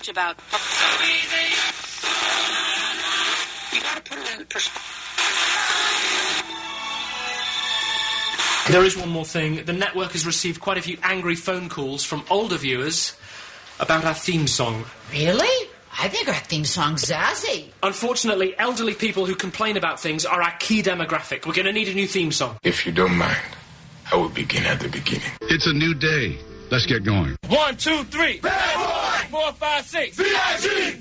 much about. You gotta put it in perspective. There is one more thing. The network has received quite a few angry phone calls from older viewers about our theme song. Really? I think our theme song's zazzy. Unfortunately, elderly people who complain about things are our key demographic. We're going to need a new theme song. If you don't mind, I will begin at the beginning. It's a new day. Let's get going. 1, 2, 3. Bad boy. 4, 5, 6. VIG.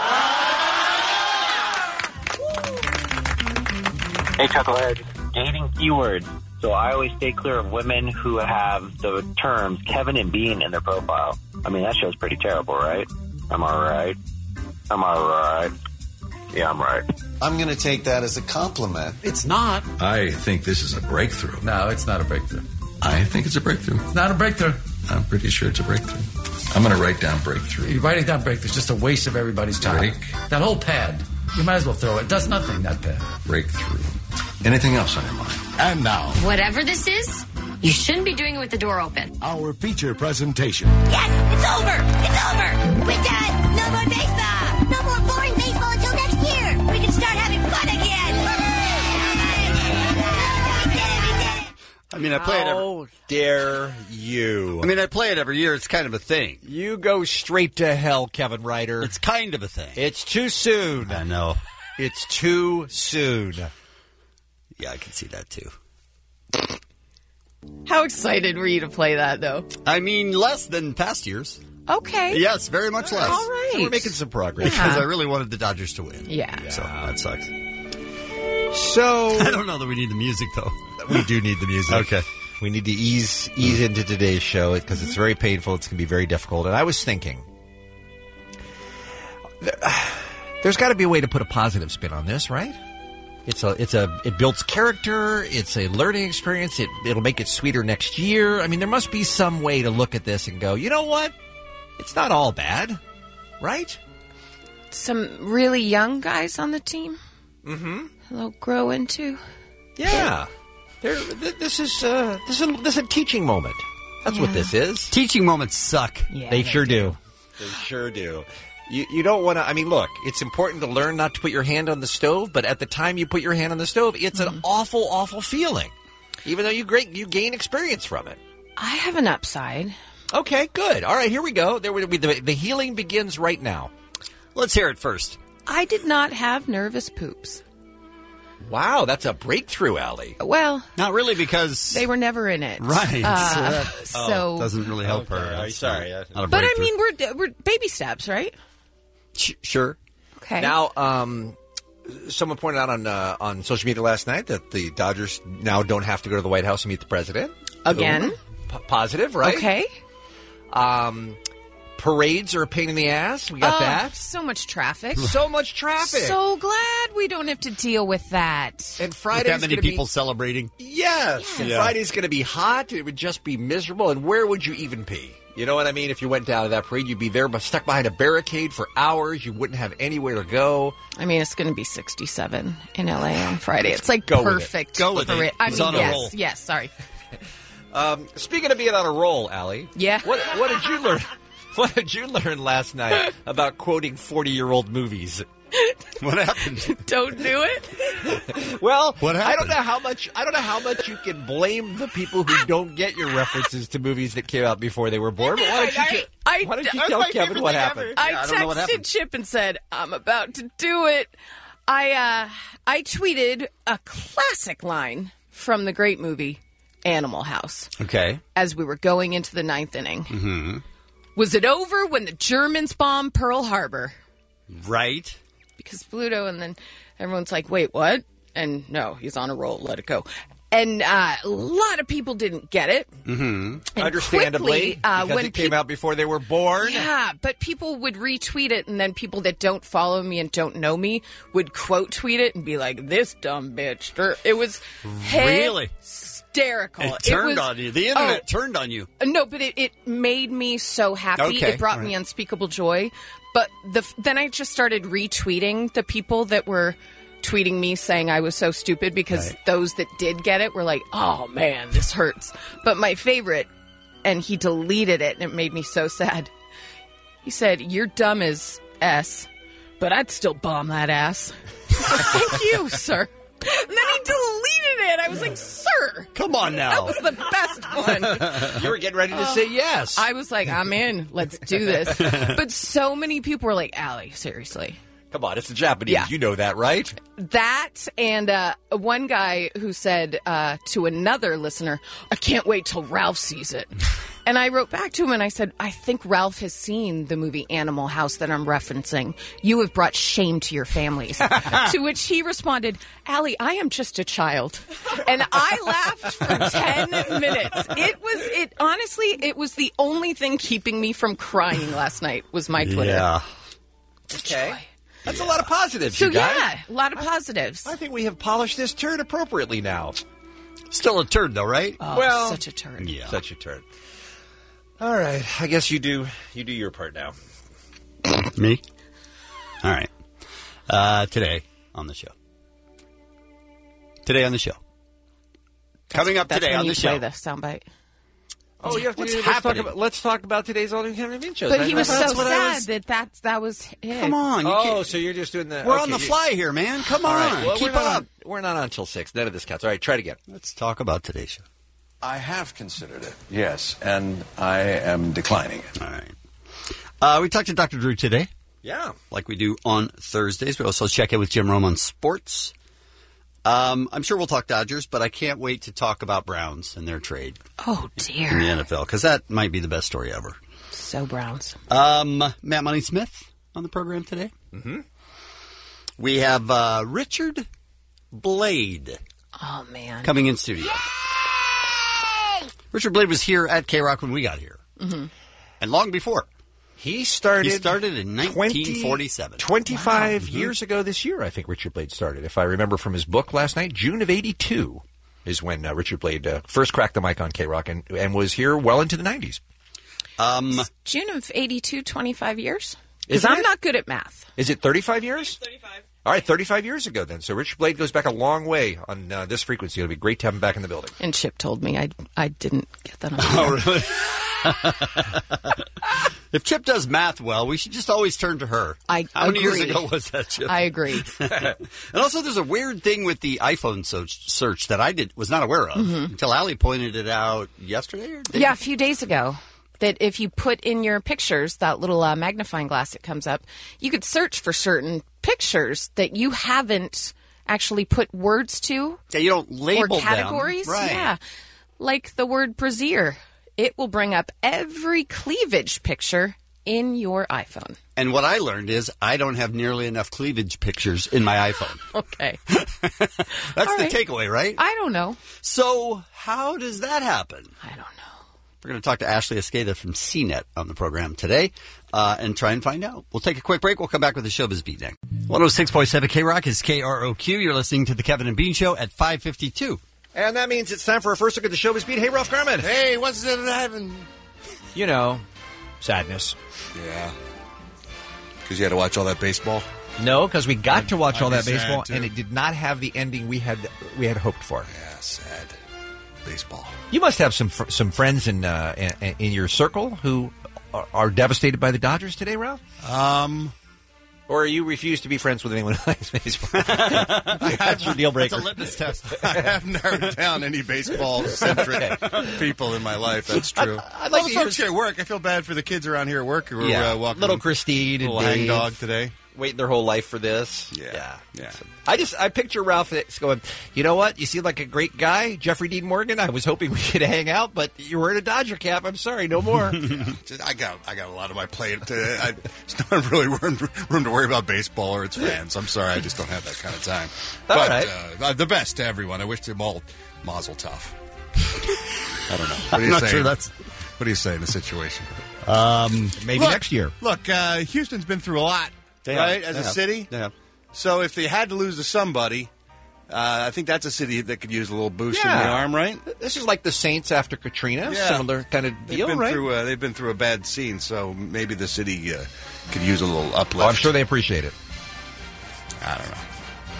Hey, Chucklehead. Dating keywords. So I always stay clear of women who have the terms Kevin and Bean in their profile. I mean, that show's pretty terrible, right? Am I right? Am I right? Yeah, I'm right. I'm going to take that as a compliment. It's not. I think this is a breakthrough. No, it's not a breakthrough. I think it's a breakthrough. It's not a breakthrough. I'm pretty sure it's a breakthrough. I'm going to write down breakthrough. You're writing down breakthrough. It's just a waste of everybody's time. Break. That whole pad. You might as well throw it. It does nothing, that pad. Breakthrough. Anything else on your mind? And now, whatever this is, you shouldn't be doing it with the door open. Our feature presentation. Yes, it's over. It's over. We're done. No more baseball. No more boring baseball until next year. We can start having fun again. I mean, I play it every... dare you? I mean, I play it every year. It's kind of a thing. You go straight to hell, Kevin Ryder. It's kind of a thing. It's too soon. I know. It's too soon. Yeah, I can see that, too. How excited were you to play that, though? I mean, less than past years. Okay. Yes, very much less. All right. So we're making some progress. Because I really wanted the Dodgers to win. Yeah. So that sucks. So I don't know that we need the music, though. We do need the music. Okay. We need to ease into today's show because it's very painful. It's going to be very difficult. And I was thinking, there's got to be a way to put a positive spin on this, right? It builds character. It's a learning experience. It'll make it sweeter next year. I mean, there must be some way to look at this and go, you know what? It's not all bad, right? Some really young guys on the team. Mm-hmm. They'll grow into. Yeah. This is a teaching moment. That's what this is. Teaching moments suck. Yeah, they sure do. They sure do. You don't want to, I mean, look, it's important to learn not to put your hand on the stove, but at the time you put your hand on the stove, it's an awful, awful feeling. Even though you gain experience from it. I have an upside. Okay, good. All right, here we go. The healing begins right now. Let's hear it first. I did not have nervous poops. Wow, that's a breakthrough, Allie. Well, not really, because they were never in it. Right. So doesn't really help her. I'm sorry. But I mean, we're baby steps, right? Sure. Okay. Now, someone pointed out on social media last night that the Dodgers now don't have to go to the White House and meet the president. Again. Positive, right? Okay. Parades are a pain in the ass. We got that. So much traffic. So much traffic. So glad we don't have to deal with that. And Friday's that many people celebrating. Yes. And Friday's going to be hot. It would just be miserable. And where would you even pee? You know what I mean? If you went down to that parade, you'd be there stuck behind a barricade for hours. You wouldn't have anywhere to go. I mean, it's going to be 67 in LA on Friday. It's like go perfect. Go with it. It's on a roll. Yes, sorry. Speaking of being on a roll, Allie. Yeah. What did you learn? What did you learn last night about quoting 40-year-old movies? What happened? Don't do it. Well, what happened? I don't know how much you can blame the people who don't get your references to movies that came out before they were born. But why don't you tell Kevin what happened? I texted Chip and said, "I'm about to do it." I tweeted a classic line from the great movie Animal House. Okay. As we were going into the ninth inning. Mm-hmm. Was it over when the Germans bombed Pearl Harbor? Right. Because Pluto, and then everyone's like, wait, what? And no, he's on a roll, let it go. And a lot of people didn't get it. Mm-hmm. And understandably, because when it came out before they were born. Yeah, but people would retweet it, and then people that don't follow me and don't know me would quote tweet it and be like, this dumb bitch. It was really hysterical. It turned on you. The internet turned on you. No, but it made me so happy. Okay. It brought me unspeakable joy. But then I just started retweeting the people that were tweeting me saying I was so stupid because those that did get it were like, oh, man, this hurts. But my favorite, and he deleted it, and it made me so sad. He said, "You're dumb as S, but I'd still bomb that ass." Thank you, sir. And then he deleted it. I was like, "Sir, come on now." That was the best one. You were getting ready to say yes. I was like, "I'm in. Let's do this." But so many people were like, "Allie, seriously." Come on, it's the Japanese. Yeah. You know that, right? That and one guy who said to another listener, "I can't wait till Ralph sees it." And I wrote back to him and I said, "I think Ralph has seen the movie Animal House that I'm referencing. You have brought shame to your families." To which he responded, "Allie, I am just a child." And I laughed for 10 minutes. Honestly, it was the only thing keeping me from crying last night was my Twitter. Yeah. Okay. That's a lot of positives, So you guys. yeah, a lot of positives. I think we have polished this turd appropriately now. Still a turd, though, right? Oh, well, such a turd. Yeah. Such a turd. All right. I guess you do your part now. Me? All right. Today on the show. Coming up today on the show. Play the soundbite. Oh, you have to What's do. happening? Let's talk about today's all new Kevin and shows. But he was so sad that was it. Come on. You Oh, can't- so you're just doing the. We're okay, on the fly here, man. Come All on. right. Well, Keep we're not up. on- We're not on until 6. None of this counts. All right, try it again. Let's talk about today's show. I have considered it, yes, and I am declining it. All right. We talked to Dr. Drew today, Yeah. like we do on Thursdays. We also check in with Jim Rome on sports. I'm sure we'll talk Dodgers, but I can't wait to talk about Browns and their trade Oh in dear. the NFL, because that might be the best story ever. So Browns. Matt Money Smith on the program today. Mm-hmm. We have Richard Blade Oh man. coming in studio. Richard Blade was here at K-Rock when we got here. Mm-hmm. And long before. He started in 1947. 25 years ago this year, I think Richard Blade started. If I remember from his book last night, June of 82 is when Richard Blade first cracked the mic on K-Rock and was here well into the 90s. June of 82, 25 years? Because Isn't I'm it? not good at math. Is it 35 years? 35. All right, 35 years ago then. So Richard Blade goes back a long way on this frequency. It'll be great to have him back in the building. And Chip told me I didn't get that on. Oh, really? If Chip does math well, we should just always turn to her. I How many years agree. ago was that, Chip? I agree. And also, there's a weird thing with the iPhone search that I was not aware of until Allie pointed it out yesterday. Or Yeah, a few days ago. That if you put in your pictures that little magnifying glass that comes up, you could search for certain pictures that you haven't actually put words to. Yeah, you don't label or categories. them. Right. Yeah, like the word brassiere. It will bring up every cleavage picture in your iPhone. And what I learned is I don't have nearly enough cleavage pictures in my iPhone. Okay. That's All the right. takeaway, right? I don't know. So how does that happen? I don't know. We're going to talk to Ashley Escada from CNET on the program today and try and find out. We'll take a quick break. We'll come back with the Showbiz Beat next. 106.7 K-Rock is KROQ. You're listening to the Kevin and Bean Show at 5:52. And that means it's time for our first look at the Showbiz Beat. Hey, Ralph Garman. Hey, what's it having? You know, sadness. Yeah. Because you had to watch all that baseball? No, because we got to watch all I'd that be sad, baseball, too. and it did not have the ending we had hoped for. Yeah, sad. Baseball. You must have some friends in your circle who are devastated by the Dodgers today, Ralph? Or you refuse to be friends with anyone who likes baseball? That's your deal breaker. That's a litmus test. I haven't narrowed down any baseball-centric people in my life. That's true. I'd like Well, to the folks hear- here at work, I feel bad for the kids around here at work who Yeah. are walking. Little Christine and little Dave. hangdog today. Waiting their whole life for this. Yeah. I picture Ralph going, you know what? You seem like a great guy, Jeffrey Dean Morgan. I was hoping we could hang out, but you're wearing a Dodger cap. I'm sorry, no more. I got a lot on my plate. There's not really room to worry about baseball or its fans. I'm sorry, I just don't have that kind of time. All But right. The best to everyone. I wish them all mazel tov. I don't know. What do you I'm not say? sure that's... What do you say in the situation? Maybe Look, next year. Look, Houston's been through a lot, They right? have. As They a have. city. They have. So if they had to lose to somebody, I think that's a city that could use a little boost in the Yeah. arm, right? This is like the Saints after Katrina. Yeah. Similar kind of They've deal, been right? they've been through a bad scene, so maybe the city could use a little uplift. Oh, I'm sure they appreciate it. I don't know.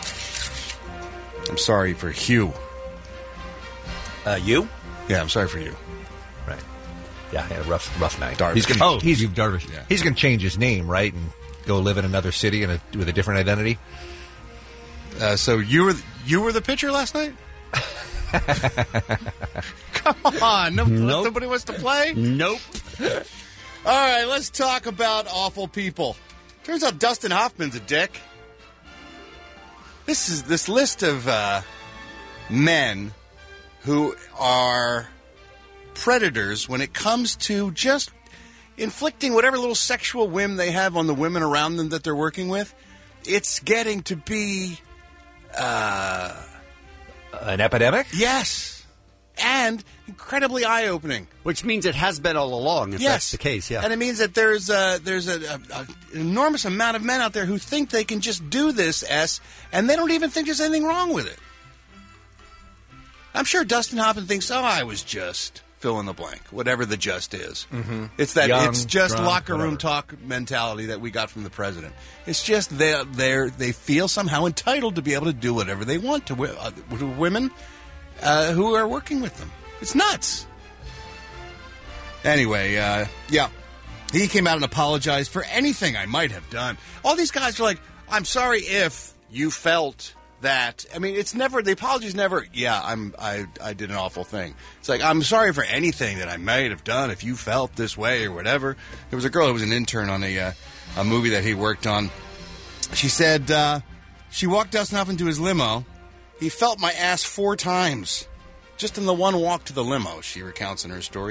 I'm sorry for Hugh. You? Yeah, I'm sorry for you. Right. Yeah, had a rough night. Darvish. He's gonna, Hugh Darvish. Yeah. He's going to change his name, right, and go live in another city with a different identity. So you were the pitcher last night? Come on, nobody wants to play? Nope. All right, let's talk about awful people. Turns out Dustin Hoffman's a dick. This list of men who are predators when it comes to just inflicting whatever little sexual whim they have on the women around them that they're working with. It's getting to be an epidemic? Yes. And incredibly eye-opening. Which means it has been all along, if that's the case, yeah. And it means that there's an enormous amount of men out there who think they can just do this, and they don't even think there's anything wrong with it. I'm sure Dustin Hoffman thinks, I was just fill in the blank, whatever the just is. Mm-hmm. It's that Young, it's just drunk, locker room whatever. talk mentality that we got from the president. It's just they feel somehow entitled to be able to do whatever they want to women who are working with them. It's nuts. Anyway, he came out and apologized for anything I might have done. All these guys are like, I'm sorry if you felt that. I mean, it's never, the apology's never, I did an awful thing. It's like, I'm sorry for anything that I might have done if you felt this way or whatever. There was a girl who was an intern on a movie that he worked on. She said she walked Dustin Hoffman to his limo. He felt my ass 4 times. Just in the one walk to the limo, she recounts in her story.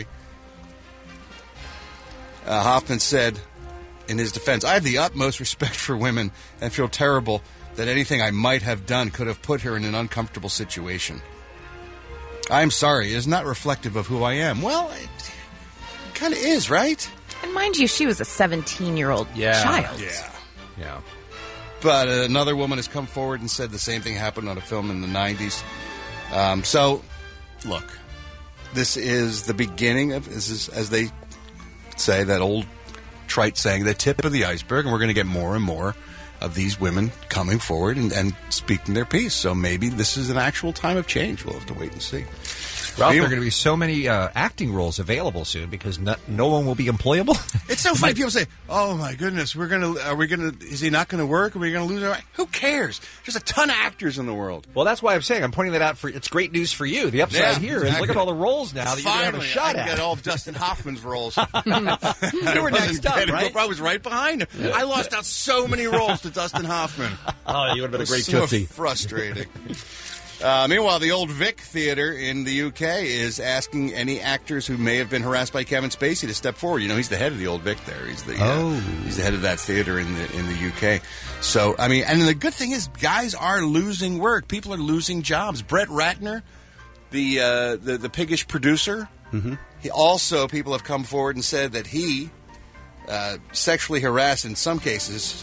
Hoffman said, in his defense, I have the utmost respect for women and feel terrible that anything I might have done could have put her in an uncomfortable situation. I'm sorry, it is not reflective of who I am. Well, it kind of is, right? And mind you, she was a 17-year-old child. Yeah. But another woman has come forward and said the same thing happened on a film in the 90s. So, look, this is the beginning of, this is, as they say, that old trite saying, the tip of the iceberg, and we're going to get more and more of these women coming forward and speaking their piece. So maybe this is an actual time of change. We'll have to wait and see. Ralph, there are going to be so many acting roles available soon because no one will be employable. It's so funny. People say, "Oh my goodness, is he not going to work? Are we going to lose our?" Who cares? There's a ton of actors in the world. Well, that's why I'm saying I'm pointing that out for. It's great news for you. The upside here is look at all the roles now that you're going to have a shot I at. get all of Dustin Hoffman's roles. You were next up, right? I was right behind him. Yeah. I lost out so many roles to Dustin Hoffman. Oh, you would have been a great so Tootsie. Frustrating. Meanwhile, the Old Vic Theatre in the UK is asking any actors who may have been harassed by Kevin Spacey to step forward. You know, he's the head of the Old Vic there. He's the head of that theatre in the UK. So, I mean, and the good thing is guys are losing work. People are losing jobs. Brett Ratner, the piggish producer, he also, people have come forward and said that he sexually harassed, in some cases,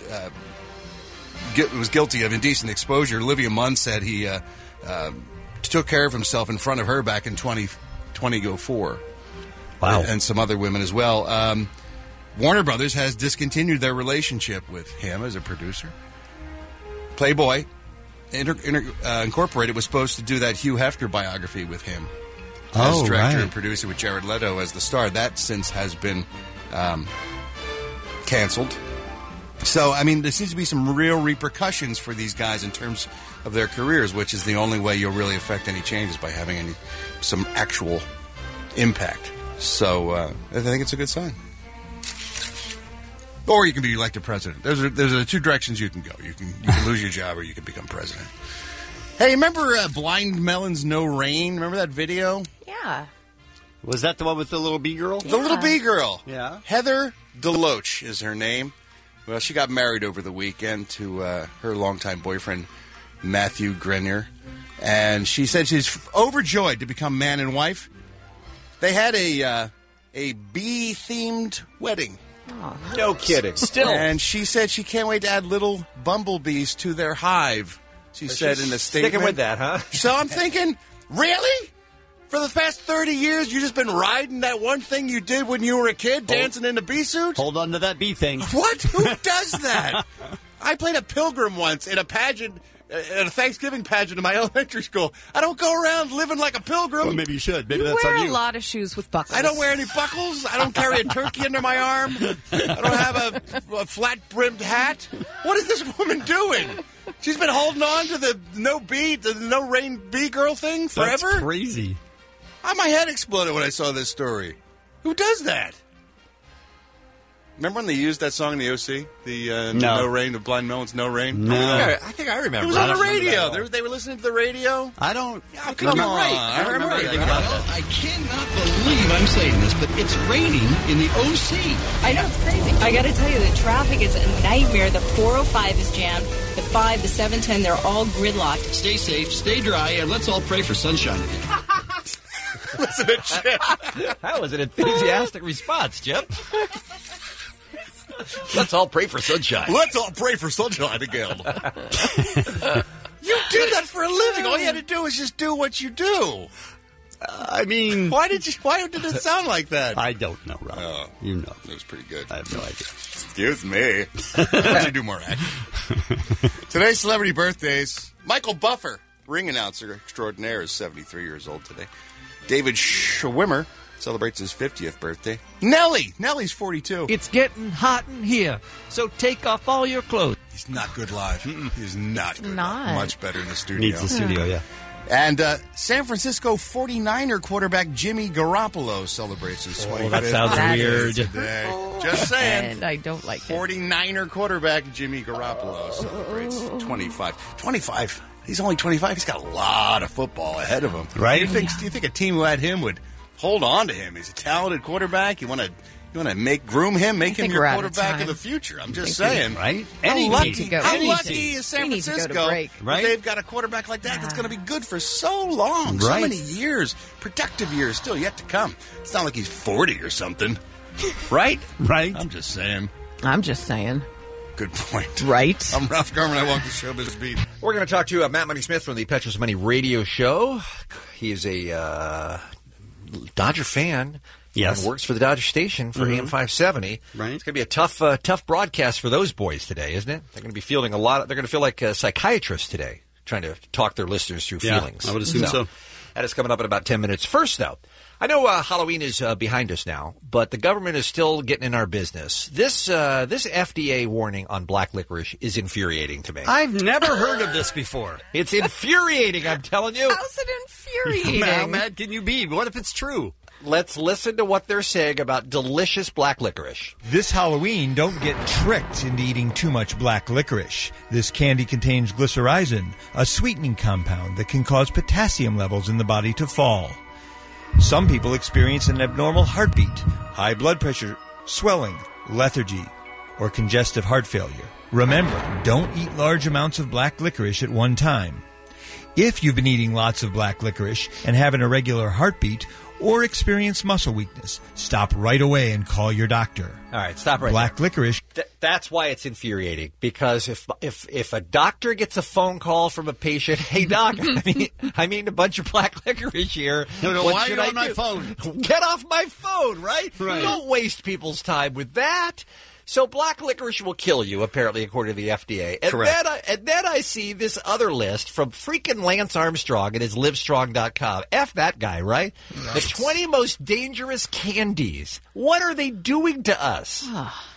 was guilty of indecent exposure. Olivia Munn said he took care of himself in front of her back in 2004. Wow. And some other women as well. Warner Brothers has discontinued their relationship with him as a producer. Playboy Incorporated was supposed to do that Hugh Hefner biography with him as director and producer, with Jared Leto as the star. That since has been canceled. So, I mean, there seems to be some real repercussions for these guys in terms of their careers, which is the only way you'll really affect any changes, by having some actual impact. So, I think it's a good sign. Or you can be elected president. There's 2 directions you can go. You can lose your job, or you can become president. Hey, remember Blind Melon's No Rain? Remember that video? Yeah. Was that the one with the little bee girl? The little bee girl. Yeah. Heather DeLoach is her name. Well, she got married over the weekend to her longtime boyfriend, Matthew Grenier. And she said she's overjoyed to become man and wife. They had a bee-themed wedding. Oh. No kidding. Still. And she said she can't wait to add little bumblebees to their hive, she said in a statement. Sticking with that, huh? So I'm thinking, really? For the past 30 years, you've just been riding that one thing you did when you were a kid, dancing in a bee suit? Hold on to that bee thing. What? Who does that? I played a pilgrim once in a pageant at a Thanksgiving pageant in my elementary school. I don't go around living like a pilgrim. Well, maybe you should. Maybe You that's wear on you. a lot of shoes with buckles. I don't wear any buckles. I don't carry a turkey under my arm. I don't have a flat-brimmed hat. What is this woman doing? She's been holding on to the no rain bee girl thing forever? That's crazy. My head exploded when I saw this story. Who does that? Remember when they used that song in the OC? No Rain, the Blind Melon's No Rain? No. I think I remember. It was on the radio. They were listening to the radio. I don't. Oh, come on. I don't remember anything about that. I cannot believe I'm saying this, but it's raining in the OC. I know, it's crazy. I got to tell you, the traffic is a nightmare. The 405 is jammed. The 5, the 710, they're all gridlocked. Stay safe, stay dry, and let's all pray for sunshine again. Listen to Chip. That was an enthusiastic response, Chip. Let's all pray for sunshine. Let's all pray for sunshine again. You do that for a living. All you had to do is just do what you do. I mean... Why did it sound like that? I don't know, Rob. Oh, you know. It was pretty good. I have no idea. Excuse me. Why don't you do more acting? Today's celebrity birthdays. Michael Buffer, ring announcer extraordinaire, is 73 years old today. David Schwimmer celebrates his 50th birthday. Nellie's 42. It's getting hot in here, so take off all your clothes. He's not good live. He's not good. Not. Much better in the studio. Needs the studio, yeah. And San Francisco 49er quarterback Jimmy Garoppolo celebrates his 25th that sounds birthday weird. today. Just saying. And I don't like it. 49er quarterback Jimmy Garoppolo celebrates 25. 25. He's only 25. He's got a lot of football ahead of him. Right? Do you think a team who had him would hold on to him? He's a talented quarterback. You want to groom him, make him your quarterback of the future. I'm just saying. Right? How lucky is San We need to go to Francisco break. that they've got a quarterback like that that's going to be good for so long, so many years, productive years still yet to come. It's not like he's 40 or something. Right? Right. I'm just saying. Good point. Right. I'm Ralph Garman. I walk the showbiz beat. We're going to talk to Matt Money Smith from the Petros Money radio show. He is a Dodger fan. Yes. And works for the Dodger station for AM 570. Right. It's going to be a tough broadcast for those boys today, isn't it? They're going to be feeling a lot. They're going to feel like psychiatrists today, trying to talk their listeners through feelings. I would assume so. That is coming up in about 10 minutes. First, though, I know Halloween is behind us now, but the government is still getting in our business. This FDA warning on black licorice is infuriating to me. I've never heard of this before. It's infuriating, I'm telling you. How's it infuriating? How mad can you be? What if it's true? Let's listen to what they're saying about delicious black licorice. This Halloween, don't get tricked into eating too much black licorice. This candy contains glycyrrhizin, a sweetening compound that can cause potassium levels in the body to fall. Some people experience an abnormal heartbeat, high blood pressure, swelling, lethargy, or congestive heart failure. Remember, don't eat large amounts of black licorice at one time. If you've been eating lots of black licorice and have an irregular heartbeat or experience muscle weakness, stop right away and call your doctor. All right, stop right Black licorice. That's why it's infuriating, because if a doctor gets a phone call from a patient, hey doc, I mean a bunch of black licorice here. Why are you on my phone? Get off my phone, right? Don't waste people's time with that. So black licorice will kill you, apparently, according to the FDA. And Correct. then I see this other list from freaking Lance Armstrong at his Livestrong.com. F that guy, right? The 20 most dangerous candies. What are they doing to us?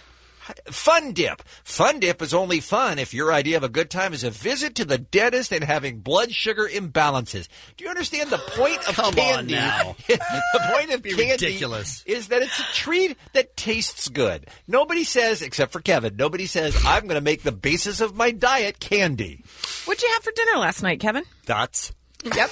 Fun Dip. Fun Dip is only fun if your idea of a good time is a visit to the dentist and having blood sugar imbalances. Do you understand the point of Come candy? on now. The point of candy ridiculous. is that it's a treat that tastes good. Nobody says, except for Kevin, nobody says, I'm going to make the basis of my diet candy. What'd you have for dinner last night, Kevin? Dots. Yep.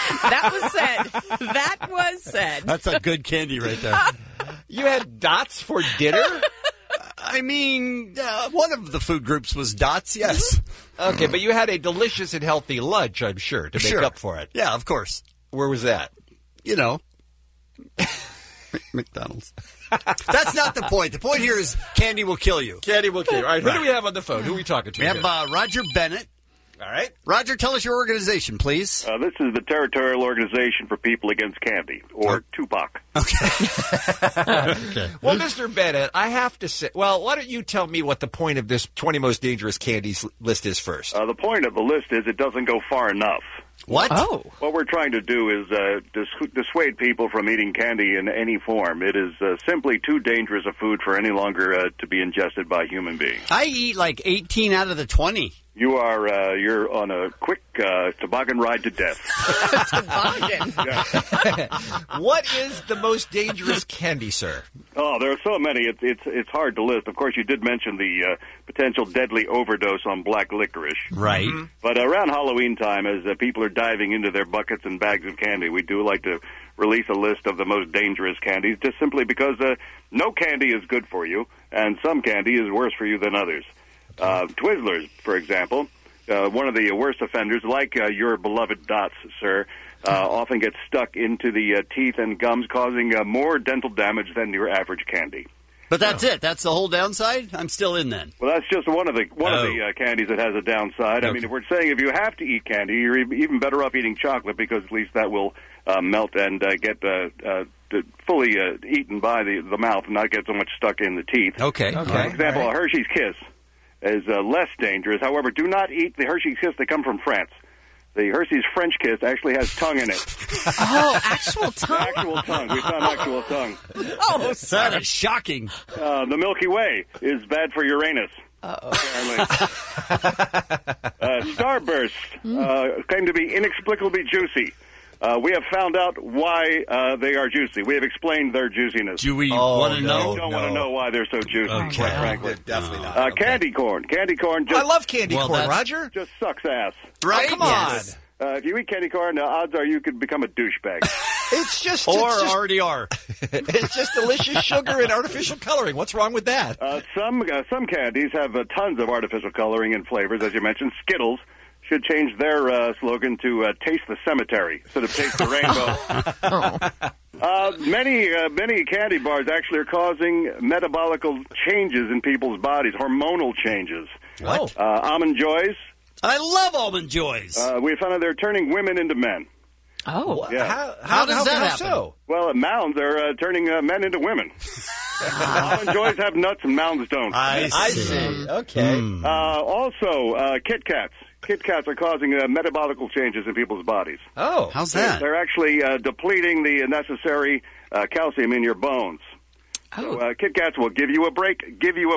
That was said. That's a good candy right there. You had dots for dinner? I mean, one of the food groups was dots, yes. Okay, but you had a delicious and healthy lunch, I'm sure, to make up for it. Yeah, of course. Where was that? You know, McDonald's. That's not the point. The point here is candy will kill you. Candy will kill you. All right, who do we have on the phone? Who are we talking to? We have Roger Bennett. All right. Roger, tell us your organization, please. This is the Territorial Organization for People Against Candy, or Tupac. Okay. Well, Mr. Bennett, I have to say, well, why don't you tell me what the point of this 20 most dangerous candies list is first? The point of the list is it doesn't go far enough. What? Oh. What we're trying to do is dissuade people from eating candy in any form. It is simply too dangerous a food for any longer to be ingested by human beings. I eat like 18 out of the 20. You're on a quick toboggan ride to death. Toboggan. What is the most dangerous candy, sir? Oh, there are so many. It's hard to list. Of course, you did mention the potential deadly overdose on black licorice. Right. Mm-hmm. But around Halloween time, as people are diving into their buckets and bags of candy, we do like to release a list of the most dangerous candies, just simply because no candy is good for you, and some candy is worse for you than others. Twizzlers, for example, one of the worst offenders, like your beloved Dots, sir, often gets stuck into the teeth and gums, causing more dental damage than your average candy. But that's it. That's the whole downside? I'm still in then. Well, that's just one of the candies that has a downside. I mean, if we're saying if you have to eat candy, you're even better off eating chocolate, because at least that will melt and get fully eaten by the mouth and not get so much stuck in the teeth. Okay. For example, a Hershey's Kiss is less dangerous. However, do not eat the Hershey's Kiss that come from France. The Hershey's French Kiss actually has tongue in it. Oh, actual tongue? Actual tongue. We found actual tongue. Oh, that is shocking. The Milky Way is bad for Uranus. Uh-oh. Starburst claim to be inexplicably juicy. We have found out why they are juicy. We have explained their juiciness. Do we want to know? I don't want to know why they're so juicy, quite frankly. Definitely not. Candy corn. Candy corn just... I love candy corn, Roger. Just sucks ass. Right? Oh, come on. If you eat candy corn, the odds are you could become a douchebag. It's just... already are. It's just delicious sugar and artificial coloring. What's wrong with that? Some candies have tons of artificial coloring and flavors, as you mentioned. Skittles should change their slogan to Taste the Cemetery instead of Taste the Rainbow. Many candy bars actually are causing metabolical changes in people's bodies, hormonal changes. What? Almond Joys. I love Almond Joys. We found out they're turning women into men. Oh. Yeah. How does that happen? So? Well, Mounds are turning men into women. Almond Joys have nuts and Mounds don't. I see. Okay. Also, Kit Kats. Kit Kats are causing metabolical changes in people's bodies. Oh. How's that? They're actually depleting the necessary calcium in your bones. Oh. So, Kit Kats will give you a break. Break you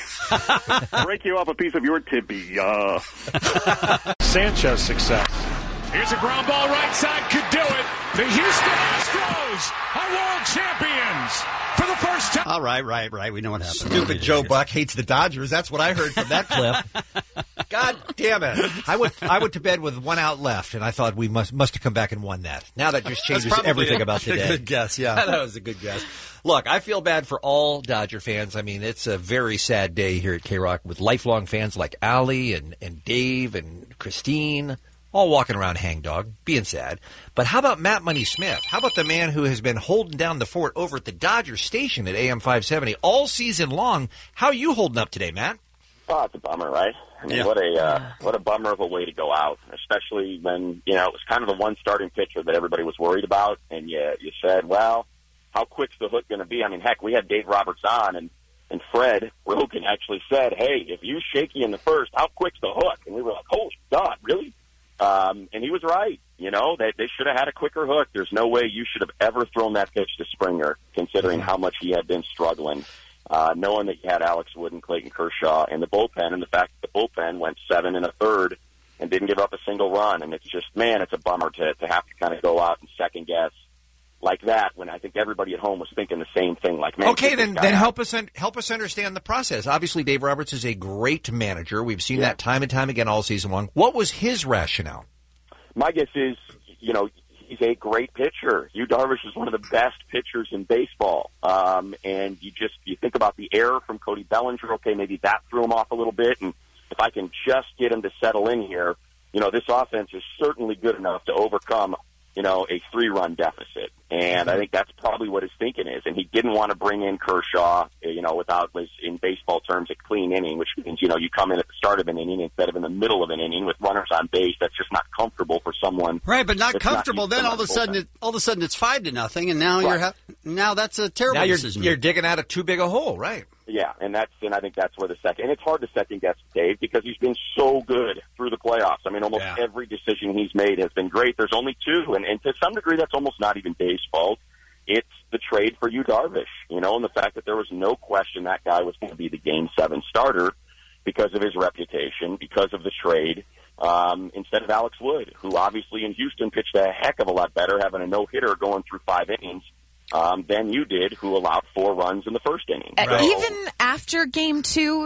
off a piece of your tibia. Sanchez success. Here's a ground ball right side, could do it. The Houston Astros are world champions for the first time. All right. We know what happened. Stupid Joe Buck hates the Dodgers. That's what I heard from that clip. God damn it. I went to bed with one out left, and I thought we must have come back and won that. Now that just changes everything about today. A good guess, yeah. That was a good guess. Look, I feel bad for all Dodger fans. I mean, it's a very sad day here at K-Rock with lifelong fans like Allie and Dave and Christine, all walking around hangdog, being sad. But how about Matt Money Smith? How about the man who has been holding down the fort over at the Dodger station at AM 570 all season long? How are you holding up today, Matt? Oh, it's a bummer, right? I mean, what a bummer of a way to go out, especially when, it was kind of the one starting pitcher that everybody was worried about, and you said, well, how quick's the hook going to be? I mean, heck, we had Dave Roberts on, and Fred Rogan actually said, hey, if you shaky in the first, how quick's the hook? And we were like, holy God, really? And he was right. They should have had a quicker hook. There's no way you should have ever thrown that pitch to Springer, considering how much he had been struggling, knowing that you had Alex Wood and Clayton Kershaw in the bullpen, and the fact that the bullpen went 7 1/3 and didn't give up a single run. And it's just, man, it's a bummer to have to kind of go out and second guess like that when I think everybody at home was thinking the same thing. Like, man, okay, then help us understand the process. Obviously, Dave Roberts is a great manager. We've seen that time and time again all season long. What was his rationale? My guess is, he's a great pitcher. Yu Darvish is one of the best pitchers in baseball. And you think about the error from Cody Bellinger. Okay, maybe that threw him off a little bit. And if I can just get him to settle in here, this offense is certainly good enough to overcome a 3-run deficit. And I think that's probably what his thinking is. And he didn't want to bring in Kershaw, without, in baseball terms, a clean inning, which means, you come in at the start of an inning instead of in the middle of an inning with runners on base. That's just not comfortable for someone. Right, but not comfortable. Then all of a sudden it's 5-0, and now now that's a terrible decision. You're digging out of too big a hole, right? Yeah, and I think that's where and it's hard to second guess Dave because he's been so good through the playoffs. I mean, almost every decision he's made has been great. There's only 2, and to some degree that's almost not even Dave's fault. It's the trade for Yu Darvish, and the fact that there was no question that guy was going to be the Game 7 starter because of his reputation, because of the trade, instead of Alex Wood, who obviously in Houston pitched a heck of a lot better, having a no-hitter going through 5 innings. Than you did, who allowed 4 runs in the first inning. Even after Game 2,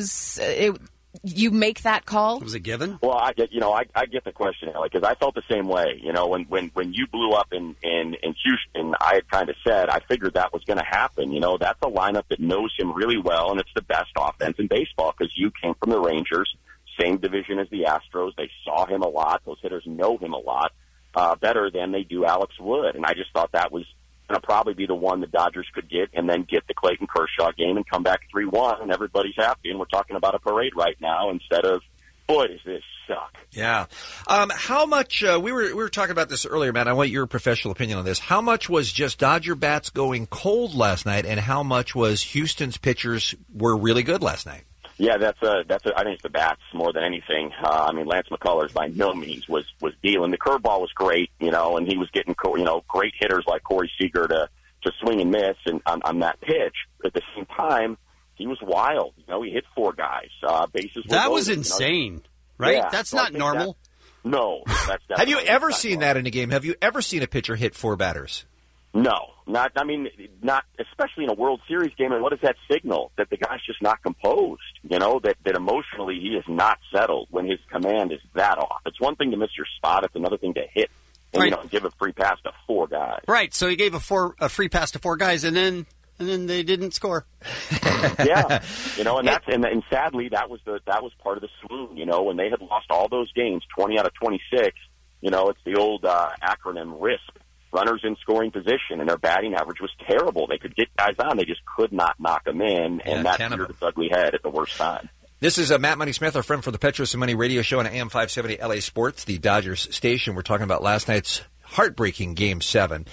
you make that call? Was it given? Well, I get the question, Ellie, because I felt the same way. When you blew up in Houston, I had kind of said I figured that was going to happen. That's a lineup that knows him really well, and it's the best offense in baseball because you came from the Rangers, same division as the Astros. They saw him a lot. Those hitters know him a lot better than they do Alex Wood, and I just thought that was going to probably be the one the Dodgers could get and then get the Clayton Kershaw game and come back 3-1 and everybody's happy and we're talking about a parade right now instead of, boy, does this suck. Yeah. How much, we were talking about this earlier, Matt. I want your professional opinion on this. How much was just Dodger bats going cold last night and how much was Houston's pitchers were really good last night? Yeah, I think it's the bats more than anything. Lance McCullers by no means was dealing. The curveball was great, and he was getting, great hitters like Corey Seager to swing and miss and on that pitch. At the same time, he was wild. He hit 4 guys. Bases were that loaded, was insane, right? Yeah, that's not normal. No. That's Have you ever seen that in a game? Have you ever seen a pitcher hit 4 batters? No, not especially in a World Series game. And what does that signal? That the guy's just not composed, that emotionally he is not settled when his command is that off. It's one thing to miss your spot. It's another thing to hit and, give a free pass to 4 guys. Right. So he gave a free pass to 4 guys and then they didn't score. Yeah. And sadly that was part of the swoon, when they had lost all those games, 20 out of 26, it's the old acronym RISP. Runners in scoring position, and their batting average was terrible. They could get guys on, they just could not knock them in, and that reared its ugly head at the worst time. This is Matt Money Smith, our friend from the Petros and Money radio show on AM 570 LA Sports, the Dodgers station. We're talking about last night's heartbreaking Game 7.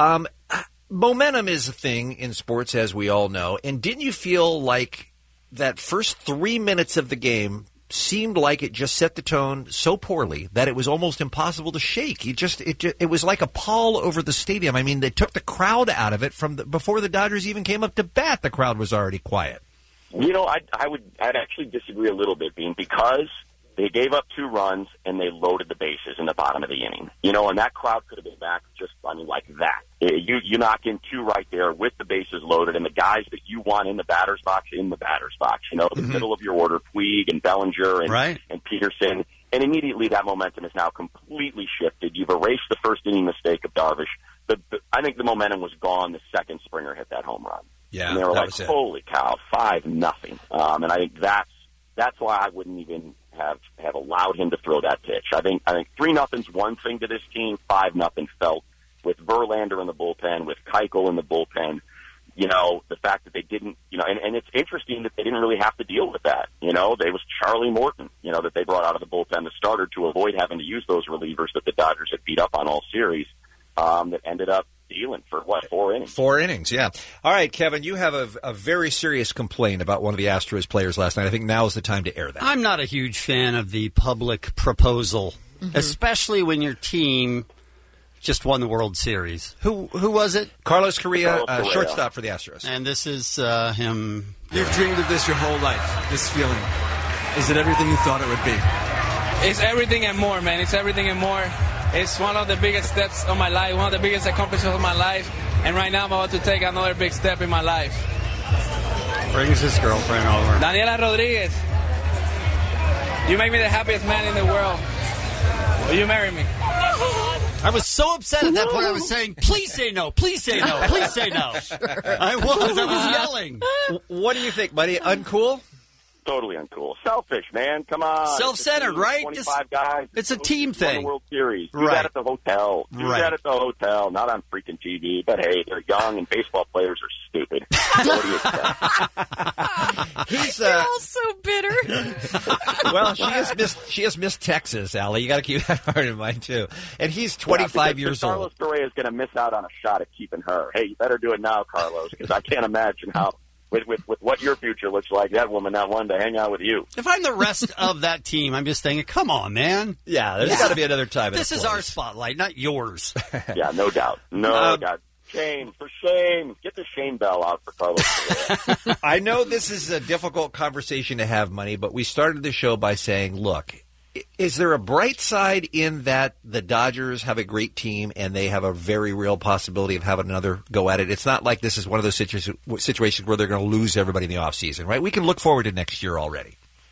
Momentum is a thing in sports, as we all know, and didn't you feel like that first 3 minutes of the game seemed like it just set the tone so poorly that it was almost impossible to shake. It was like a pall over the stadium. I mean, they took the crowd out of it before the Dodgers even came up to bat. The crowd was already quiet. I'd actually disagree a little bit, Bean, because they gave up 2 runs and they loaded the bases in the bottom of the inning. And that crowd could have been back like that. You knock in 2 right there with the bases loaded and the guys that you want in the batter's box, the middle of your order, Puig and Bellinger and Peterson. And immediately that momentum is now completely shifted. You've erased the first inning mistake of Darvish. I think the momentum was gone the second Springer hit that home run. Yeah, and they were like, holy cow, 5-0. And I think that's why I wouldn't even have allowed him to throw that pitch. I think 3-0's one thing to this team. 5-0 felt with Verlander in the bullpen, with Keuchel in the bullpen. The fact that they didn't, and it's interesting that they didn't really have to deal with that. There was Charlie Morton, that they brought out of the bullpen, the starter, to avoid having to use those relievers that the Dodgers had beat up on all series. That ended up dealing for 4 innings. 4 innings, yeah. All right, Kevin, you have a very serious complaint about one of the Astros players last night. I think now is the time to air that. I'm not a huge fan of the public proposal, especially when your team just won the World Series. Who was it? Carlos Correa, shortstop for the Astros. And this is him. You've dreamed of this your whole life, this feeling. Is it everything you thought it would be? It's everything and more, man. It's everything and more. It's one of the biggest steps of my life, one of the biggest accomplishments of my life. And right now I'm about to take another big step in my life. Brings his girlfriend over. Daniela Rodriguez, you make me the happiest man in the world. Will you marry me? I was so upset at that point. I was saying, please say no, please say no, please say no. I was yelling. What do you think, buddy? Uncool? totally uncool. Selfish, man. Come on. Self-centered, right? 25 guys. It's a team Won thing. the World Series. Do Right. that at the hotel. Do Right. that at the hotel, not on freaking TV. But hey, they're young and baseball players are stupid. What do you expect? You're all so bitter. Well, she has missed Texas, Allie. You got to keep that part in mind too. And he's 25 years old. Carlos Correa is going to miss out on a shot at keeping her. Hey, you better do it now, Carlos, because I can't imagine how, with what your future looks like, that woman not wanting to hang out with you. If I'm the rest of that team, I'm just thinking, come on, man. Yeah, there's got to be another time. This is our spotlight, not yours. Yeah, no doubt. No doubt. Shame, for shame. Get the shame bell out for Carlos Correa. I know this is a difficult conversation to have, Money, but we started the show by saying, look, is there a bright side in that the Dodgers have a great team and they have a very real possibility of having another go at it? It's not like this is one of those situations where they're going to lose everybody in the offseason, right? We can look forward to next year already.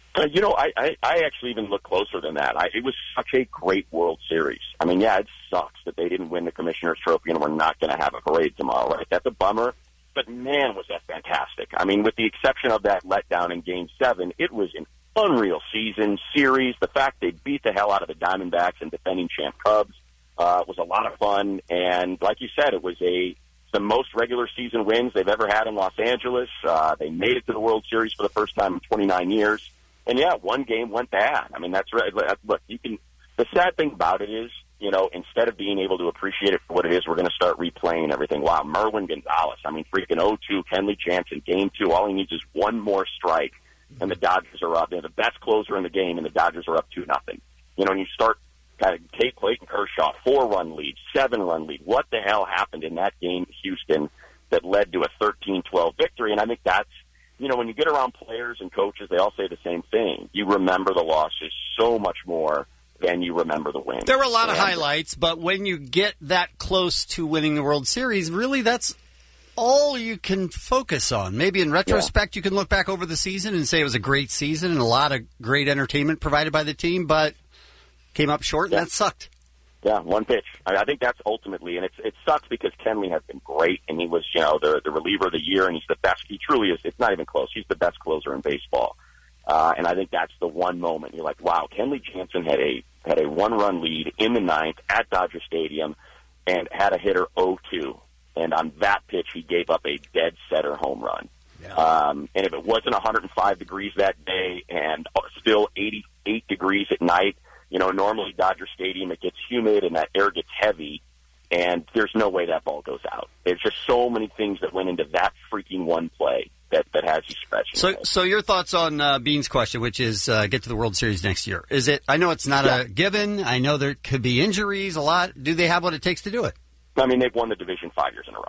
I actually even look closer than that. It was such a great World Series. I mean, yeah, it sucks that they didn't win the Commissioner's Trophy and we're not going to have a parade tomorrow, right? That's a bummer. But, man, was that fantastic. I mean, with the exception of that letdown in Game 7, it was an unreal series. The fact they beat the hell out of the Diamondbacks and defending champ Cubs was a lot of fun. And like you said, it was the most regular season wins they've ever had in Los Angeles. They made it to the World Series for the first time in 29 years. And, yeah, one game went bad. I mean, that's right. Look, the sad thing about it is, instead of being able to appreciate it for what it is, we're going to start replaying everything. Wow, Merwin Gonzalez. I mean, freaking 0-2, Kenley Jansen, Game 2. All he needs is one more strike, and the Dodgers are up. They're the best closer in the game, and the Dodgers are up 2-0. And you start kind of take Clayton Kershaw, 4-run lead, 7-run lead. What the hell happened in that game in Houston that led to a 13-12 victory? And I think that's, when you get around players and coaches, they all say the same thing. You remember the losses so much more than you remember the wins. There were a lot of highlights, but when you get that close to winning the World Series, really that's all you can focus on. Maybe in retrospect, you can look back over the season and say it was a great season and a lot of great entertainment provided by the team, but came up short, and that sucked. Yeah, one pitch. I think that's ultimately, and it sucks because Kenley has been great, and he was, the reliever of the year, and he's the best. He truly is. It's not even close. He's the best closer in baseball. And I think that's the one moment you're like, wow, Kenley Jansen had a one-run lead in the ninth at Dodger Stadium and had a hitter 0-2. And on that pitch, he gave up a dead center home run. Yeah. And if it wasn't 105 degrees that day and still 88 degrees at night, normally Dodger Stadium, it gets humid and that air gets heavy, and there's no way that ball goes out. There's just so many things that went into that freaking one play that has you scratching. So your thoughts on Bean's question, which is get to the World Series next year. Is it? I know it's not a given. I know there could be injuries a lot. Do they have what it takes to do it? I mean, they've won the division 5 years in a row.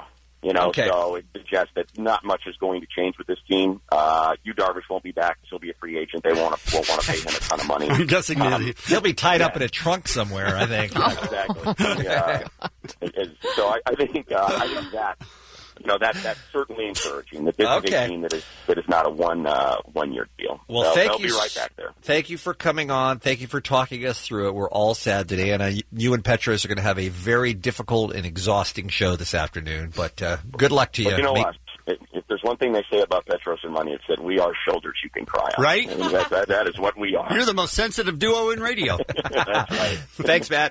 So it suggests that not much is going to change with this team. Yu Darvish won't be back. He'll be a free agent. They won't want to pay him a ton of money. I'm guessing he'll be tied up in a trunk somewhere, I think. Exactly. So I think that, that's certainly encouraging. That this is a team that is not a one year deal. Well, they'll be right back there. Thank you for coming on. Thank you for talking us through it. We're all sad today, and you and Petros are going to have a very difficult and exhausting show this afternoon. But good luck to you. But you know what? If there's one thing they say about Petros and Money, it's that we are shoulders you can cry on. Right? I mean, that is what we are. You're the most sensitive duo in radio. That's right. Thanks, Matt.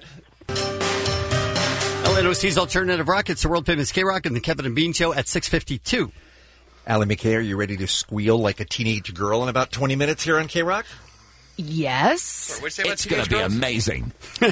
LNOC's Alternative Rock. It's the world-famous K-Rock and the Kevin and Bean Show at 6:52. Allie McKay, are you ready to squeal like a teenage girl in about 20 minutes here on K-Rock? Yes. It's going to be amazing.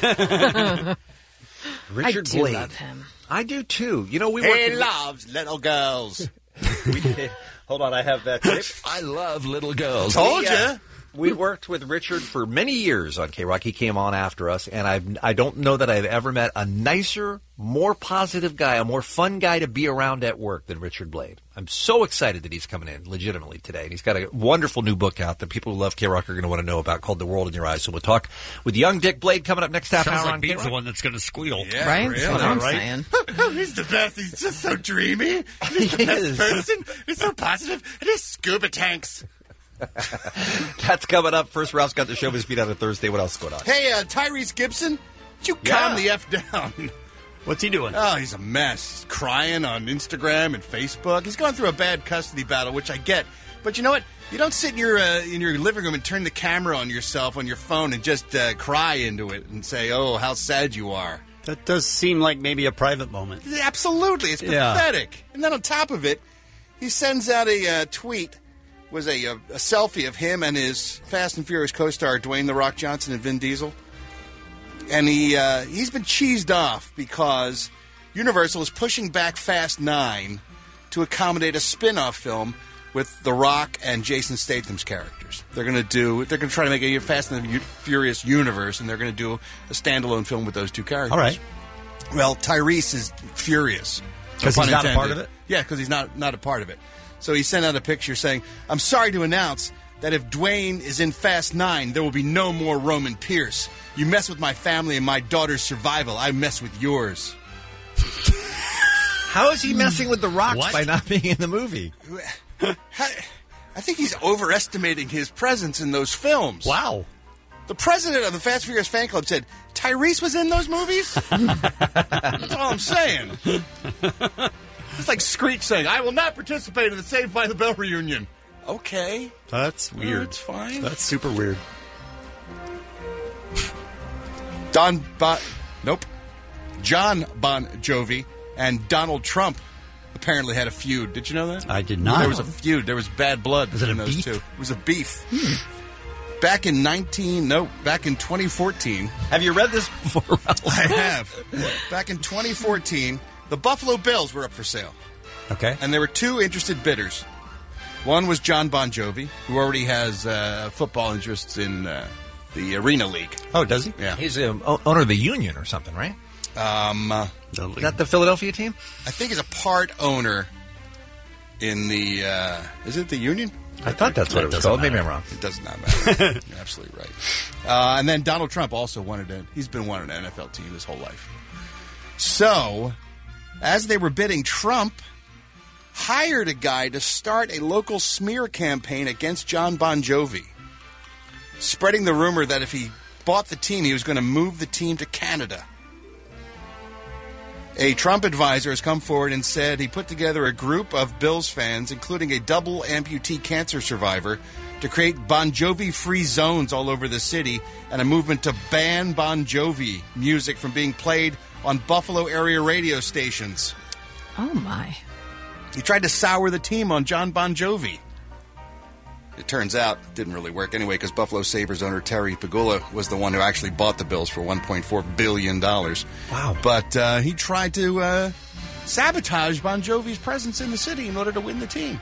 Richard I do Blade. love him. I do, too. He loves little girls. Hold on, I have that tape. I love little girls. Told you. We worked with Richard for many years on K-Rock. He came on after us, and I don't know that I've ever met a nicer, more positive guy, a more fun guy to be around at work than Richard Blade. I'm so excited that he's coming in legitimately today. And he's got a wonderful new book out that people who love K-Rock are going to want to know about called The World in Your Eyes. So we'll talk with young Dick Blade coming up next half hour on Bean's K-Rock. the one that's going to squeal. Yeah, Right? really, That's what I'm right? saying. He's the best. He's just so dreamy. He's the best person. He's so positive. And he's scuba tanks. That's coming up. First, Ralph's got the showbiz beat out on Thursday. What else is going on? Hey, Tyrese Gibson, would you calm the F down? What's he doing? Oh, he's a mess. He's crying on Instagram and Facebook. He's going through a bad custody battle, which I get. But you know what? You don't sit in your living room and turn the camera on yourself on your phone and just cry into it and say, "Oh, how sad you are." That does seem like maybe a private moment. Absolutely, it's pathetic. And then on top of it, he sends out a tweet. Was a selfie of him and his Fast and Furious co-star Dwayne "The Rock" Johnson and Vin Diesel, and he's been cheesed off because Universal is pushing back Fast 9 to accommodate a spin-off film with The Rock and Jason Statham's characters. They're going to try to make a Fast and Furious universe, and they're going to do a standalone film with those two characters. All right. Well, Tyrese is furious. Because he's not a part of it? Yeah, because he's not a part of it. So he sent out a picture saying, "I'm sorry to announce that if Dwayne is in Fast 9, there will be no more Roman Pierce. You mess with my family and my daughter's survival. I mess with yours." How is he messing with The Rock by not being in the movie? I think he's overestimating his presence in those films. Wow. The president of the Fast and Furious fan club said, "Tyrese was in those movies?" That's all I'm saying. It's like Screech saying, "I will not participate in the Saved by the Bell reunion." Okay. That's weird. That's fine. That's super weird. John Bon Jovi and Donald Trump apparently had a feud. Did you know that? I did not. There was a feud. There was bad blood between those two. It was a beef. Back in 2014. Have you read this before, Ralph? I have. Back in 2014, the Buffalo Bills were up for sale. Okay. And there were two interested bidders. One was John Bon Jovi, who already has football interests in the Arena League. Oh, does he? Yeah. He's the owner of the Union or something, right? Is that the Philadelphia team? I think he's a part owner in the... is it the Union? I thought that's what it was called. Maybe I'm wrong. It does not matter. You're absolutely right. And then Donald Trump also he's been wanting an NFL team his whole life. So, as they were bidding, Trump hired a guy to start a local smear campaign against John Bon Jovi, spreading the rumor that if he bought the team, he was going to move the team to Canada. A Trump advisor has come forward and said he put together a group of Bills fans, including a double amputee cancer survivor, to create Bon Jovi-free zones all over the city and a movement to ban Bon Jovi music from being played on Buffalo area radio stations. Oh, my. He tried to sour the team on John Bon Jovi. It turns out it didn't really work anyway because Buffalo Sabres owner Terry Pegula was the one who actually bought the Bills for $1.4 billion. Wow. But he tried to sabotage Bon Jovi's presence in the city in order to win the team.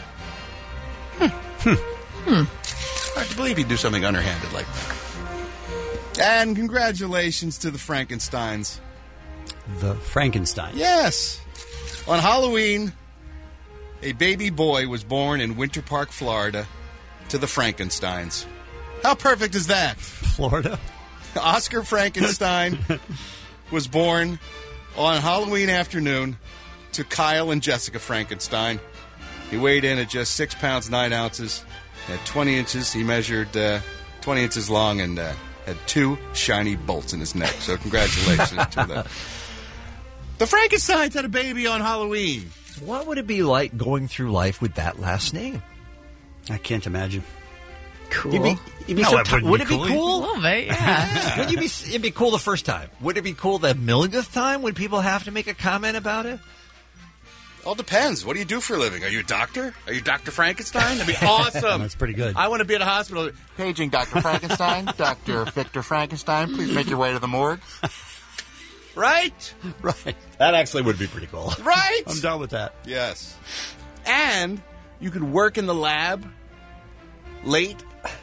Hard to believe he'd do something underhanded like that. And congratulations to the Frankensteins. The Frankenstein. Yes. On Halloween, a baby boy was born in Winter Park, Florida, to the Frankensteins. How perfect is that? Florida? Oscar Frankenstein was born on Halloween afternoon to Kyle and Jessica Frankenstein. He weighed in at just 6 pounds, 9 ounces. At 20 inches, he measured 20 inches long and had 2 shiny bolts in his neck. So congratulations to them. The Frankensteins had a baby on Halloween. What would it be like going through life with that last name? I can't imagine. Cool. Would it be cool? A little bit, yeah. It'd be cool the first time. Would it be cool the millionth time? Would people have to make a comment about it? All depends. What do you do for a living? Are you a doctor? Are you Dr. Frankenstein? That'd be awesome. That's pretty good. I want to be at a hospital. Paging Dr. Frankenstein. Dr. Victor Frankenstein, please make your way to the morgue. Right? Right. That actually would be pretty cool. Right? I'm done with that. Yes. And you could work in the lab late.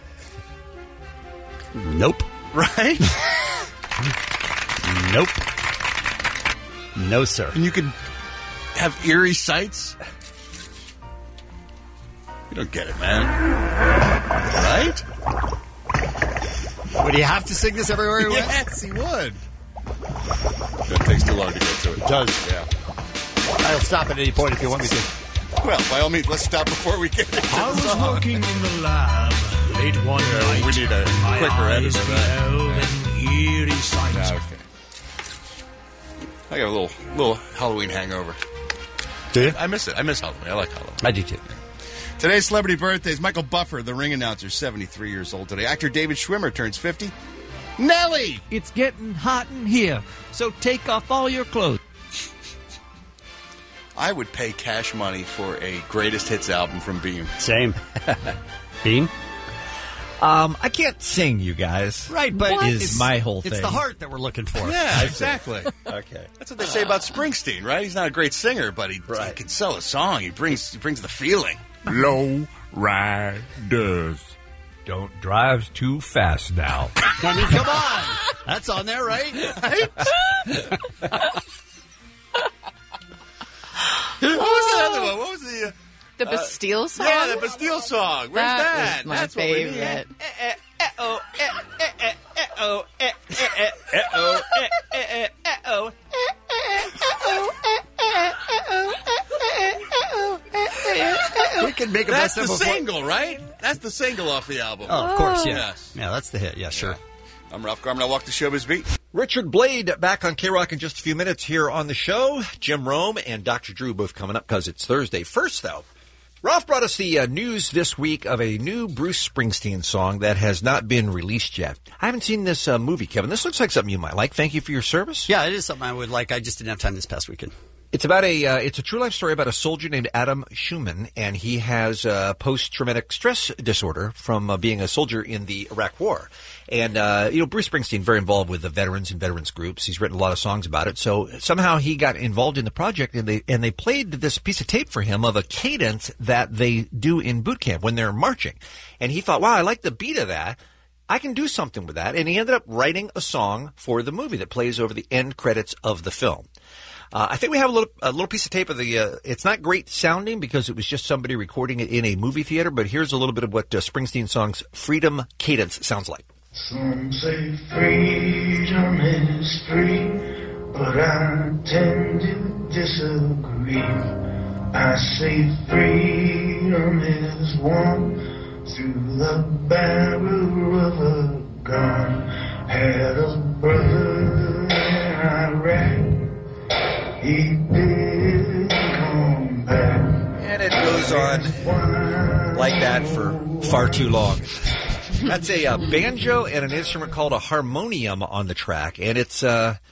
Nope. Right? Nope. No, sir. And you could have eerie sights. You don't get it, man. Right? Would he have to sing this everywhere he went? Yes, he would. That takes too long to get to it. It does. Yeah. I'll stop at any point if you want me to. Well, by all means, let's stop before we get into the I was song. working in the lab late one night. We need a My quicker edit eyes of that. beheld an eerie sight. Okay. I got a little Halloween hangover. Do you? I miss it. I miss Halloween. I like Halloween. I do too. Today's celebrity birthdays. Michael Buffer, the ring announcer, 73 years old today. Actor David Schwimmer turns 50. Nelly! It's getting hot in here, so take off all your clothes. I would pay cash money for a greatest hits album from Beam. Same. Beam? I can't sing, you guys. Right, but is my whole thing. It's the heart that we're looking for. Yeah, exactly. Okay. That's what they say about Springsteen, right? He's not a great singer, but he can sell a song. He brings the feeling. Low riders. Don't drive too fast now. I mean, come on. That's on there, right? What was the other one? What was the... The Bastille song? Yeah, the Bastille song. Where's that? Was my That's favorite. We can make a That's best the of single, right? That's the single off the album. Oh, of course, yeah. Yes. Yeah, that's the hit. Yeah, sure. I'm Ralph Garman. I'll walk the showbiz beat. Richard Blade back on K-Rock in just a few minutes here on the show. Jim Rome and Dr. Drew both coming up because it's Thursday. First, though, Ralph brought us the news this week of a new Bruce Springsteen song that has not been released yet. I haven't seen this movie, Kevin. This looks like something you might like. Thank you for your service. Yeah, it is something I would like. I just didn't have time this past weekend. It's about it's a true life story about a soldier named Adam Schumann, and he has post-traumatic stress disorder from being a soldier in the Iraq War. And, Bruce Springsteen, very involved with the veterans and veterans groups. He's written a lot of songs about it. So somehow he got involved in the project, and they played this piece of tape for him of a cadence that they do in boot camp when they're marching. And he thought, wow, I like the beat of that. I can do something with that. And he ended up writing a song for the movie that plays over the end credits of the film. I think we have a little piece of tape of the, it's not great sounding because it was just somebody recording it in a movie theater, but here's a little bit of what Springsteen song's Freedom Cadence sounds like. Some say freedom is free, but I tend to disagree. I say freedom is won through the barrel of a gun. Had a brother in Iraq. He did come back. And it goes on like that for far too long. That's a banjo and an instrument called a harmonium on the track. And it's,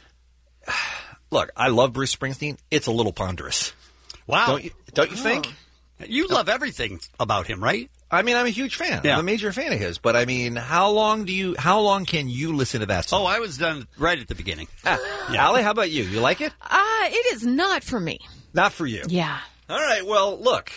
look, I love Bruce Springsteen. It's a little ponderous. Wow. Don't you think? You love everything about him, right? I mean, I'm a huge fan. Yeah. I'm a major fan of his. But I mean, how long can you listen to that song? Oh, I was done right at the beginning. Yeah. Allie, how about you? You like it? It is not for me. Not for you. Yeah. All right. Well, look,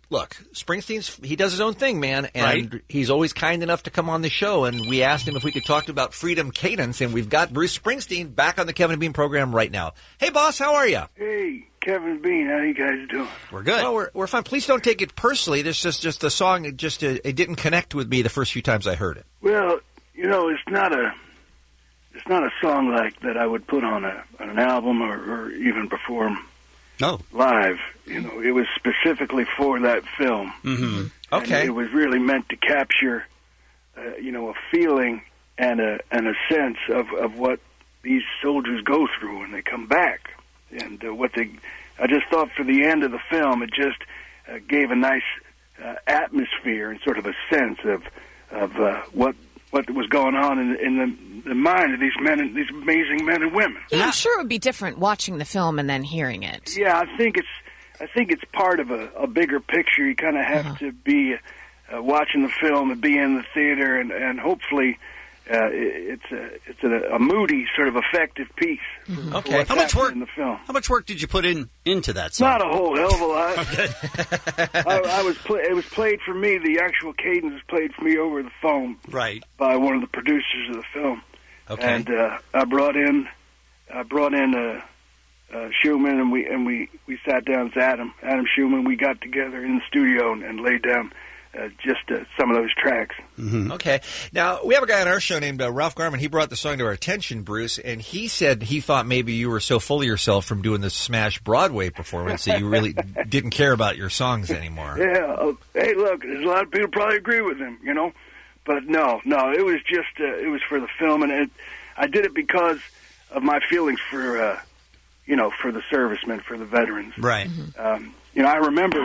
he does his own thing, man, and he's always kind enough to come on the show, and we asked him if we could talk about Freedom Cadence, and we've got Bruce Springsteen back on the Kevin and Bean program right now. Hey, boss, how are you? Hey, Kevin Bean, how you guys doing? We're good. Well, we're fine. Please don't take it personally. This is just a song. It didn't connect with me the first few times I heard it. Well, it's not a song like that I would put on an album or even perform live. It was specifically for that film. Mm-hmm. Okay. And it was really meant to capture, a feeling and a sense of what these soldiers go through when they come back, and I just thought for the end of the film, it just gave a nice atmosphere and sort of a sense of what was going on in the mind of these men, these amazing men and women. Yeah, I'm sure it would be different watching the film and then hearing it. Yeah, I think it's part of a bigger picture. You kind of have to be watching the film and be in the theater, and hopefully it's a moody, sort of effective piece. Mm-hmm. Okay. How much work in the film? How much work did you put into that song? Not a whole hell of a lot. Okay. It was played for me. The actual cadence was played for me over the phone, right, by one of the producers of the film. Okay. And I brought in Schumann, and we sat down with Adam Schumann. We got together in the studio and laid down just some of those tracks. Mm-hmm. Okay. Now, we have a guy on our show named Ralph Garman. He brought the song to our attention, Bruce, and he said he thought maybe you were so full of yourself from doing this smash Broadway performance that you really didn't care about your songs anymore. Yeah. Hey, look, there's a lot of people probably agree with him, But no, it was just, it was for the film, and I did it because of my feelings for for the servicemen, for the veterans. Right. I remember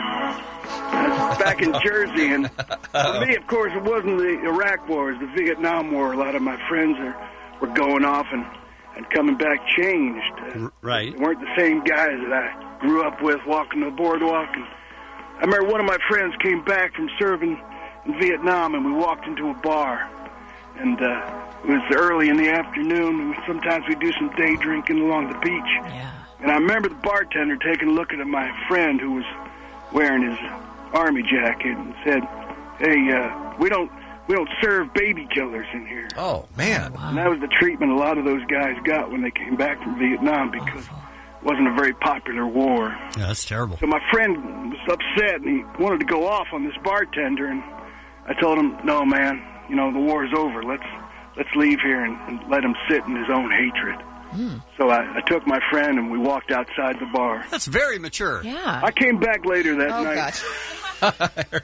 back in Jersey, and for me, of course, it wasn't the Iraq War, it was the Vietnam War. A lot of my friends were going off and coming back changed. Right. They weren't the same guys that I grew up with walking the boardwalk. And I remember one of my friends came back from serving in Vietnam, and we walked into a bar. And it was early in the afternoon. Sometimes we do some day drinking along the beach. Yeah. And I remember the bartender taking a look at my friend who was wearing his army jacket and said, "Hey, we don't serve baby killers in here." Oh, man. And that was the treatment a lot of those guys got when they came back from Vietnam, because it wasn't a very popular war. Yeah, that's terrible. So my friend was upset, and he wanted to go off on this bartender, and I told him, "No, man, the war's over. Let's leave here and let him sit in his own hatred." So I took my friend, and we walked outside the bar. That's very mature. Yeah. I came back later that night. There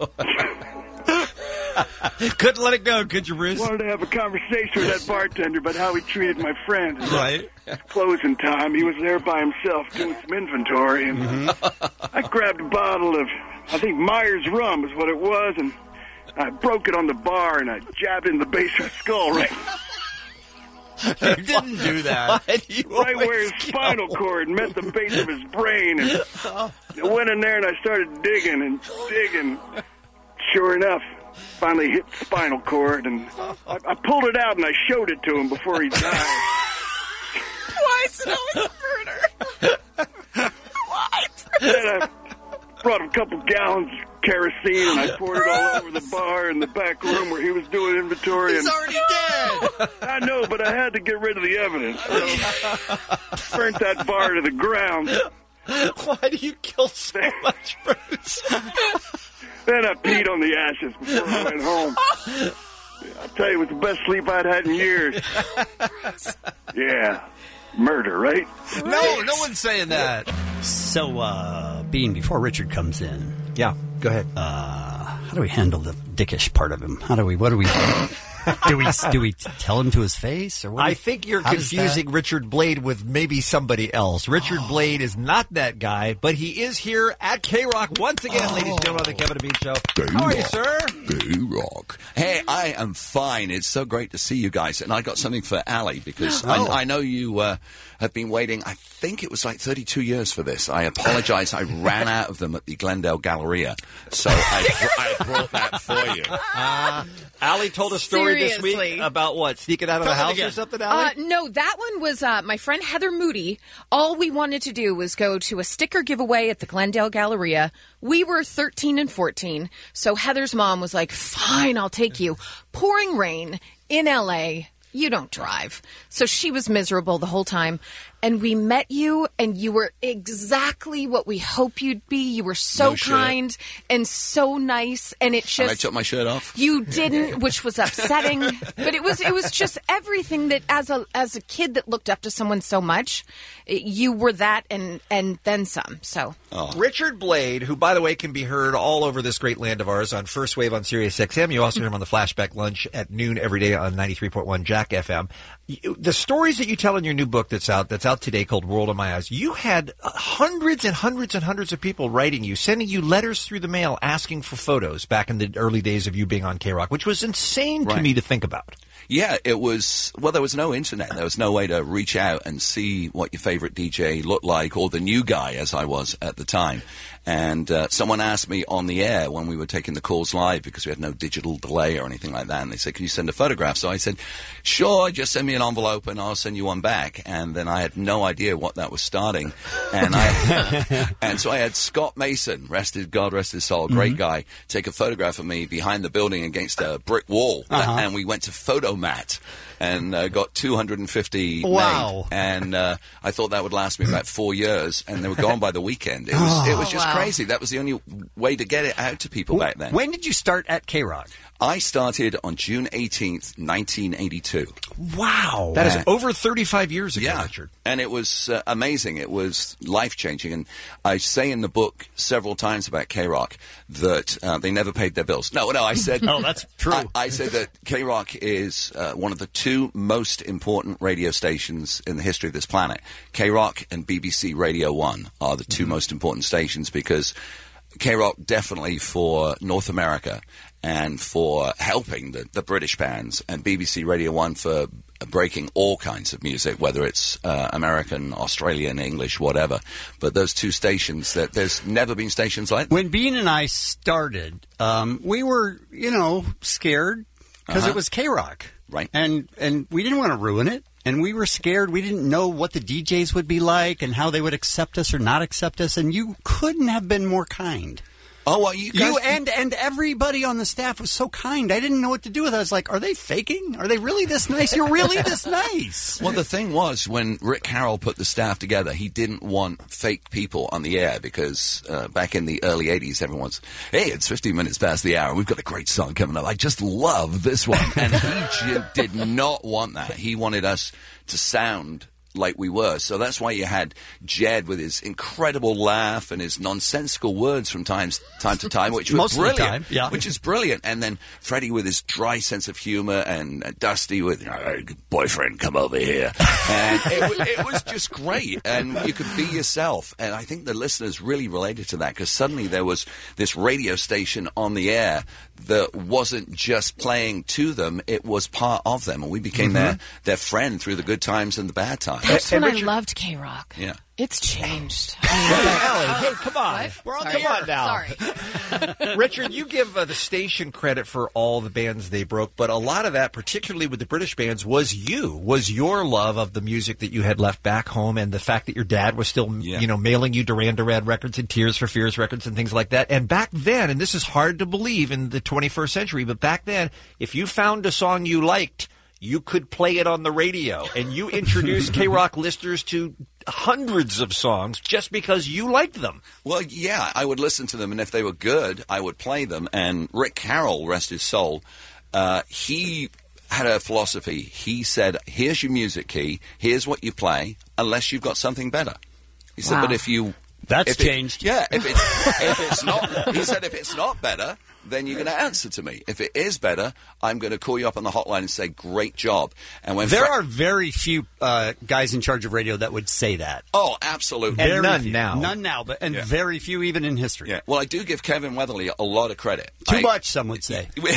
we go. Couldn't let it go, could you, Bruce? Wanted to have a conversation with that bartender about how he treated my friend. Right. It's closing time. He was there by himself doing some inventory, and I grabbed a bottle of, I think Myers rum is what it was, and I broke it on the bar, and I jabbed it in the base of his skull right You didn't do that. right where his spinal cord met the base of his brain. And I went in there and I started digging and digging. Sure enough, finally hit the spinal cord, and I pulled it out and I showed it to him before he died. Why is it always murder? Why? Then I brought a couple gallons of kerosene and I poured it all over the bar in the back room where he was doing inventory. He's already dead. I know, but I had to get rid of the evidence. So burnt that bar to the ground. Why do you kill so much, Bruce? Then I peed on the ashes before I went home. I'll tell you, it was the best sleep I'd had in years. Yeah. Murder, right? No one's saying that. So, Bean, before Richard comes in. Yeah, go ahead. How do we handle the dickish part of him? What do we do we tell him to his face? Or what? I think you're confusing Richard Blade with maybe somebody else. Richard Blade is not that guy, but he is here at K-Rock once again, ladies and gentlemen, on the Kevin and Bean Show. How are you, sir? K-Rock. Hey, I am fine. It's so great to see you guys. And I got something for Ali, because I know you have been waiting, I think it was like 32 years for this. I apologize. I ran out of them at the Glendale Galleria. So I brought that for you. Ali told a story this week about what? Sneaking out of the house or something, Ali? No, that one was my friend Heather Moody. All we wanted to do was go to a sticker giveaway at the Glendale Galleria. We were 13 and 14, so Heather's mom was like, "Fine, I'll take you." Pouring rain in L.A., you don't drive. So she was miserable the whole time. And we met you, and you were exactly what we hope you'd be. You were so kind and so nice, and it just... And I took my shirt off? You didn't, which was upsetting. But it was just everything that, as a kid that looked up to someone so much, you were that and then some. So Richard Blade, who, by the way, can be heard all over this great land of ours on First Wave on Sirius XM. You also hear him on the Flashback Lunch at noon every day on 93.1 Jack FM. The stories that you tell in your new book that's out today called World of My Eyes, you had hundreds and hundreds and hundreds of people writing you, sending you letters through the mail asking for photos back in the early days of you being on K-Rock, which was insane to me to think about. Yeah, it was, well, there was no internet. There was no way to reach out and see what your favorite DJ looked like, or the new guy, as I was at the time. And someone asked me on the air when we were taking the calls live, because we had no digital delay or anything like that, and they said, "Can you send a photograph?" So I said, "Sure, just send me an envelope and I'll send you one back." And then I had no idea what that was starting. And and so I had Scott Mason, God rest his soul, great guy, take a photograph of me behind the building against a brick wall. And we went to Photomat and got 250 made. And I thought that would last me about 4 years, and they were gone by the weekend. It was just crazy. That was the only way to get it out to people back then. When did you start at K-Rock? I started on June 18th, 1982. Wow. That is over 35 years ago, Richard. And it was amazing. It was life-changing. And I say in the book several times about K-Rock that they never paid their bills. No, I said... Oh, that's true. I said that K-Rock is one of the two most important radio stations in the history of this planet. K-Rock and BBC Radio 1 are the two most important stations because K-Rock definitely for North America and for helping the British bands, and BBC Radio 1 for breaking all kinds of music, whether it's American, Australian, English, whatever. But those two stations, there's never been stations like that. When Bean and I started, we were, scared because it was K-Rock. Right. And we didn't want to ruin it. And we were scared. We didn't know what the DJs would be like and how they would accept us or not accept us. And you couldn't have been more kind. Oh, well, you guys... and everybody on the staff was so kind. I didn't know what to do with it. I was like, are they faking? Are they really this nice? You're really this nice. Well, the thing was, when Rick Carroll put the staff together, he didn't want fake people on the air because back in the early 80s, everyone's, hey, it's 15 minutes past the hour. We've got a great song coming up. I just love this one. And he did not want that. He wanted us to sound like we were. So that's why you had Jed with his incredible laugh and his nonsensical words from time to time, which was Most brilliant. of the time, yeah. Which is brilliant. And then Freddie with his dry sense of humor, and Dusty with, hey, boyfriend, come over here. And it was just great. And you could be yourself. And I think the listeners really related to that because suddenly there was this radio station on the air that wasn't just playing to them, it was part of them. And we became their friend through the good times and the bad times. That's when I loved K-Rock. Yeah. It's changed. Allie, hey, come on. What? We're on Sorry. come on now. Sorry. Richard, you give the station credit for all the bands they broke, but a lot of that, particularly with the British bands, was your love of the music that you had left back home and the fact that your dad was still, mailing you Duran Duran records and Tears for Fears records and things like that. And back then, and this is hard to believe in the 21st century, but back then, if you found a song you liked, you could play it on the radio, and you introduced K-Rock listeners to hundreds of songs just because you liked them. Well, yeah, I would listen to them, and if they were good, I would play them. And Rick Carroll, rest his soul, he had a philosophy. He said, here's your music key, here's what you play, unless you've got something better. He said, but if you... That's changed. If it's not, he said, if it's not better, then you're going to answer to me. If it is better, I'm going to call you up on the hotline and say, great job. And when there are very few guys in charge of radio that would say that. Oh, absolutely. And none now. None now, but very few even in history. Yeah. Well, I do give Kevin Weatherly a lot of credit. Too much, some would say. No,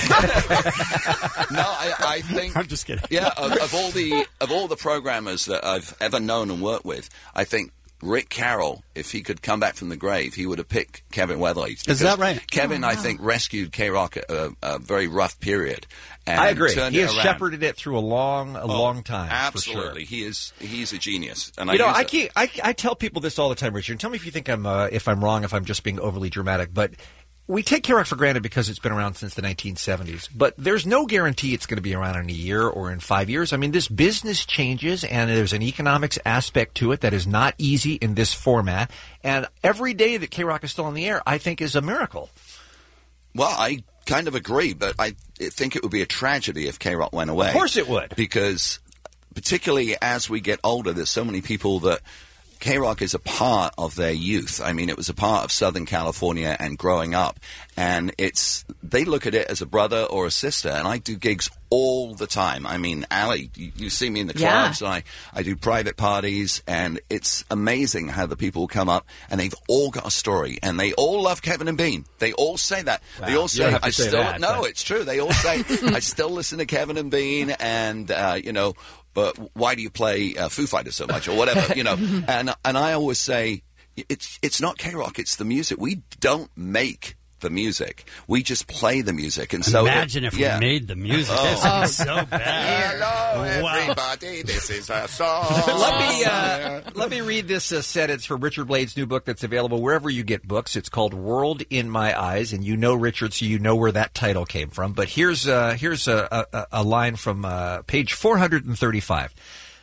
I think... I'm just kidding. Yeah, of all the programmers that I've ever known and worked with, I think Rick Carroll, if he could come back from the grave, he would have picked Kevin Weatherly. Is that right? Kevin, I think, rescued K-Rock at a very rough period. And I agree. Turned He it has around. shepherded it through a long time. Absolutely. For sure. He's a genius. And I tell people this all the time, Richard. Tell me if you think I'm wrong, if I'm just being overly dramatic, but we take K-Rock for granted because it's been around since the 1970s, but there's no guarantee it's going to be around in a year or in 5 years. I mean, this business changes, and there's an economics aspect to it that is not easy in this format, and every day that K-Rock is still on the air, I think, is a miracle. Well, I kind of agree, but I think it would be a tragedy if K-Rock went away. Of course it would. Because particularly as we get older, there's so many people that K-Rock is a part of their youth. I mean, it was a part of Southern California and growing up. And they look at it as a brother or a sister. And I do gigs all the time. I mean, Allie, you see me in the clubs. And I do private parties. And it's amazing how the people come up and they've all got a story. And they all love Kevin and Bean. They all say that. Wow. They all say, No, it's true. They all say, I still listen to Kevin and Bean. And, but why do you play Foo Fighters so much or whatever, And I always say, it's not K-Rock, it's the music. We don't make the music. We just play the music. And so imagine if we made the music. This would be so bad. Hello, everybody. This is our song. Let me read this sentence from Richard Blade's new book that's available wherever you get books. It's called World in My Eyes, and you know Richard, so you know where that title came from. But here's a line from page 435.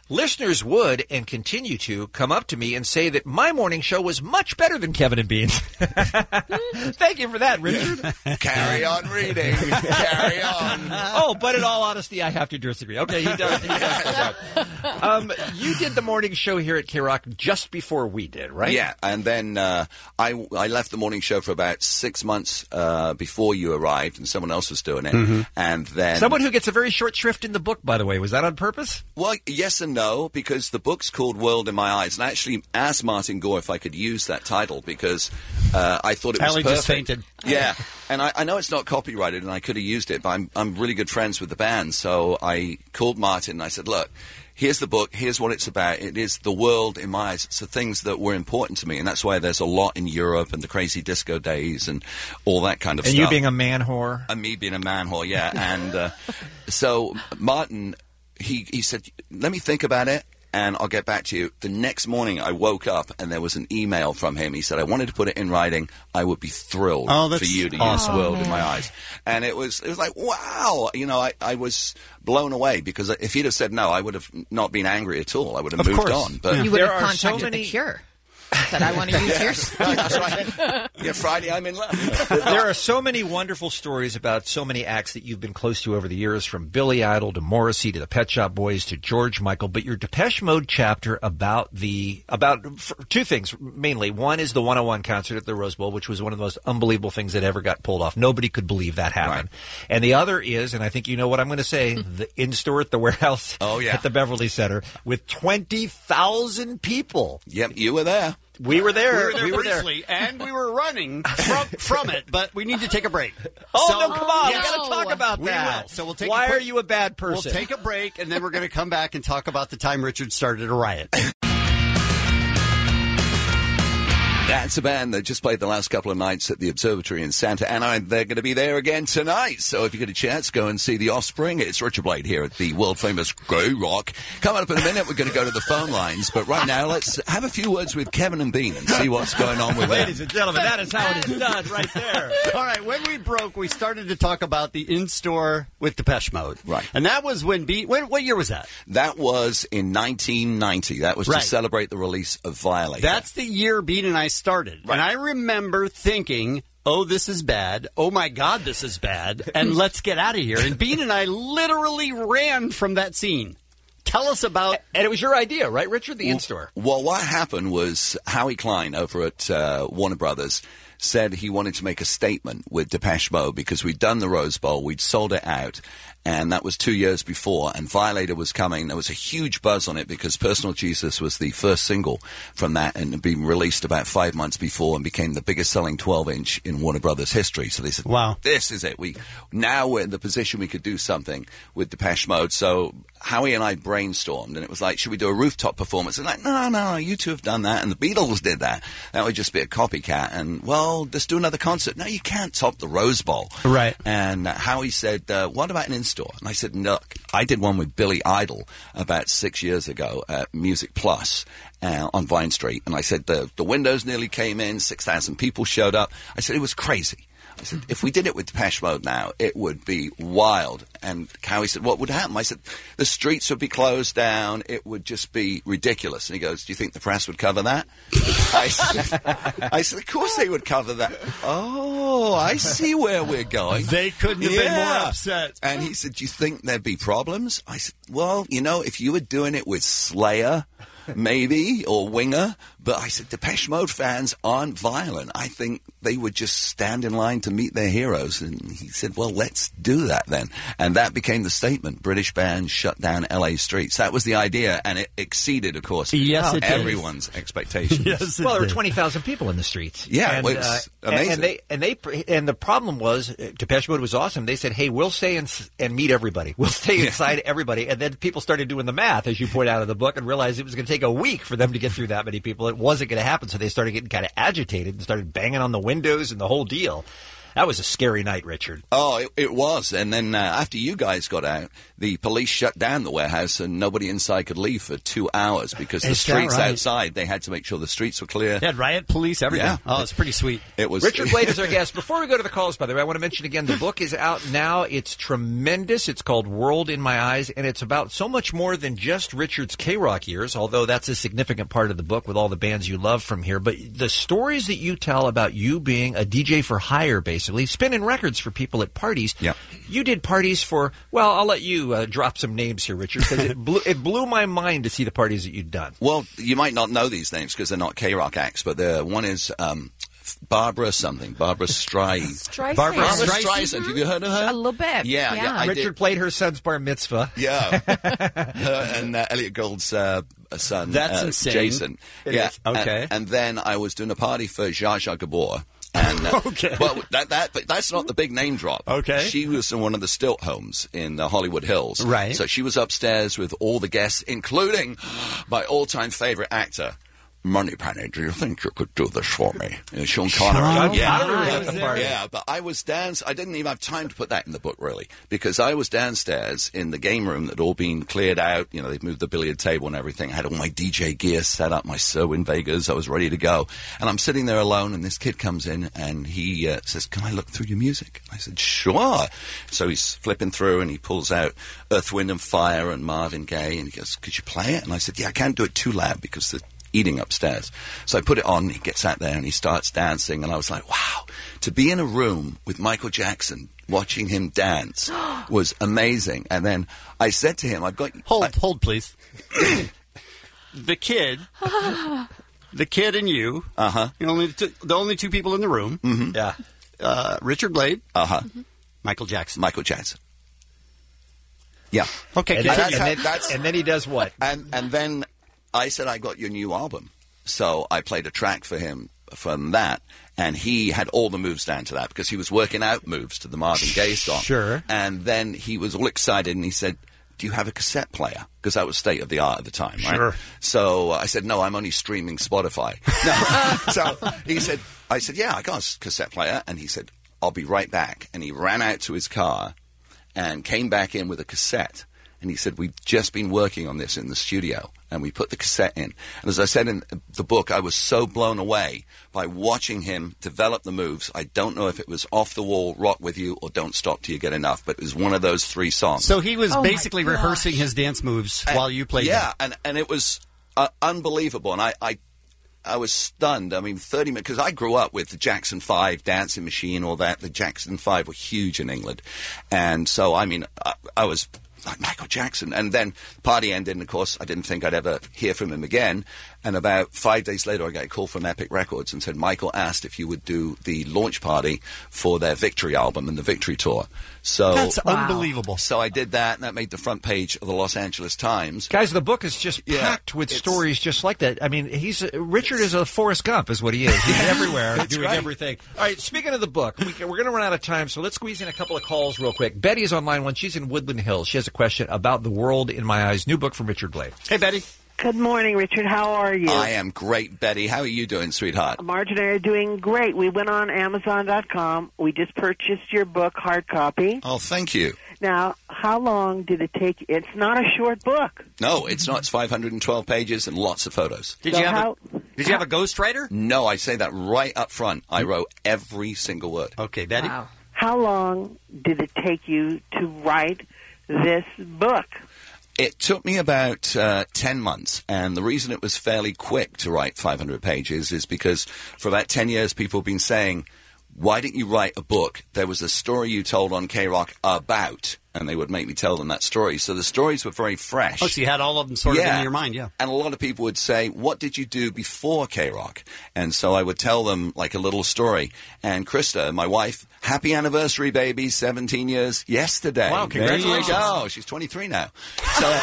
listeners would and continue to come up to me and say that my morning show was much better than Kevin and Bean. Thank you for that, Richard. Carry on reading. Carry on. Oh, but in all honesty, I have to disagree. Okay, he does that. You did the morning show here at K-Rock just before we did, right? Yeah, and then I left the morning show for about 6 months before you arrived, and someone else was doing it. Mhm. And then someone who gets a very short shrift in the book, by the way. Was that on purpose? Well, yes and no, because the book's called World in My Eyes, and I actually asked Martin Gore if I could use that title because I thought it was Allie perfect. just fainted. Yeah, and I know it's not copyrighted, and I could have used it, but I'm really good friends with the band, so I called Martin and I said, look, here's the book, here's what it's about. It is the world in my eyes. It's the things that were important to me, and that's why there's a lot in Europe and the crazy disco days and all that kind of and stuff. you being a man whore? And me being a man whore, yeah. And so Martin, he said, let me think about it, and I'll get back to you. The next morning, I woke up, and there was an email from him. He said, I wanted to put it in writing. I would be thrilled for you to use World in My Eyes. And it was like, wow. You know, I was blown away, because if he'd have said no, I would have not been angry at all. I would have moved on. But you would have contacted The Cure. Said, I want to use yours. That's right. Yeah, Friday, I'm in love. There are so many wonderful stories about so many acts that you've been close to over the years, from Billy Idol to Morrissey to the Pet Shop Boys to George Michael. But your Depeche Mode chapter about two things mainly. One is the 101 concert at the Rose Bowl, which was one of the most unbelievable things that ever got pulled off. Nobody could believe that happened. Right. And the other is, and I think you know what I'm going to say, the in-store at the warehouse at the Beverly Center with 20,000 people. Yep, you were there. We were there. We were there briefly, and we were running from it, but we need to take a break. Oh, so, no, come on. Yes, we got to talk about we that. Will. So we'll take Why are you a bad person? We'll take a break, and then we're going to come back and talk about the time Richard started a riot. That's a band that just played the last couple of nights at the Observatory in Santa Ana, and they're going to be there again tonight. So if you get a chance, go and see The Offspring. It's Richard Blade here at the world-famous K-Rock. Coming up in a minute, we're going to go to the phone lines. But right now, let's have a few words with Kevin and Bean and see what's going on with them. Ladies and gentlemen, that is how it is done right there. All right, when we broke, we started to talk about the in-store with Depeche Mode. Right. And that was when what year was that? That was in 1990. That was to celebrate the release of Violator. That's the year Bean and I started. Right. And I remember thinking, oh, this is bad. Oh, my God, this is bad. And let's get out of here. And Bean and I literally ran from that scene. Tell us about... And it was your idea, right, Richard, the in-store? Well, what happened was Howie Klein over at Warner Brothers said he wanted to make a statement with Depeche Mode because we'd done the Rose Bowl, we'd sold it out, and that was 2 years before, and Violator was coming. There was a huge buzz on it because Personal Jesus was the first single from that and had been released about 5 months before and became the biggest selling 12-inch in Warner Brothers history. So they said, wow, this is it. Now we're in the position we could do something with Depeche Mode. So Howie and I brainstormed, and it was like, should we do a rooftop performance? And like, no, you two have done that, and the Beatles did that. That would just be a copycat. And, well, let's do another concert. No, you can't top the Rose Bowl. Right. And Howie said, what about an in-store? And I said, look, I did one with Billy Idol about 6 years ago at Music Plus on Vine Street. And I said, the windows nearly came in, 6,000 people showed up. I said, it was crazy. I said, if we did it with Depeche Mode now, it would be wild. And Howie said, what would happen? I said, the streets would be closed down. It would just be ridiculous. And he goes, do you think the press would cover that? I said, of course they would cover that. Oh, I see where we're going. They couldn't have been more upset. And he said, do you think there'd be problems? I said, well, if you were doing it with Slayer, maybe, or Winger, but I said, Depeche Mode fans aren't violent. I think they would just stand in line to meet their heroes. And he said, well, let's do that then. And that became the statement. British band shut down LA streets. That was the idea, and it exceeded, of course, everyone's expectations. Yes, well, there were 20,000 people in the streets. Yeah, it was amazing. And the problem was, Depeche Mode was awesome. They said, hey, we'll stay and meet everybody. We'll stay inside everybody. And then people started doing the math, as you point out in the book, and realized it was going to take a week for them to get through that many people. It wasn't going to happen, so they started getting kind of agitated and started banging on the windows and the whole deal. That was a scary night, Richard. Oh, it was. And then after you guys got out, the police shut down the warehouse and nobody inside could leave for 2 hours because the streets outside, they had to make sure the streets were clear. They had riot police, everything. Yeah. Oh, it's pretty sweet. It was. Richard Blade is our guest. Before we go to the calls, by the way, I want to mention again, the book is out now. It's tremendous. It's called World in My Eyes, and it's about so much more than just Richard's K-Rock years, although that's a significant part of the book with all the bands you love from here. But the stories that you tell about you being a DJ for hire, basically, spinning records for people at parties. Yeah. You did parties for, well, I'll let you drop some names here, Richard, because it blew my mind to see the parties that you'd done. Well, you might not know these names because they're not K-Rock acts, but one is Barbara something. Barbara Streisand. Barbara Streisand. Have you heard of her? A little bit. Yeah. Richard played her son's bar mitzvah. Yeah. Her and Elliot Gold's son, That's insane. Jason. It is. Okay. And then I was doing a party for Zsa Zsa Gabor. And, okay. Well, but that's not the big name drop. Okay. She was in one of the stilt homes in the Hollywood Hills. Right. So she was upstairs with all the guests, including my all-time favorite actor, Moneypenny. Do you think you could do this for me? Sean Connery. Yeah, but I was I didn't even have time to put that in the book, really, because I was downstairs in the game room that had all been cleared out. You know, they'd moved the billiard table and everything. I had all my DJ gear set up, my Serwin Vegas. I was ready to go. And I'm sitting there alone, and this kid comes in, and he says, "Can I look through your music?" I said, "Sure." So he's flipping through, and he pulls out Earth, Wind and Fire and Marvin Gaye, and he goes, "Could you play it?" And I said, "Yeah, I can't do it too loud because the eating upstairs." So I put it on, he gets out there and he starts dancing, and I was like, wow, to be in a room with Michael Jackson watching him dance was amazing. And then I said to him, hold please. The kid and you, the only two people in the room, yeah, Richard Blade, Michael Jackson. Yeah. Okay. And then he does what? And then I said, I got your new album. So I played a track for him from that, and he had all the moves down to that because he was working out moves to the Marvin Gaye song. Sure. And then he was all excited, and he said, "Do you have a cassette player?" Because that was state of the art at the time, right? Sure. So I said, "No, I'm only streaming Spotify." No. So I said, "Yeah, I got a cassette player." And he said, "I'll be right back." And he ran out to his car and came back in with a cassette. And he said, "We'd just been working on this in the studio." And we put the cassette in. And as I said in the book, I was so blown away by watching him develop the moves. I don't know if it was Off the Wall, Rock With You, or Don't Stop Till You Get Enough, but it was one of those three songs. So he was basically rehearsing his dance moves while you played them. Yeah, and it was unbelievable. And I was stunned. I mean, 30 minutes, because I grew up with the Jackson 5, Dancing Machine, all that. The Jackson 5 were huge in England. And so, I mean, I was like Michael Jackson. And then the party ended, and of course, I didn't think I'd ever hear from him again. And about 5 days later, I got a call from Epic Records and said, Michael asked if you would do the launch party for their Victory album and the Victory Tour. So that's unbelievable. So I did that, and that made the front page of the Los Angeles Times. Guys, the book is just packed with stories just like that. I mean, Richard is a Forrest Gump, is what he is. He's everywhere, doing everything. All right, speaking of the book, we're going to run out of time, so let's squeeze in a couple of calls real quick. Betty is on line one. She's in Woodland Hills. She has a question about The World in My Eyes, new book from Richard Blade. Hey, Betty. Good morning, Richard. How are you? I am great, Betty. How are you doing, sweetheart? Marge and I are doing great. We went on Amazon.com. We just purchased your book, hard copy. Oh, thank you. Now, how long did it take? It's not a short book. No, it's not. It's 512 pages and lots of photos. Did you have a ghostwriter? No, I say that right up front. I wrote every single word. Okay, Betty. Wow. How long did it take you to write this book? It took me about 10 months, and the reason it was fairly quick to write 500 pages is because for about 10 years people have been saying, why didn't you write a book? There was a story you told on K-Rock about, and they would make me tell them that story. So the stories were very fresh. Oh, so you had all of them sort of in your mind, yeah. And a lot of people would say, what did you do before K-Rock? And so I would tell them like a little story. And Krista, my wife, happy anniversary, baby, 17 years yesterday. Wow, congratulations. There you go. She's 23 now. So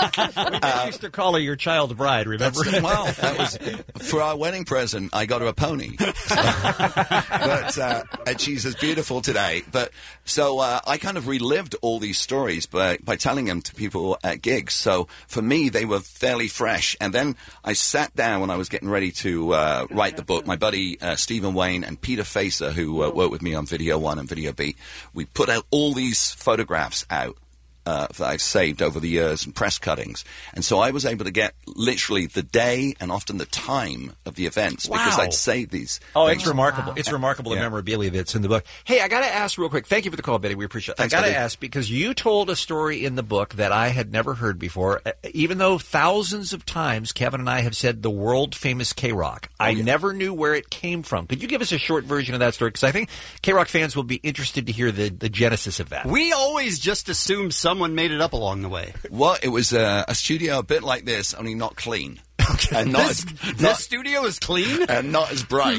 we used to call her your child bride, remember? Well, that was for our wedding present. I got her a pony. And she's as beautiful today. But so I kind of relived all these stories by telling them to people at gigs. So for me, they were fairly fresh. And then I sat down when I was getting ready to write the book. My buddy Stephen Wayne and Peter Facer, who worked with me on Video One and Video Beat, we put out all these photographs out that I've saved over the years and press cuttings. And so I was able to get literally the day and often the time of the events because I'd saved these. Oh, things. it's remarkable. It's remarkable, the memorabilia that's in the book. Hey, I got to ask real quick. Thank you for the call, Betty. We appreciate it. Thanks, I got to Betty. ask because you told a story in the book that I had never heard before, even though thousands of times Kevin and I have said the world-famous K-Rock. I never knew where it came from. Could you give us a short version of that story? Because I think K-Rock fans will be interested to hear the genesis of that. We always just assume someone made it up along the way. Well, it was a studio a bit like this, only not clean. Okay. And this studio is clean? And not as bright.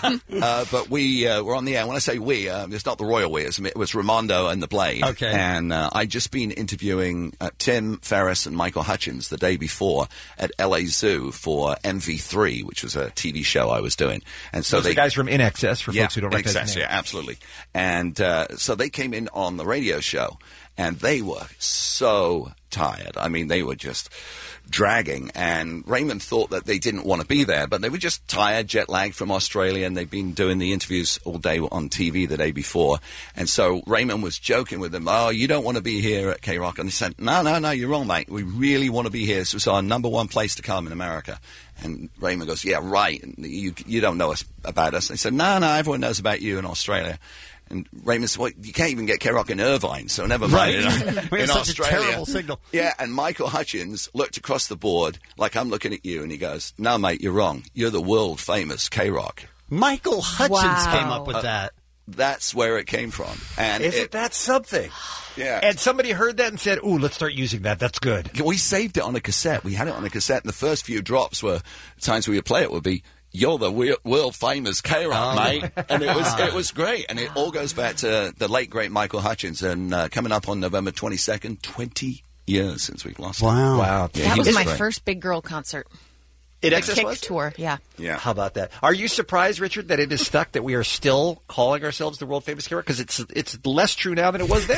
But we were on the air. When I say we, it's not the royal we. It was Raimondo and the Blade. Okay. And I'd just been interviewing Tim Ferriss and Michael Hutchins the day before at LA Zoo for MV3, which was a TV show I was doing. And so Those are the guys from In Excess, for folks who don't recognize Excess, the name. yeah, absolutely. And so they came in on the radio show, and they were so tired. I mean, they were just dragging, and Raymond thought that they didn't want to be there, but they were just tired, jet lagged from Australia, and they'd been doing the interviews all day on TV the day before. And so Raymond was joking with them, "Oh, you don't want to be here at K-Rock." And they said, No, you're wrong, mate. We really want to be here. This was our number one place to come in America. And Raymond goes, "Yeah, right. You don't know us about us." They said, No, everyone knows about you in Australia. And Raymond said, "Well, you can't even get K-Rock in Irvine, so never mind." Right. We have in such Australia. a terrible signal. Yeah, and Michael Hutchins looked across the board like I'm looking at you, and he goes, "No, mate, you're wrong. You're the world-famous K-Rock." Michael Hutchins came up with that. That's where it came from. And Isn't that something? Yeah. And somebody heard that and said, "Ooh, let's start using that. That's good." We saved it on a cassette. We had it on a cassette, and the first few drops were times we would play it would be, "You're the world famous K-Rock, mate," and it was great, and it all goes back to the late great Michael Hutchins. And coming up on November 22nd, 20 years since we've lost him. Wow! Yeah, That he was my great. first big girl concert. It The Excess Kick was? tour, yeah. Yeah. How about that? Are you surprised, Richard, that it is stuck, that we are still calling ourselves the world famous K-Rock? Because it's less true now than it was then.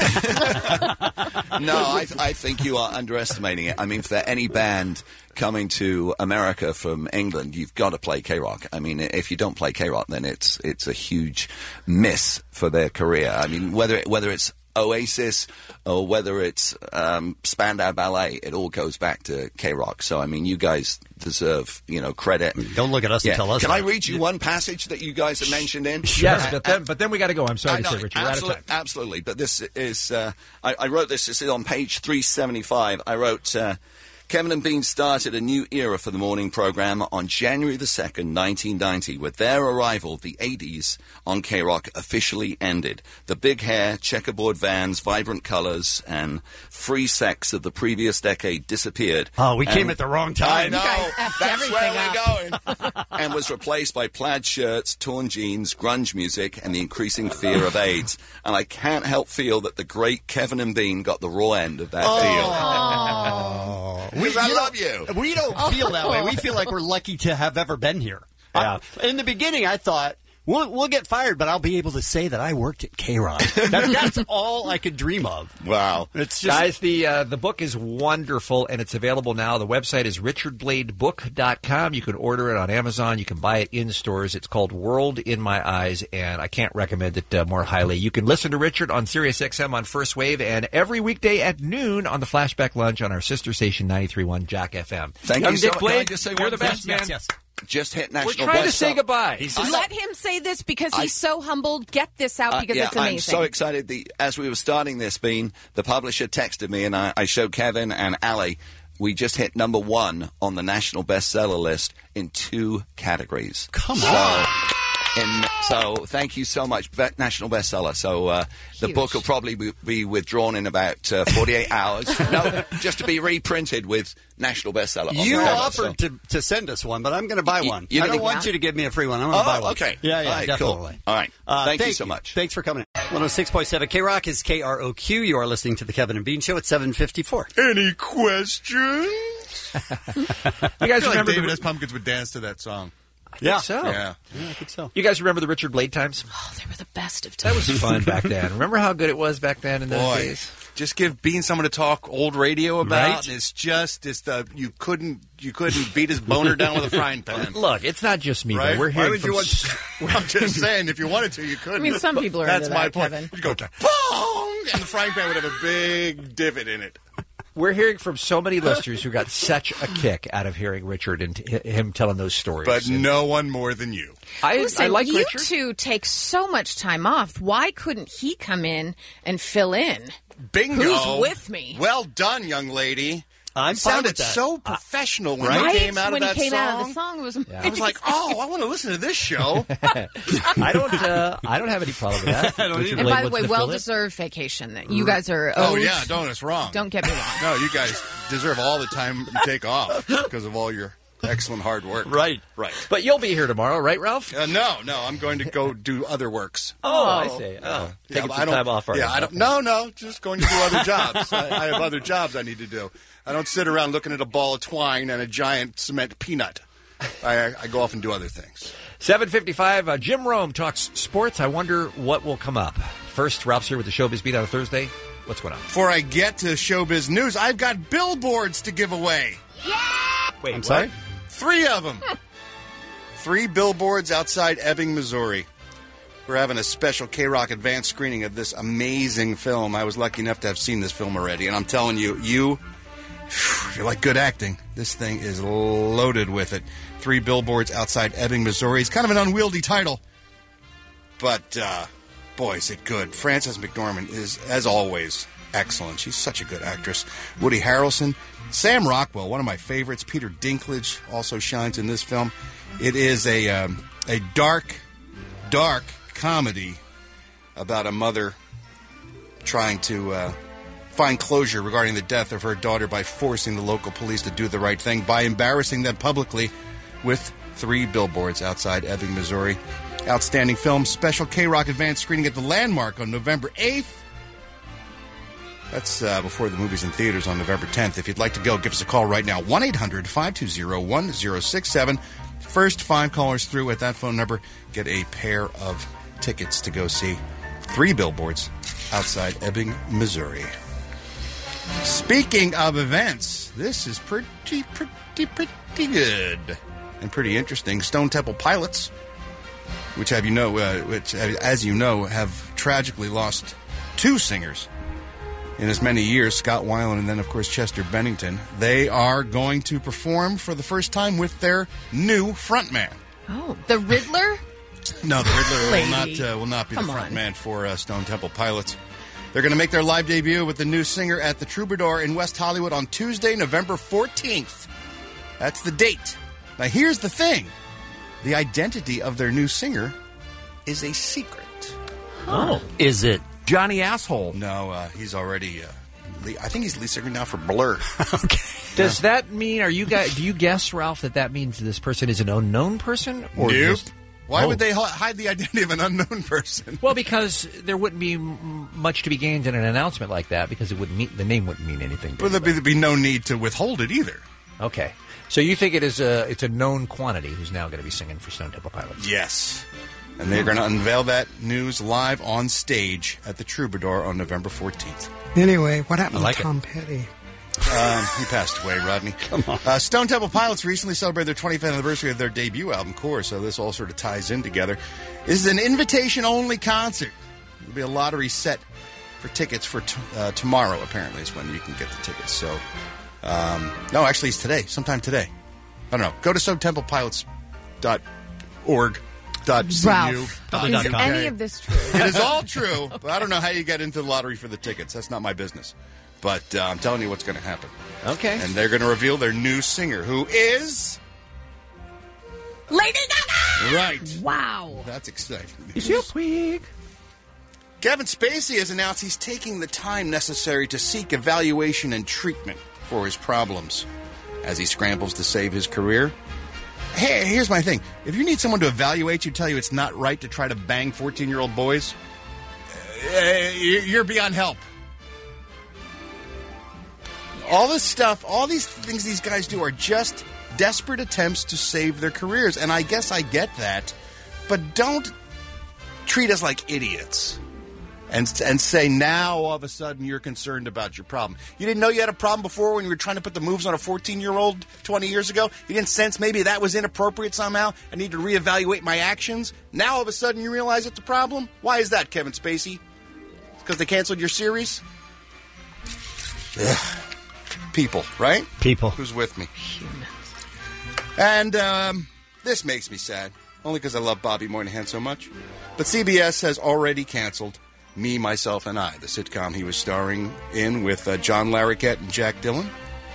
No, I think you are underestimating it. I mean, for any band coming to America from England, you've got to play K-Rock. I mean, if you don't play K-Rock, then it's a huge miss for their career. I mean, whether it's Oasis or whether it's Spandau Ballet, it all goes back to K-Rock. So, I mean, you guys deserve, credit. Don't look at us and tell us. Can I read you one passage that you guys have mentioned in? Yes, but then we got to go. I'm sorry to say, Richard, we're out of time. Absolutely. But this is, I wrote this. This is on page 375. I wrote, Kevin and Bean started a new era for the morning program on January the 2nd, 1990. With their arrival, the 80s on K-Rock officially ended. The big hair, checkerboard vans, vibrant colors, and free sex of the previous decade disappeared. Oh, we came at the wrong time. I know. You guys effed That's where everything we're going. And was replaced by plaid shirts, torn jeans, grunge music, and the increasing fear of AIDS. And I can't help feel that the great Kevin and Bean got the raw end of that deal. I love you. We don't feel that way. We feel like we're lucky to have ever been here. Yeah. In the beginning, I thought, we'll get fired, but I'll be able to say that I worked at K-Rock. That's all I could dream of. Wow. It's just, Guys, the book is wonderful, and it's available now. The website is richardbladebook.com. You can order it on Amazon. You can buy it in stores. It's called World in My Eyes, and I can't recommend it more highly. You can listen to Richard on Sirius XM on First Wave, and every weekday at noon on the Flashback Lunch on our sister station, 93.1 Jack FM. Thank Young you so Dick much. Blade, Can I just say you're one the thing? best, man. yes. Just hit We're national trying to best say sell- goodbye. Let him say this because he's so humbled. Get this out because it's amazing. I'm so excited. As we were starting this, Bean, the publisher texted me, and I showed Kevin and Ali. We just hit number 1 on the national bestseller list in 2 categories. Come on. So thank you so much. National bestseller. So the book will probably be withdrawn in about 48 hours. No, just to be reprinted with national bestseller. on You the cover, offered to send us one, but I'm going to buy one. you're I don't gonna- want you to give me a free one. I'm going to buy one. Okay. Yeah, All right, definitely. cool. All right. Thank you so much. Thanks for coming. 106.7 K-Rock is KROQ. You are listening to the Kevin and Bean Show at 7:54. Any questions? You guys I feel like remember David the, S. Pumpkins would dance to that song. I think so. Yeah. I think so. You guys remember the Richard Blade times? Oh, they were the best of That times. was fun back then. Remember how good it was back then in those days? Just give Bean someone to talk old radio about. Right. And you couldn't beat his boner down with a frying pan. Look, it's not just me. Right? Though. We're Why hearing would you want? I'm just saying, if you wanted to, you could. I mean, some people are That's into my that, point. Kevin. You go pong, and the frying pan would have a big divot in it. We're hearing from so many listeners who got such a kick out of hearing Richard and him telling those stories. But no one more than you. I like you Richard. two take so much time off. Why couldn't he come in and fill in? Bingo. Who's with me? Well done, young lady. I'm it fine sounded with that. so professional when Right? he came out when of that he came song. out of the song, it was amazing. I was like, oh, I want to listen to this show. I don't have any problem with that. Richard And Lane by the wants way, to fill in. well-deserved vacation that you guys are Oh, owed. yeah, don't us wrong. Don't get me wrong. No, you guys deserve all the time you take off because of all your excellent hard work. Right. But you'll be here tomorrow, right, Ralph? No, I'm going to go do other works. Oh, I see. Taking some time off already. Yeah, I don't. No, just going to do other jobs. I have other jobs I need to do. I don't sit around looking at a ball of twine and a giant cement peanut. I go off and do other things. 7:55. Jim Rome talks sports. I wonder what will come up. First, Ralph's here with the Showbiz Beat on a Thursday. What's going on? Before I get to showbiz news, I've got billboards to give away. Wait, I'm sorry? 3 of them. 3 billboards outside Ebbing, Missouri. We're having a special K-Rock advanced screening of this amazing film. I was lucky enough to have seen this film already, and I'm telling you, if you like good acting, this thing is loaded with it. 3 billboards outside Ebbing, Missouri. It's kind of an unwieldy title, but boy, is it good. Frances McDormand is, as always, excellent. She's such a good actress. Woody Harrelson, Sam Rockwell, one of my favorites. Peter Dinklage also shines in this film. It is a dark comedy about a mother trying to find closure regarding the death of her daughter by forcing the local police to do the right thing by embarrassing them publicly with 3 billboards outside Ebbing, Missouri. Outstanding film, special K-Rock advanced screening at the Landmark on November 8th. That's before the movie's in theaters on November 10th. If you'd like to go, give us a call right now, 1-800-520-1067. First 5 callers through at that phone number get a pair of tickets to go see 3 billboards outside Ebbing, Missouri. Speaking of events, this is pretty good and pretty interesting. Stone Temple Pilots, which as you know, have tragically lost 2 singers in as many years, Scott Weiland and then, of course, Chester Bennington. They are going to perform for the first time with their new frontman. Oh, the Riddler? No, the Riddler will not be the front man for Stone Temple Pilots. They're going to make their live debut with the new singer at the Troubadour in West Hollywood on Tuesday, November 14th. That's the date. Now, here's the thing. The identity of their new singer is a secret. Oh. Is it Johnny Asshole? No, he's already... I think he's lead singer now for Blur. Okay. Does that mean, do you guess, Ralph, that means this person is an unknown person? Or Nope. just- Why would they hide the identity of an unknown person? Well, because there wouldn't be much to be gained in an announcement like that, because the name wouldn't mean anything. Well, there'd be no need to withhold it either. Okay. So you think it's a known quantity who's now going to be singing for Stone Temple Pilots? Yes. And they're going to unveil that news live on stage at the Troubadour on November 14th. Anyway, what happened to Tom Petty? He passed away, Rodney. Come on. Stone Temple Pilots recently celebrated their 25th anniversary of their debut album, Core, so this all sort of ties in together. This is an invitation-only concert. There'll be a lottery set for tickets for tomorrow, apparently, is when you can get the tickets. So, no, actually, it's today, sometime today. I don't know. Go to StoneTemplePilots.org. Ralph, is any of this true? It is all true, but I don't know how you get into the lottery for the tickets. That's not my business. But I'm telling you what's going to happen. Okay. And they're going to reveal their new singer, who is... Lady Gaga! Right. Wow. That's exciting. Kevin Spacey has announced he's taking the time necessary to seek evaluation and treatment for his problems as he scrambles to save his career. Hey, here's my thing. If you need someone to evaluate you, tell you it's not right to try to bang 14-year-old boys, you're beyond help. All this stuff, all these things these guys do are just desperate attempts to save their careers. And I guess I get that. But don't treat us like idiots. and say now all of a sudden you're concerned about your problem. You didn't know you had a problem before when you were trying to put the moves on a 14-year-old 20 years ago? You didn't sense maybe that was inappropriate somehow? I need to reevaluate my actions? Now all of a sudden you realize it's a problem? Why is that, Kevin Spacey? Because they canceled your series? Ugh. People, right? People. Who's with me? And this makes me sad, only because I love Bobby Moynihan so much. But CBS has already canceled Me, Myself, and I, the sitcom he was starring in with John Larroquette and Jack Dillon.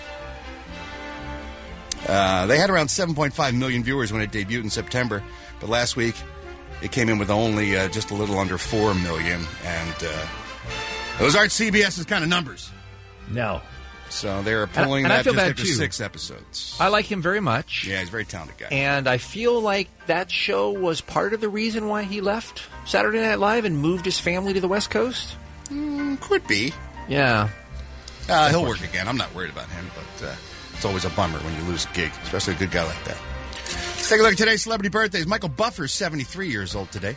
They had around 7.5 million viewers when it debuted in September, but last week it came in with only just a little under 4 million, and those aren't CBS's kind of numbers. No. So they're pulling and that I feel just bad after too. 6 episodes. I like him very much. Yeah, he's a very talented guy. And I feel like that show was part of the reason why he left Saturday Night Live and moved his family to the West Coast. Could be. Yeah. He'll work again. I'm not worried about him, but it's always a bummer when you lose a gig, especially a good guy like that. Let's take a look at today's celebrity birthdays. Michael Buffer's 73 years old today.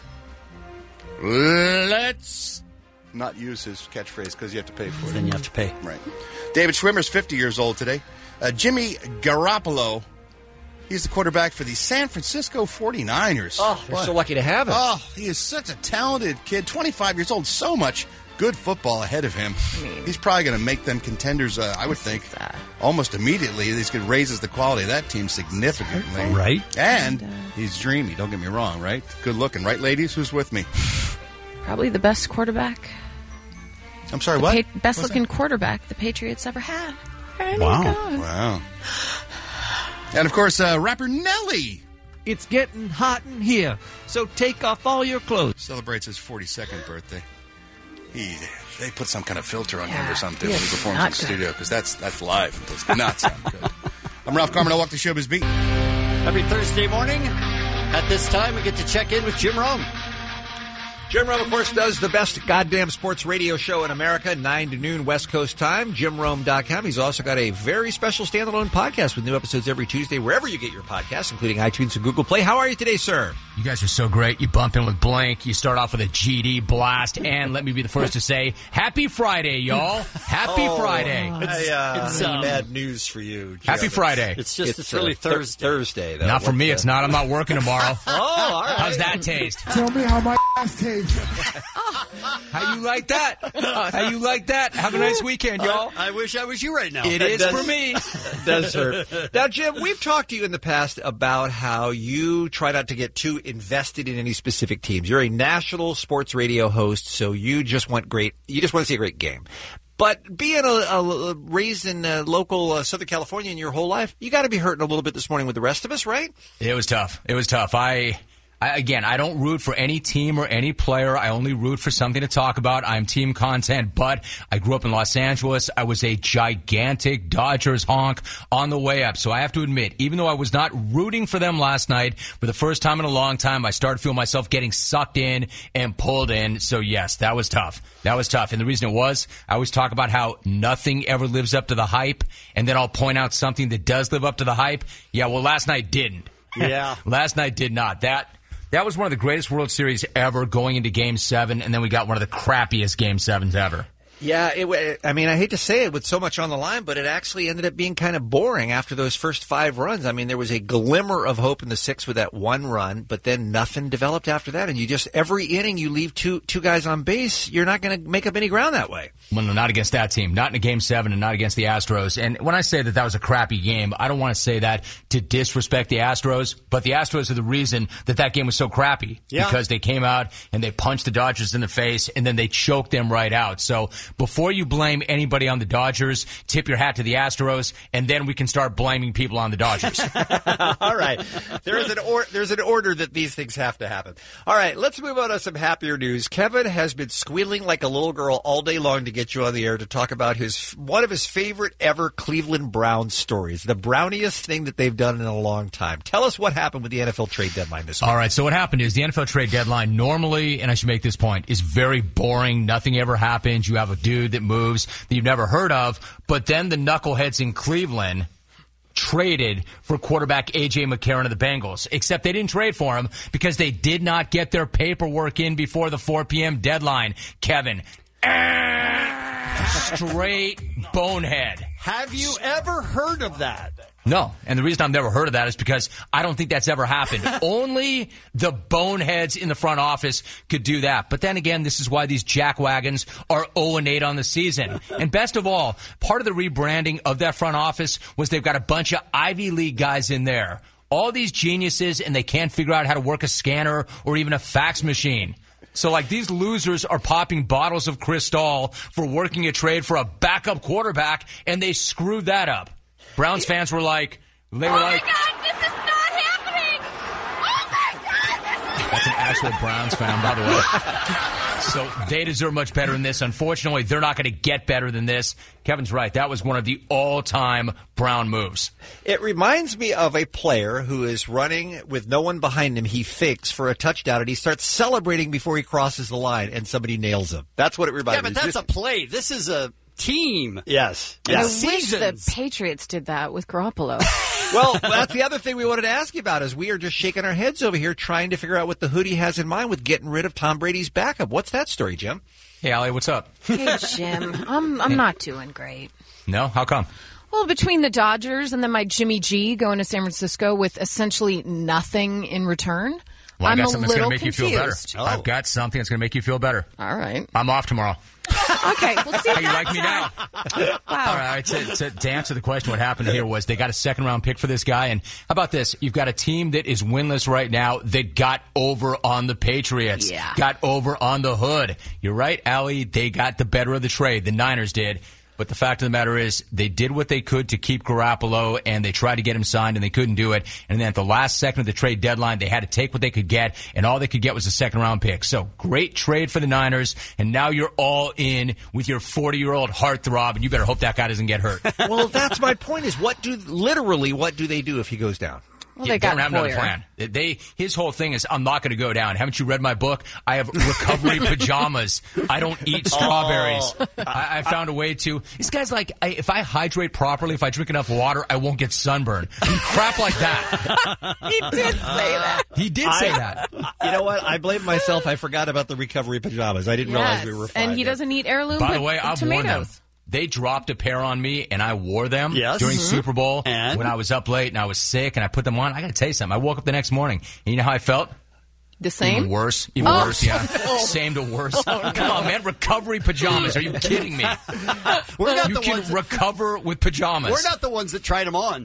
Let's not use his catchphrase because you have to pay for it. Then you have to pay. Right. David Schwimmer's 50 years old today. Jimmy Garoppolo, he's the quarterback for the San Francisco 49ers. Oh, we're so lucky to have him. Oh, he is such a talented kid. 25 years old, so much good football ahead of him. He's probably going to make them contenders, I would think, almost immediately. This could raises the quality of that team significantly. Right. And he's dreamy, don't get me wrong, right? Good looking, right, ladies? Who's with me? Probably the best quarterback. I'm sorry, what? Best looking quarterback the Patriots ever had. Wow. And, of course, rapper Nelly. It's getting hot in here, so take off all your clothes. Celebrates his 42nd birthday. They put some kind of filter on him or something when he it's performs in not the good. studio, because that's live. It does not sound good. I'm Ralph Garman. I'll walk the showbiz beat. Every Thursday morning at this time, we get to check in with Jim Rome. Jim Rome, of course, does the best goddamn sports radio show in America, 9 to noon West Coast time, JimRome.com. He's also got a very special standalone podcast with new episodes every Tuesday, wherever you get your podcasts, including iTunes and Google Play. How are you today, sir? You guys are so great. You bump in with Blink. You start off with a GD blast. And let me be the first to say, Happy Friday, y'all. Happy Friday. It's bad news for you, Jim. Happy Friday. It's really Thursday. Thursday, though. Not for me. It's not. I'm not working tomorrow. All right. How's that taste? Tell me how my ass tastes. How you like that? How you like that? Have a nice weekend, y'all. I wish I was you right now. It is for me. It does hurt. Now, Jim, we've talked to you in the past about how you try not to get too invested in any specific teams. You're a national sports radio host, so you just want to see a great game. But being raised in local Southern California in your whole life, you got to be hurting a little bit this morning with the rest of us, right? It was tough. Again, I don't root for any team or any player. I only root for something to talk about. I'm team content, but I grew up in Los Angeles. I was a gigantic Dodgers honk on the way up. So I have to admit, even though I was not rooting for them last night, for the first time in a long time, I started feeling myself getting sucked in and pulled in. So yes, that was tough. That was tough. And the reason it was, I always talk about how nothing ever lives up to the hype, and then I'll point out something that does live up to the hype. Yeah, well, last night didn't. Yeah. Last night did not. That was one of the greatest World Series ever going into Game 7, and then we got one of the crappiest Game 7s ever. Yeah, I hate to say it with so much on the line, but it actually ended up being kind of boring after those first 5 runs. I mean, there was a glimmer of hope in the 6th with that one run, but then nothing developed after that. And you just, every inning you leave two guys on base, you're not going to make up any ground that way. Well, no, not against that team. Not in a Game 7 and not against the Astros. And when I say that was a crappy game, I don't want to say that to disrespect the Astros, but the Astros are the reason that game was so crappy. Yeah. Because they came out and they punched the Dodgers in the face, and then they choked them right out. So before you blame anybody on the Dodgers, tip your hat to the Astros, and then we can start blaming people on the Dodgers. All right. There's an order that these things have to happen. All right, let's move on to some happier news. Kevin has been squealing like a little girl all day long to get you on the air to talk about one of his favorite ever Cleveland Browns stories, the browniest thing that they've done in a long time. Tell us what happened with the NFL trade deadline this week. All right, so what happened is the NFL trade deadline normally, and I should make this point, is very boring. Nothing ever happens. You have a dude that moves that you've never heard of, but then the knuckleheads in Cleveland traded for quarterback A.J. McCarron of the Bengals, except they didn't trade for him because they did not get their paperwork in before the 4 p.m. deadline. Kevin, straight bonehead. Have you ever heard of that? No, and the reason I've never heard of that is because I don't think that's ever happened. Only the boneheads in the front office could do that. But then again, this is why these jackwagons are 0-8 on the season. And best of all, part of the rebranding of that front office was they've got a bunch of Ivy League guys in there. All these geniuses, and they can't figure out how to work a scanner or even a fax machine. So, like, these losers are popping bottles of Cristal for working a trade for a backup quarterback, and they screwed that up. Browns fans were like, Oh my God, this is not happening! Oh my God, That's an actual Browns fan, by the way. So they deserve much better than this. Unfortunately, they're not going to get better than this. Kevin's right. That was one of the all-time Brown moves. It reminds me of a player who is running with no one behind him. He fakes for a touchdown, and he starts celebrating before he crosses the line, and somebody nails him. That's what it reminds me Yeah, but that's a play. This is a team. Yes. I wish the Patriots did that with Garoppolo. Well, that's the other thing we wanted to ask you about is we are just shaking our heads over here trying to figure out what the hoodie has in mind with getting rid of Tom Brady's backup. What's that story, Jim? Hey, Allie, what's up? Hey, Jim. I'm not doing great. No? How come? Well, between the Dodgers and then my Jimmy G going to San Francisco with essentially nothing in return, Well, I I'm got a something that's little going to make you feel better. confused. I've got something that's going to make you feel better. All right. I'm off tomorrow. Okay, we'll see. How you like me now? Wow. All right, to answer the question, what happened here was they got a second-round pick for this guy, and how about this? You've got a team that is winless right now that got over on the Patriots, got over on the hood. You're right, Allie, they got the better of the trade. The Niners did. But the fact of the matter is they did what they could to keep Garoppolo, and they tried to get him signed, and they couldn't do it. And then at the last second of the trade deadline, they had to take what they could get, and all they could get was a second-round pick. So great trade for the Niners, and now you're all in with your 40-year-old heartthrob, and you better hope that guy doesn't get hurt. Well, that's my point is what do they do if he goes down? Well, they got don't have another Hoyer. plan. His whole thing is, I'm not going to go down. Haven't you read my book? I have recovery pajamas. I don't eat strawberries. I found a way to. This guy's like, if I hydrate properly, if I drink enough water, I won't get sunburned. I mean, crap like that. He did say that. He did say that. You know what? I blame myself. I forgot about the recovery pajamas. I didn't realize we were fine. And he doesn't eat heirloom By the way, I've worn them. tomatoes. They dropped a pair on me, and I wore them Yes. during Mhm. Super Bowl And? when I was up late and I was sick, and I put them on. I got to tell you something. I woke up the next morning, and you know how I felt? The same? Even worse. Even Oh. worse, yeah. Oh. Same to worse. Oh, Come on, man. Recovery pajamas. Are you kidding me? We're not you the can ones recover with pajamas. We're not the ones that tried them on.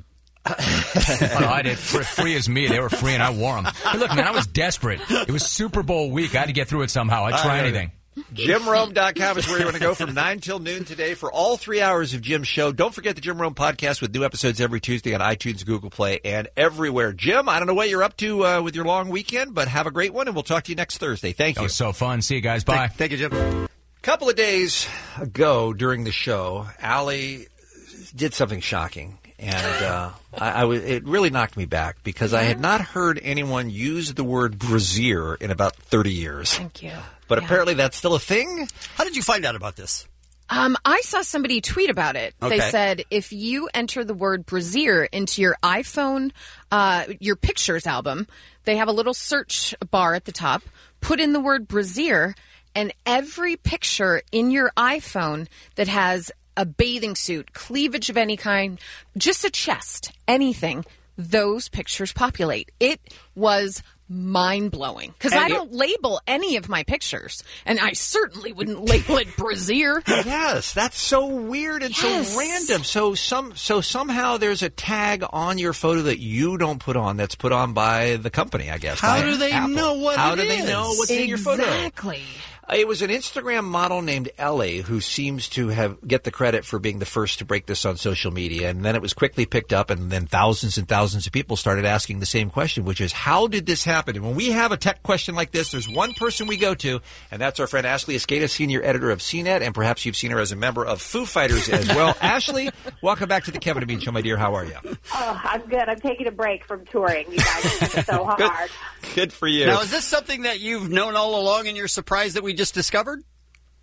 Oh, no, I did. Free as me. They were free, and I wore them. Hey, look, man, I was desperate. It was Super Bowl week. I had to get through it somehow. I'd try anything. JimRome.com is where you want to go from 9 till noon today for all 3 hours of Jim's show. Don't forget the Jim Rome podcast with new episodes every Tuesday on iTunes, Google Play, and everywhere. Jim, I don't know what you're up to with your long weekend, but have a great one, and we'll talk to you next Thursday. Thank you. That was so fun. See you guys. Bye. Thank you, Jim. A couple of days ago during the show, Allie did something shocking. And it really knocked me back because I had not heard anyone use the word brassiere in about 30 years. Thank you. But apparently that's still a thing. How did you find out about this? I saw somebody tweet about it. Okay. They said if you enter the word brassiere into your iPhone, your pictures album, they have a little search bar at the top. Put in the word brassiere, and every picture in your iPhone that has a bathing suit, cleavage of any kind, just a chest, anything, those pictures populate. It was mind-blowing because I don't label any of my pictures, and I certainly wouldn't label it brassiere. Yes, that's so weird and so random. So somehow there's a tag on your photo that you don't put on that's put on by the company, I guess. How by do they Apple. know what How it do they is? know what's in your photo? Exactly. It was an Instagram model named Ellie who seems to get the credit for being the first to break this on social media. And then it was quickly picked up, and then thousands and thousands of people started asking the same question, which is, how did this happen? And when we have a tech question like this, there's one person we go to, and that's our friend Ashley Escada, senior editor of CNET, and perhaps you've seen her as a member of Foo Fighters as well. Ashley, welcome back to the Kevin and Bean Show, my dear. How are you? Oh, I'm good. I'm taking a break from touring. You guys are so hard. Good for you. Now, is this something that you've known all along and you're surprised that we just discovered?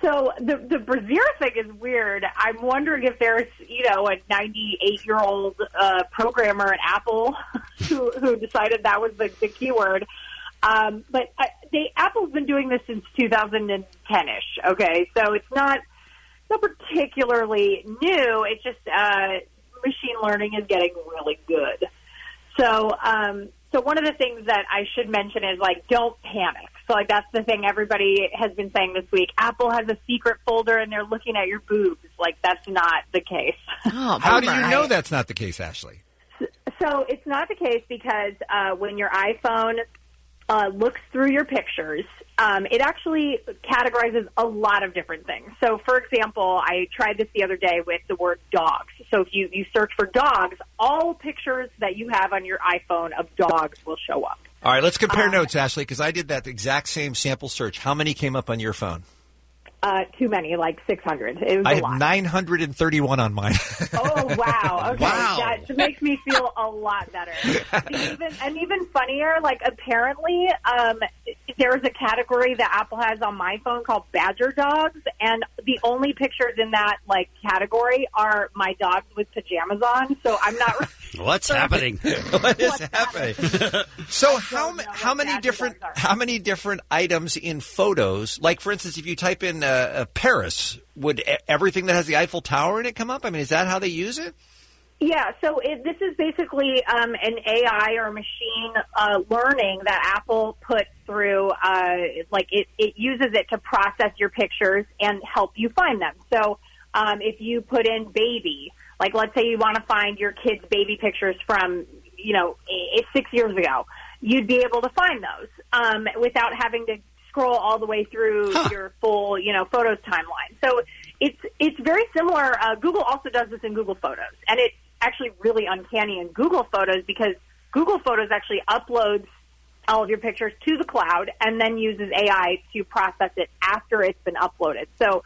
So the brassiere thing is weird. I'm wondering if there's, a 98-year-old programmer at Apple who decided that was the keyword. But Apple's been doing this since 2010-ish, okay? So it's not particularly new. It's just machine learning is getting really good. So one of the things that I should mention is, don't panic. So, that's the thing everybody has been saying this week. Apple has a secret folder, and they're looking at your boobs. That's not the case. Oh, how do you know that's not the case, Ashley? So it's not the case because when your iPhone looks through your pictures, it actually categorizes a lot of different things. So, for example, I tried this the other day with the word dogs. So if you search for dogs, all pictures that you have on your iPhone of dogs will show up. All right, let's compare notes, Ashley, because I did that exact same sample search. How many came up on your phone? Too many, 600. It was I a have lot. 931 on mine. Oh, wow. Okay. Wow. That makes me feel a lot better. Even funnier, apparently there's a category that Apple has on my phone called Badger Dogs, and the only pictures in that, category are my dogs with pajamas on, so I'm not... What's happening? What is happening? So how many different items in photos? Like, for instance, if you type in Paris, would everything that has the Eiffel Tower in it come up? I mean, is that how they use it? Yeah, so this is basically an AI or machine learning that Apple puts through, it uses it to process your pictures and help you find them. So if you put in baby, let's say you want to find your kid's baby pictures from, 6 years ago, you'd be able to find those without having to scroll all the way through your full, photos timeline. So it's very similar. Google also does this in Google Photos, and it's actually really uncanny in Google Photos because Google Photos actually uploads all of your pictures to the cloud and then uses AI to process it after it's been uploaded. So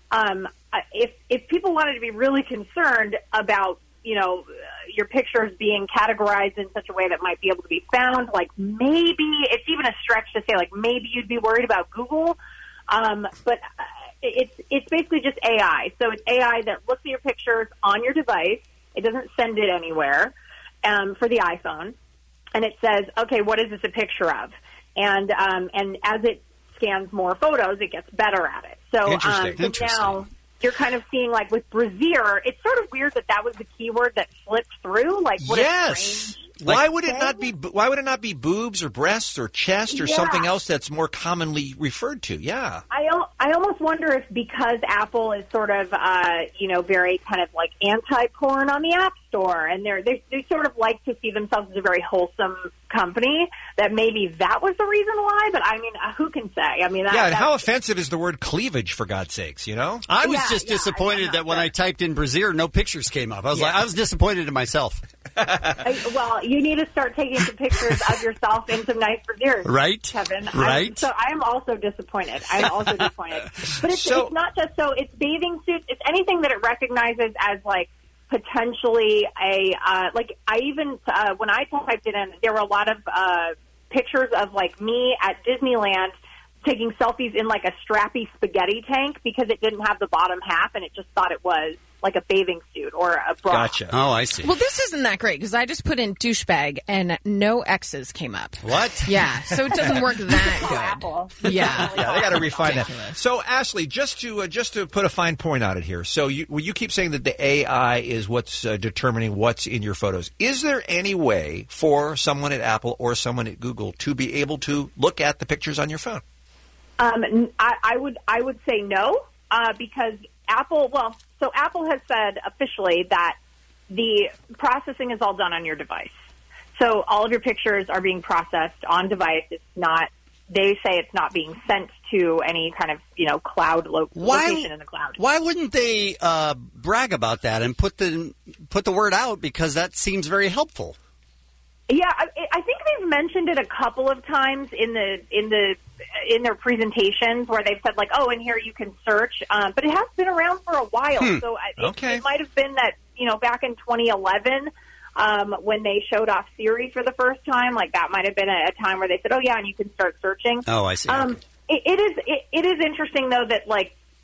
if people wanted to be really concerned about, your pictures being categorized in such a way that might be able to be found, maybe it's even a stretch to say, maybe you'd be worried about Google. But it's basically just AI. So it's AI that looks at your pictures on your device. It doesn't send it anywhere for the iPhone. And it says, okay, what is this a picture of? And as it scans more photos, it gets better at it. So, Interesting. Now you're kind of seeing, with brassiere, it's sort of weird that was the keyword that slipped through. What a strange... Why would it not be? Why would it not be boobs or breasts or chest or something else that's more commonly referred to? Yeah, I almost wonder if because Apple is sort of very kind of anti-porn on the App Store, and they sort of like to see themselves as a very wholesome company, that maybe that was the reason why. But I mean, who can say? I mean, and how offensive is the word cleavage, for God's sakes? I was just disappointed that when I typed in brassiere, no pictures came up. I was disappointed in myself. Well, you need to start taking some pictures of yourself in some nice brasiers, right, Kevin? Right. I am also disappointed. But it's not just so. It's bathing suits. It's anything that it recognizes as potentially a I even when I typed it in, there were a lot of pictures of me at Disneyland taking selfies in a strappy spaghetti tank because it didn't have the bottom half and it just thought it was like a bathing suit or a bra. Gotcha. Oh, I see. Well, this isn't that great because I just put in douchebag and no X's came up. What? Yeah, so it doesn't work that good. Yeah, they got to refine that. So, Ashley, just to put a fine point on it here. So, you keep saying that the AI is what's determining what's in your photos. Is there any way for someone at Apple or someone at Google to be able to look at the pictures on your phone? I would say no because Apple has said officially that the processing is all done on your device. So all of your pictures are being processed on device. It's not. They say it's not being sent to any kind of cloud location in the cloud. Why wouldn't they brag about that and put the word out? Because that seems very helpful. Yeah, I think they've mentioned it a couple of times in their presentations where they've said in here you can search, but it has been around for a while. So it might have been that back in 2011 when they showed off Siri for the first time, that might have been a time where they said, oh yeah, and you can start searching. Oh, I see. Okay. It is interesting though that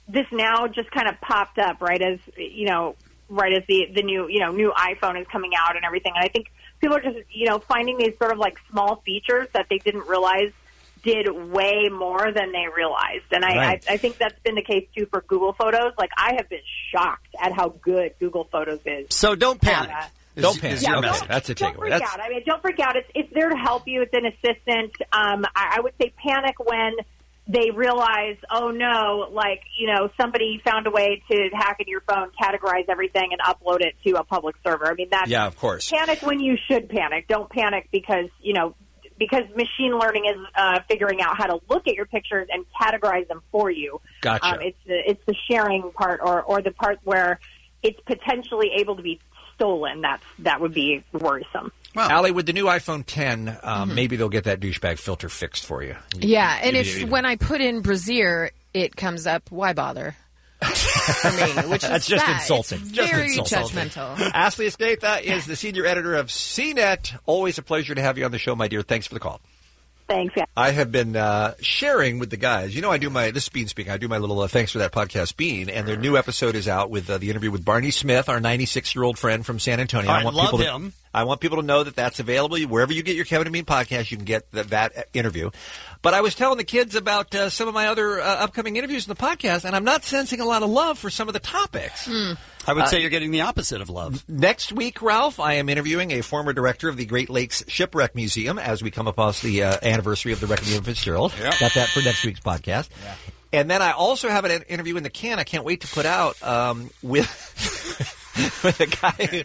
this now just kind of popped up right as the new iPhone is coming out and everything. And I think people are just, finding these sort of like small features that they didn't realize did way more than they realized. And Right. I think that's been the case too for Google Photos. Like, I have been shocked at how good Google Photos is. So don't panic. Don't panic. Yeah, Okay, that's a Don't takeaway. freak That's out. I mean, don't freak out. It's there to help you. It's an assistant. I would say panic when they realize, oh no, somebody found a way to hack into your phone, categorize everything, and upload it to a public server. I mean, that's of course. Panic when you should panic. Don't panic because machine learning is figuring out how to look at your pictures and categorize them for you. Gotcha. It's the sharing part or the part where it's potentially able to be stolen. That would be worrisome. Allie, with the new iPhone 10, maybe they'll get that douchebag filter fixed for you. Yeah, and when I put in brassiere, it comes up, why bother? For me, which is That's just sad. insulting. It's Just very insulting. judgmental. Ashley Esceta is the senior editor of CNET. Always a pleasure to have you on the show, my dear. Thanks for the call. Thanks, yeah. I have been sharing with the guys. I do this is Bean speaking. I do my little thanks for that podcast, Bean, and their new episode is out with the interview with Barney Smith, our 96-year-old friend from San Antonio. I love him. I want people to know that that's available. Wherever you get your Kevin and Bean podcast, you can get that interview. But I was telling the kids about some of my other upcoming interviews in the podcast, and I'm not sensing a lot of love for some of the topics. I would say you're getting the opposite of love. Next week, Ralph, I am interviewing a former director of the Great Lakes Shipwreck Museum as we come upon the anniversary of the Wrecking of Fitzgerald. Yep. Got that for next week's podcast. Yeah. And then I also have an interview in the can I can't wait to put out with... with a guy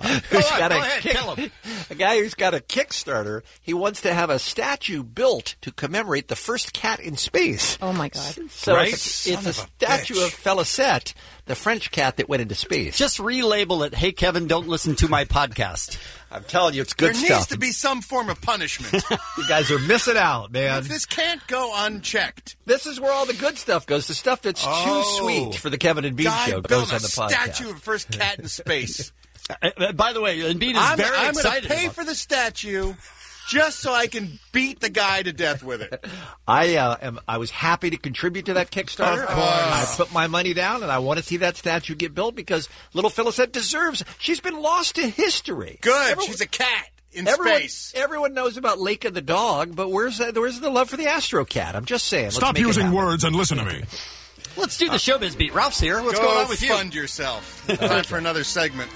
who's got a Kickstarter. He wants to have a statue built to commemorate the first cat in space. Oh my God! So Right? it's a statue of Felicette, the French cat that went into space. Just relabel it, hey, Kevin, don't listen to my podcast. I'm telling you, it's good There stuff. needs to be some form of punishment. You guys are missing out, man. This can't go unchecked. This is where all the good stuff goes. The stuff that's too sweet for the Kevin and Bean Guy show built goes on the podcast. statue of first cat in space. By the way, and Bean is I'm very going excited. to pay for the statue just so I can beat the guy to death with it. I was happy to contribute to that Kickstarter. Of course. I put my money down, and I want to see that statue get built because little Felicette deserves. She's been lost to history. Good. She's a cat in space. Everyone knows about Lake of the Dog, but where's the love for the Astro Cat? I'm just saying. Stop using words and listen to me. Let's do the showbiz beat. Ralph's here. What's Go going on with you? fund yourself. Time for another segment.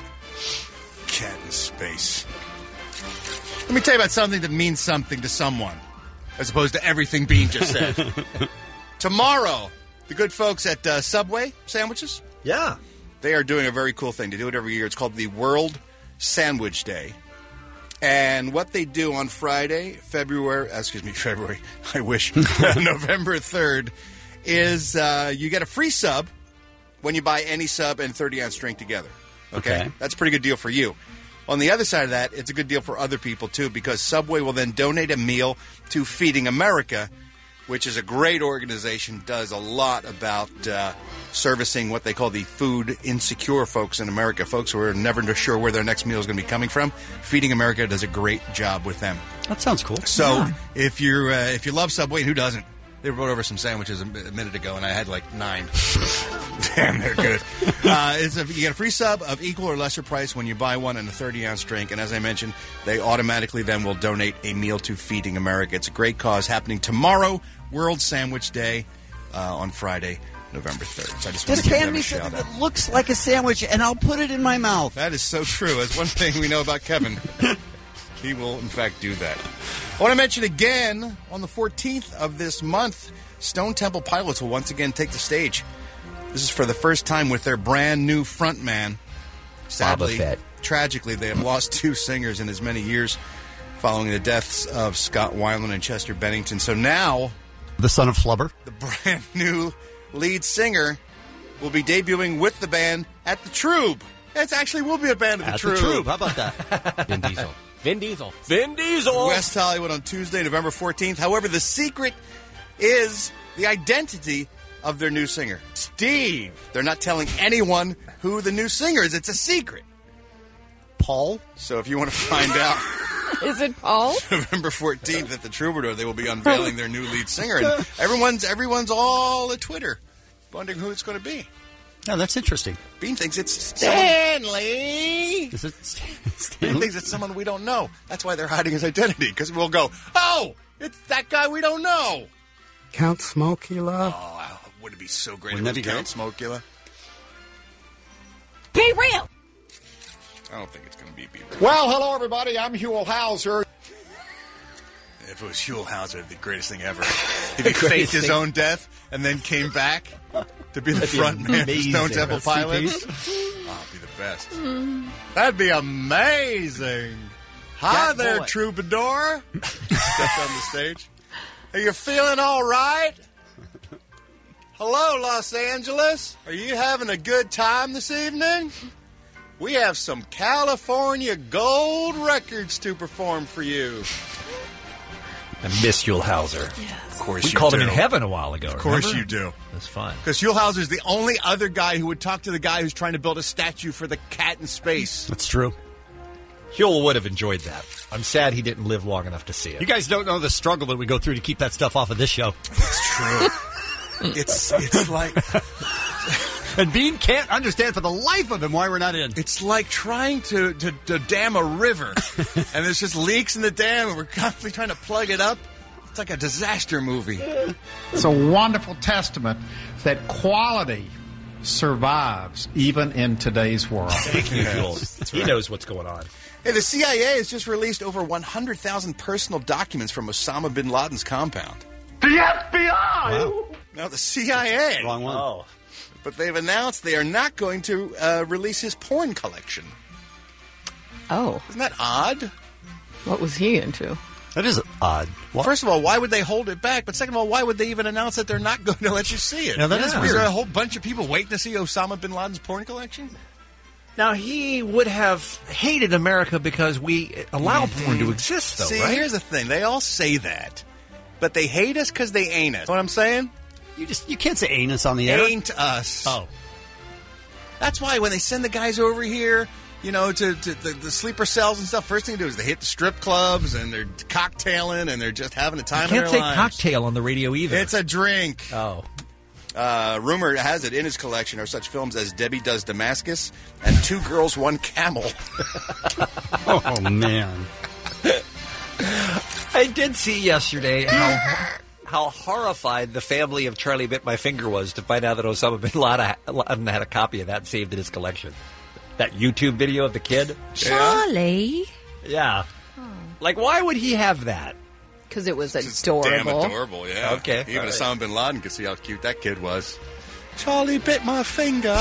Cat in space. Let me tell you about something that means something to someone, as opposed to everything Bean just said. Tomorrow, the good folks at Subway Sandwiches, they are doing a very cool thing. They do it every year. It's called the World Sandwich Day. And what they do on Friday, February, I wish, November 3rd, is you get a free sub when you buy any sub and 30-ounce drink together. Okay? That's a pretty good deal for you. On the other side of that, it's a good deal for other people, too, because Subway will then donate a meal to Feeding America, which is a great organization, does a lot about servicing what they call the food insecure folks in America, folks who are never sure where their next meal is going to be coming from. Feeding America does a great job with them. That sounds cool. So if you love Subway, and who doesn't? They brought over some sandwiches a minute ago, and I had like 9. Damn, they're good. You get a free sub of equal or lesser price when you buy one and a 30-ounce drink. And as I mentioned, they automatically then will donate a meal to Feeding America. It's a great cause happening tomorrow, World Sandwich Day, on Friday, November 3rd. So I just want to give them a shout out. That looks like a sandwich, and I'll put it in my mouth. That is so true. That's one thing we know about Kevin. He will, in fact, do that. I want to mention again, on the 14th of this month, Stone Temple Pilots will once again take the stage. This is for the first time with their brand new frontman. Sadly, tragically, they have lost 2 singers in as many years following the deaths of Scott Weiland and Chester Bennington. So now, the son of Flubber, the brand new lead singer, will be debuting with the band at the Troob. It actually will be a band at the Troob. How about that? Vin Diesel. Vin Diesel. Vin Diesel. West Hollywood on Tuesday, November 14th. However, the secret is the identity of their new singer, Steve. They're not telling anyone who the new singer is. It's a secret. Paul? So if you want to find out... Is it Paul? November 14th at the Troubadour, they will be unveiling their new lead singer. And everyone's all at Twitter wondering who it's going to be. Oh, that's interesting. Bean thinks it's Stanley. Is it Bean Stanley? thinks it's someone we don't know. That's why they're hiding his identity, because we'll go, oh, it's that guy we don't know. Count Smokula. Oh, would it be so great Wouldn't if that it be was Count Smokula? Be real. I don't think it's going to be real. Well, hello, everybody. I'm Huell Hauser. If it was Huell Hauser, it'd be the greatest thing ever. If he faked his own death and then came back to be the front man of Stone Temple Pilots. Oh, it'd be the best. That'd be amazing. Hi there, Troubadour. Stepped on the stage. Are you feeling all right? Hello, Los Angeles. Are you having a good time this evening? We have some California gold records to perform for you. I miss Huell Hauser. Of course we you called do. him in heaven a while ago. Of course remember? you do. That's fun. Because Huell Hauser is the only other guy who would talk to the guy who's trying to build a statue for the cat in space. That's true. Huell would have enjoyed that. I'm sad he didn't live long enough to see it. You guys don't know the struggle that we go through to keep that stuff off of this show. It's true. It's like... And Bean can't understand for the life of him why we're not in. It's like trying to dam a river, and there's just leaks in the dam, and we're constantly trying to plug it up. It's like a disaster movie. It's a wonderful testament that quality survives even in today's world. Thank you, Huell. He knows what's going on. Hey, the CIA has just released over 100,000 personal documents from Osama bin Laden's compound. The FBI! Wow. Now, the CIA. Wrong one. Oh. But they've announced they are not going to release his porn collection. Oh. Isn't that odd? What was he into? That is odd. Well, first of all, why would they hold it back? But second of all, why would they even announce that they're not going to let you see it? Now, that is Is weird. there a whole bunch of people waiting to see Osama bin Laden's porn collection? Now, he would have hated America because we allow porn to exist, though, See, right? here's the thing. They all say that. But they hate us because they ain't us. Know what I'm saying? You can't say anus on the air. Ain't us. Oh. That's why when they send the guys over here, you know, to the sleeper cells and stuff, first thing they do is they hit the strip clubs and they're cocktailing and they're just having a time of You their can't say lives. cocktail on the radio either. It's a drink. Oh. Rumor has it in his collection are such films as Debbie Does Damascus and Two Girls, One Camel. Oh, man. I did see yesterday how horrified the family of Charlie Bit My Finger was to find out that Osama bin Laden had a copy of that saved in his collection. That YouTube video of the kid. Charlie? Yeah. Like, why would he have that? Because it was It's adorable. damn adorable, yeah. Okay, Even all right. Osama bin Laden could see how cute that kid was. Charlie bit my finger.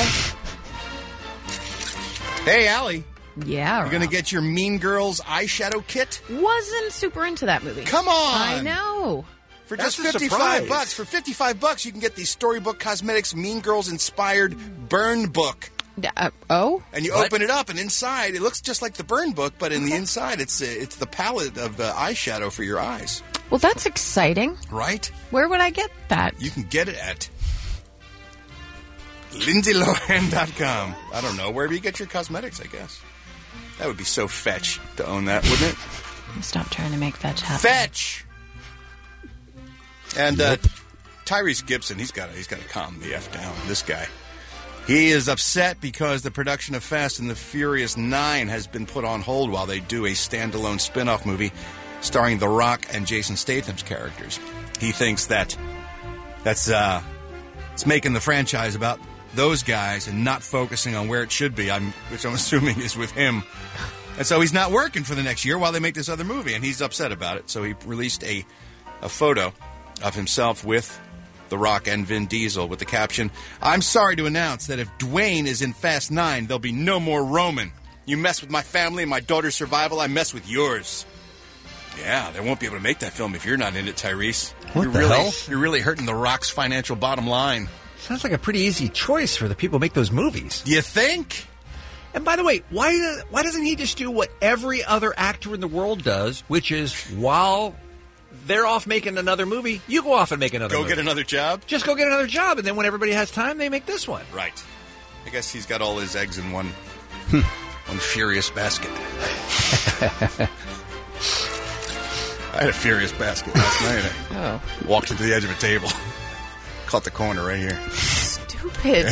Hey, Allie. Yeah. You going to get your Mean Girls eyeshadow kit? Wasn't super into that movie. Come on. I know. For That's just a $55. surprise. For $55, you can get the Storybook Cosmetics Mean Girls inspired burn book. Oh? And you open it up, and inside, it looks just like the burn book, but in the inside, it's the palette of the eyeshadow for your eyes. Well, that's exciting. Right? Where would I get that? You can get it at LindsayLohan.com. I don't know. Wherever you get your cosmetics, I guess. That would be so fetch to own that, wouldn't it? Stop trying to make fetch happen. Fetch! And Tyrese Gibson, he's got to calm the F down. This guy. He is upset because the production of Fast and the Furious 9 has been put on hold while they do a standalone spin-off movie starring The Rock and Jason Statham's characters. He thinks that's it's making the franchise about those guys and not focusing on where it should be, which I'm assuming is with him. And so he's not working for the next year while they make this other movie, and he's upset about it. So he released a photo of himself with The Rock and Vin Diesel with the caption, "I'm sorry to announce that if Dwayne is in Fast 9, there'll be no more Roman. You mess with my family and my daughter's survival, I mess with yours." Yeah, they won't be able to make that film if you're not in it, Tyrese. What the hell? You're really hurting The Rock's financial bottom line. Sounds like a pretty easy choice for the people who make those movies. You think? And by the way, why doesn't he just do what every other actor in the world does, which is while they're off making another movie, you go off and make another movie. Go get another job? Just go get another job, and then when everybody has time, they make this one. Right. I guess he's got all his eggs in one furious basket. I had a furious basket last night. Oh. Walked into the edge of a table. Caught the corner right here. stupid.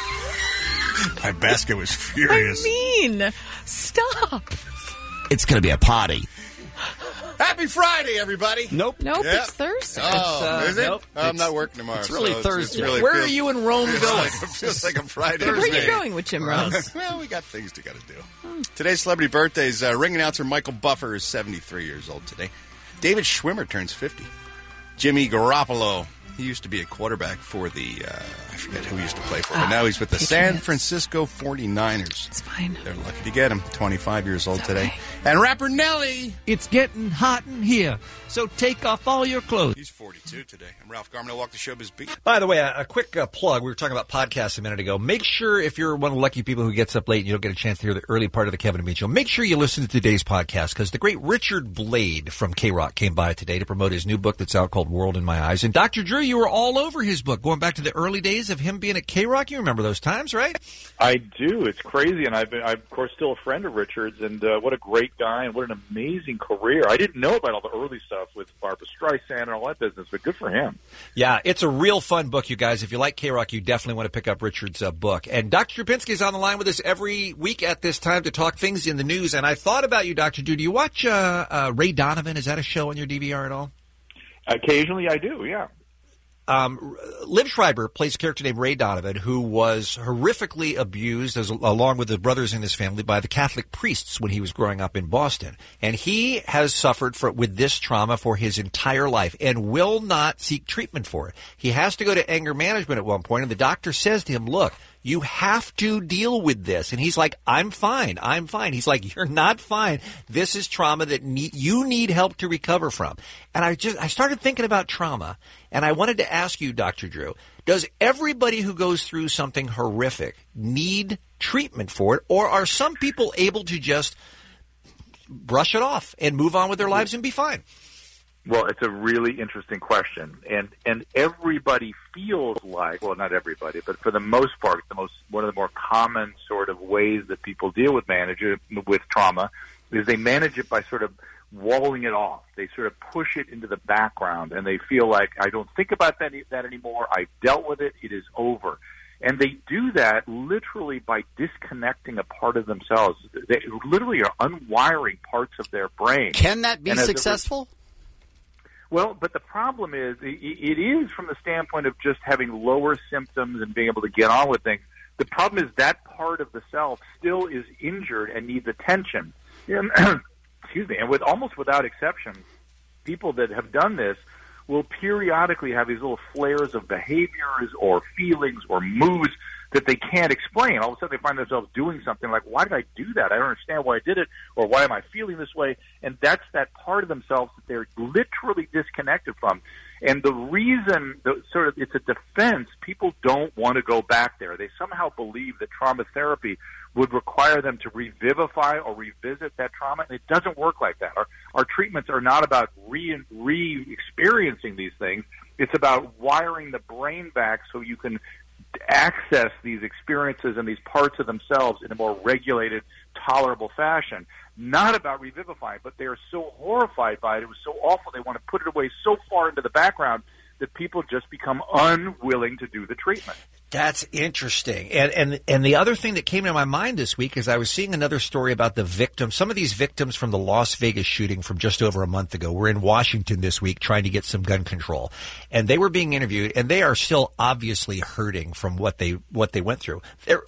My basket was furious. I mean, stop. It's going to be a party. Happy Friday, everybody. Nope. Nope, Yep. it's Thursday. Oh, is it? Nope. I'm not working tomorrow. It's really so Thursday. really Where feels- are you in Rome feels going? Like, it feels like a Friday. Where are you to me. going with Jim Ross? Well, we got things to got to do. Today's celebrity birthdays. Ring announcer Michael Buffer is 73 years old today. David Schwimmer turns 50. Jimmy Garoppolo. He used to be a quarterback for the, I forget who he used to play for, but now he's with the San Francisco 49ers. It's fine. They're lucky to get him. 25 years old today. And rapper Nelly. It's getting hot in here, so take off all your clothes. He's 42 today. I'm Ralph Garman. I'll walk the showbiz beat. By the way, a quick plug. We were talking about podcasts a minute ago. Make sure, if you're one of the lucky people who gets up late and you don't get a chance to hear the early part of the Kevin and Bean Show, make sure you listen to today's podcast, because the great Richard Blade from K-Rock came by today to promote his new book that's out called World in My Eyes. And Dr. Drew, you were all over his book, going back to the early days of him being at K-Rock. You remember those times, right? I do. It's crazy, and I'm of course still a friend of Richard's, and what a great guy, and what an amazing career. I didn't know about all the early stuff with Barbra Streisand and all that business, but good for him. Yeah, it's a real fun book, you guys. If you like K-Rock, you definitely want to pick up Richard's book. And Dr. Trapinski is on the line with us every week at this time to talk things in the news. And I thought about you, Dr. Drew. Do you watch Ray Donovan? Is that a show on your DVR at all? Occasionally I do, yeah. Liv Schreiber plays a character named Ray Donovan, who was horrifically abused, along with his brothers and his family, by the Catholic priests when he was growing up in Boston. And he has suffered with this trauma for his entire life and will not seek treatment for it. He has to go to anger management at one point, and the doctor says to him, look, you have to deal with this. And he's like, I'm fine. He's like, you're not fine. This is trauma that you need help to recover from. And I started thinking about trauma, and I wanted to ask you, Dr. Drew, does everybody who goes through something horrific need treatment for it, or are some people able to just brush it off and move on with their lives and be fine? Well, it's a really interesting question, and everybody feels like, well, not everybody, but for the most part, one of the more common sort of ways that people deal with trauma is they manage it by sort of walling it off. They sort of push it into the background, and they feel like, I don't think about that anymore. I've dealt with it. It is over. And they do that literally by disconnecting a part of themselves. They literally are unwiring parts of their brain. Can that be successful? Well, but the problem is, it is from the standpoint of just having lower symptoms and being able to get on with things. The problem is that part of the self still is injured and needs attention. Excuse me. And almost without exception, people that have done this will periodically have these little flares of behaviors or feelings or moods that they can't explain. All of a sudden they find themselves doing something like, why did I do that? I don't understand why I did it, or why am I feeling this way? And that's that part of themselves that they're literally disconnected from. And the reason, it's a defense, people don't want to go back there. They somehow believe that trauma therapy would require them to revivify or revisit that trauma, and it doesn't work like that. Our treatments are not about re-experiencing these things. It's about wiring the brain back so you can access these experiences and these parts of themselves in a more regulated, tolerable fashion. Not about revivifying, but they are so horrified by it. It was so awful. They want to put it away so far into the background that people just become unwilling to do the treatment. That's interesting. And the other thing that came to my mind this week is I was seeing another story about the victims. Some of these victims from the Las Vegas shooting from just over a month ago were in Washington this week trying to get some gun control. And they were being interviewed, and they are still obviously hurting from what they went through.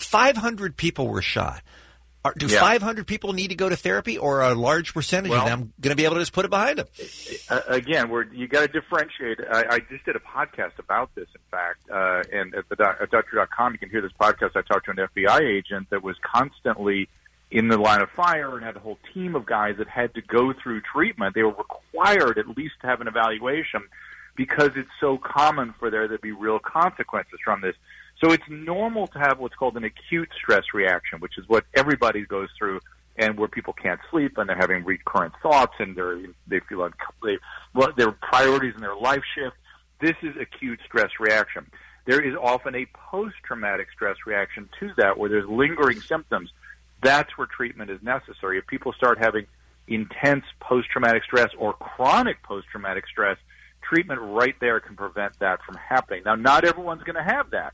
500 people were shot. Do 500 people need to go to therapy, or a large percentage of them going to be able to just put it behind them? Again, you got to differentiate. I just did a podcast about this, in fact, and at Doctor.com you can hear this podcast. I talked to an FBI agent that was constantly in the line of fire and had a whole team of guys that had to go through treatment. They were required at least to have an evaluation because it's so common for there to be real consequences from this. So it's normal to have what's called an acute stress reaction, which is what everybody goes through, and where people can't sleep and they're having recurrent thoughts and they feel their priorities in their life shift. This is acute stress reaction. There is often a post-traumatic stress reaction to that, where there's lingering symptoms. That's where treatment is necessary. If people start having intense post-traumatic stress or chronic post-traumatic stress, treatment right there can prevent that from happening. Now, not everyone's going to have that.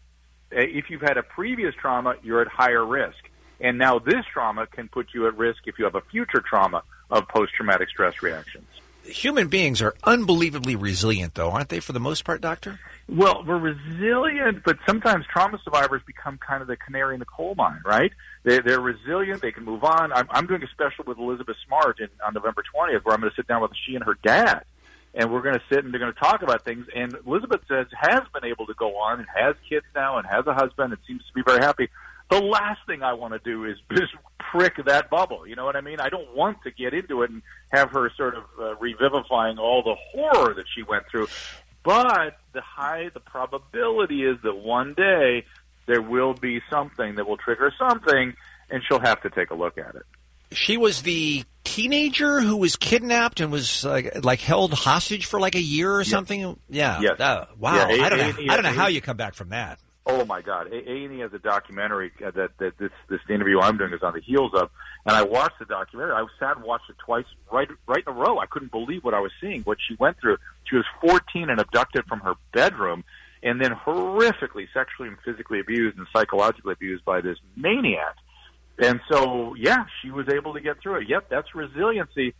If you've had a previous trauma, you're at higher risk. And now this trauma can put you at risk if you have a future trauma of post-traumatic stress reactions. Human beings are unbelievably resilient, though, aren't they, for the most part, Doctor? Well, we're resilient, but sometimes trauma survivors become kind of the canary in the coal mine, right? They're resilient. They can move on. I'm doing a special with Elizabeth Smart on November 20th where I'm going to sit down with she and her dad, and we're going to sit and they're going to talk about things. And Elizabeth has been able to go on and has kids now and has a husband and seems to be very happy. The last thing I want to do is just prick that bubble. You know what I mean? I don't want to get into it and have her sort of revivifying all the horror that she went through. But the probability is that one day there will be something that will trigger something, and she'll have to take a look at it. She was the teenager who was kidnapped and was like held hostage for like a year or something. Yeah. Yes. Wow. Yeah, I don't know how you come back from that. Oh my God! A&E has a documentary that this interview I'm doing is on the heels of, and I watched the documentary. I sat and watched it twice, right in a row. I couldn't believe what I was seeing, what she went through. She was 14 and abducted from her bedroom, and then horrifically sexually and physically abused and psychologically abused by this maniac. And so, yeah, she was able to get through it. Yep, that's resiliency.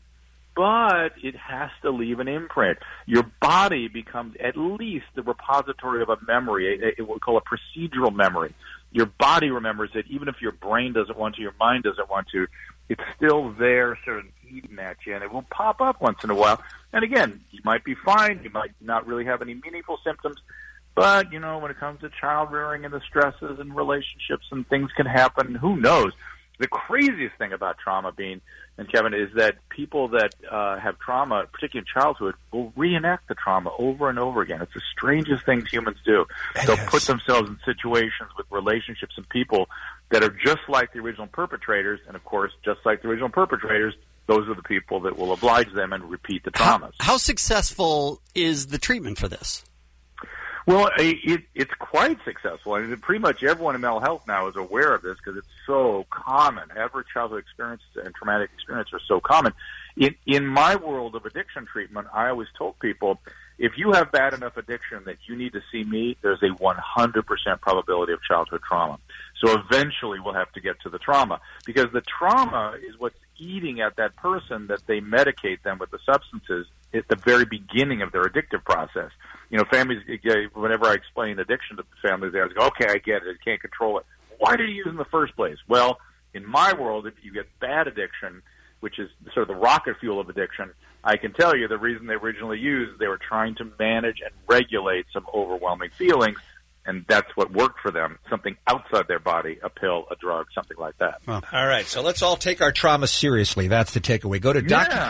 But it has to leave an imprint. Your body becomes at least the repository of a memory, what we call a procedural memory. Your body remembers it, even if your brain doesn't want to, your mind doesn't want to. It's still there sort of eating at you, and it will pop up once in a while. And again, you might be fine. You might not really have any meaningful symptoms. But, when it comes to child rearing and the stresses and relationships and things can happen, who knows? The craziest thing about trauma, Bean and Kevin, is that people that have trauma, particularly in childhood, will reenact the trauma over and over again. It's the strangest things humans do. They'll put themselves in situations with relationships and people that are just like the original perpetrators, and of course, just like the original perpetrators, those are the people that will oblige them and repeat the traumas. How successful is the treatment for this? Well, it's quite successful. I mean, pretty much everyone in mental health now is aware of this because it's so common. Every childhood experience and traumatic experience are so common. In my world of addiction treatment, I always told people, if you have bad enough addiction that you need to see me, there's a 100% probability of childhood trauma. So eventually we'll have to get to the trauma because the trauma is what's eating at that person that they medicate them with the substances at the very beginning of their addictive process. Families, whenever I explain addiction to the families, they always go, okay, I get it. I can't control it. Why did you use it in the first place? Well, in my world, if you get bad addiction, which is sort of the rocket fuel of addiction, I can tell you the reason they originally used, they were trying to manage and regulate some overwhelming feelings, and that's what worked for them, something outside their body, a pill, a drug, something like that. All right, so let's all take our trauma seriously. That's the takeaway. Go to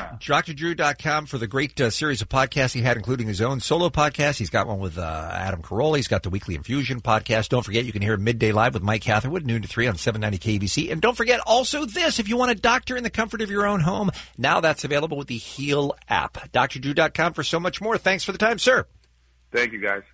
drdrew.com for the great series of podcasts he had, including his own solo podcast. He's got one with Adam Carolla. He's got the Weekly Infusion podcast. Don't forget, you can hear Midday Live with Mike Catherwood, noon to 3 on 790 KBC. And don't forget also this, if you want a doctor in the comfort of your own home, now that's available with the Heal app. drdrew.com for so much more. Thanks for the time, sir. Thank you, guys.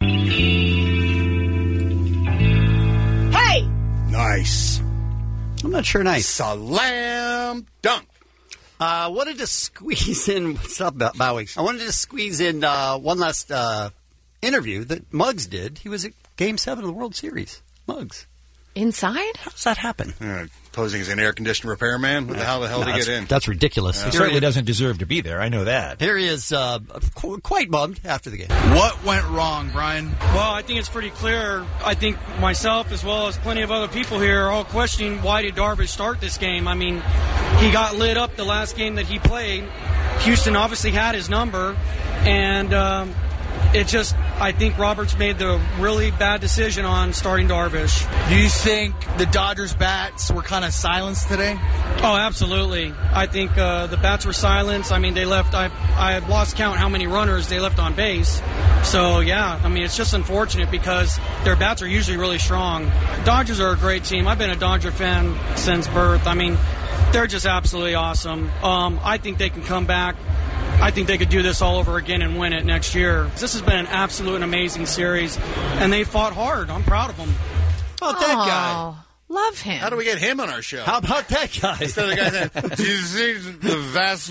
Hey! Nice. I'm not sure nice. Slam dunk. Wanted to squeeze in, what's up, Bowie? I wanted to squeeze in one last interview that Muggs did. He was at Game 7 of the World Series. Muggs. Inside? How does that happen? Posing as an air conditioner repairman? How the hell did he get in? That's ridiculous. He certainly doesn't deserve to be there. I know that. Here he is, quite bummed after the game. What went wrong, Brian? Well, I think it's pretty clear. I think myself, as well as plenty of other people here, are all questioning why did Darvish start this game. I mean, he got lit up the last game that he played. Houston obviously had his number, and I think Roberts made the really bad decision on starting Darvish. Do you think the Dodgers bats were kind of silenced today? Oh, absolutely. I think the bats were silenced. I mean, they left, I lost count how many runners they left on base. So, yeah, I mean, it's just unfortunate because their bats are usually really strong. Dodgers are a great team. I've been a Dodger fan since birth. I mean, they're just absolutely awesome. I think they can come back. I think they could do this all over again and win it next year. This has been an absolute and amazing series, and they fought hard. I'm proud of them. How about that guy? Love him. How do we get him on our show? How about that guy? Instead of the guy saying, do you see the vast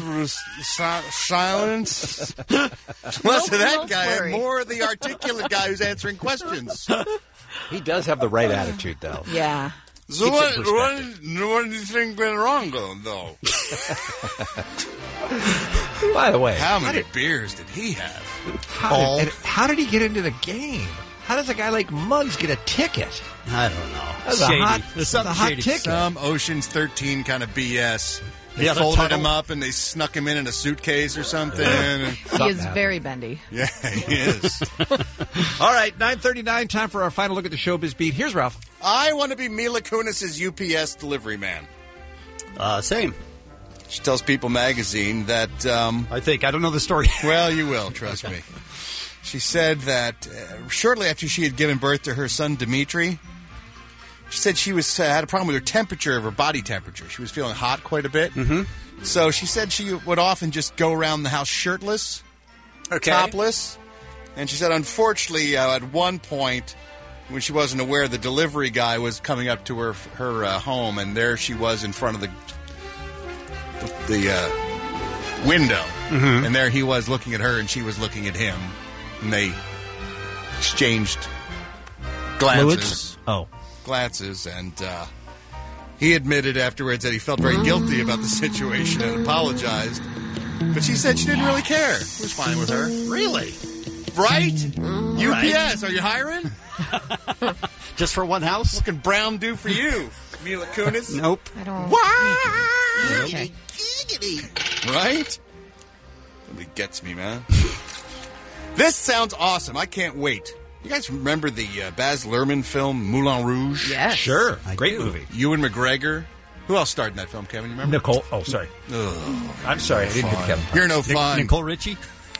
silence? Less of that guy and more of the articulate guy who's answering questions. He does have the right attitude, though. Yeah. So what do you think went wrong, though? By the way, how many beers did he have? How did he get into the game? How does a guy like Muggs get a ticket? I don't know. That's a hot ticket. Some Ocean's 13 kind of BS. They Yeah, the folded tunnel. him up and they snuck him in a suitcase or something. He is very bendy. Yeah, he is. All right, 9:39, time for our final look at the Showbiz Beat. Here's Ralph. I want to be Mila Kunis's UPS delivery man. Same. She tells People magazine that... I don't know the story. Well, you will, trust me. She said that shortly after she had given birth to her son, Dimitri, she said she had a problem with her temperature, of her body temperature. She was feeling hot quite a bit. Mm-hmm. So she said she would often just go around the house shirtless, topless. And she said, unfortunately, at one point, when she wasn't aware, the delivery guy was coming up to her home, and there she was in front of the window. Mm-hmm. And there he was looking at her, and she was looking at him. And they exchanged glances. Glances, and he admitted afterwards that he felt very guilty about the situation and apologized. But she said she didn't really care. It was fine with her. Really? Right? Right. UPS, are you hiring? Just for one house? What can Brown do for you? Mila Kunis? Nope. I don't. What? Okay. Right? Nobody gets me, man. This sounds awesome. I can't wait. You guys remember the Baz Luhrmann film Moulin Rouge? Yes. Sure. Great movie. Ewan McGregor. Who else starred in that film, Kevin? You remember? Nicole. Oh, sorry. Ugh. I'm sorry. I didn't get Kevin. You're no fun. Nicole Richie?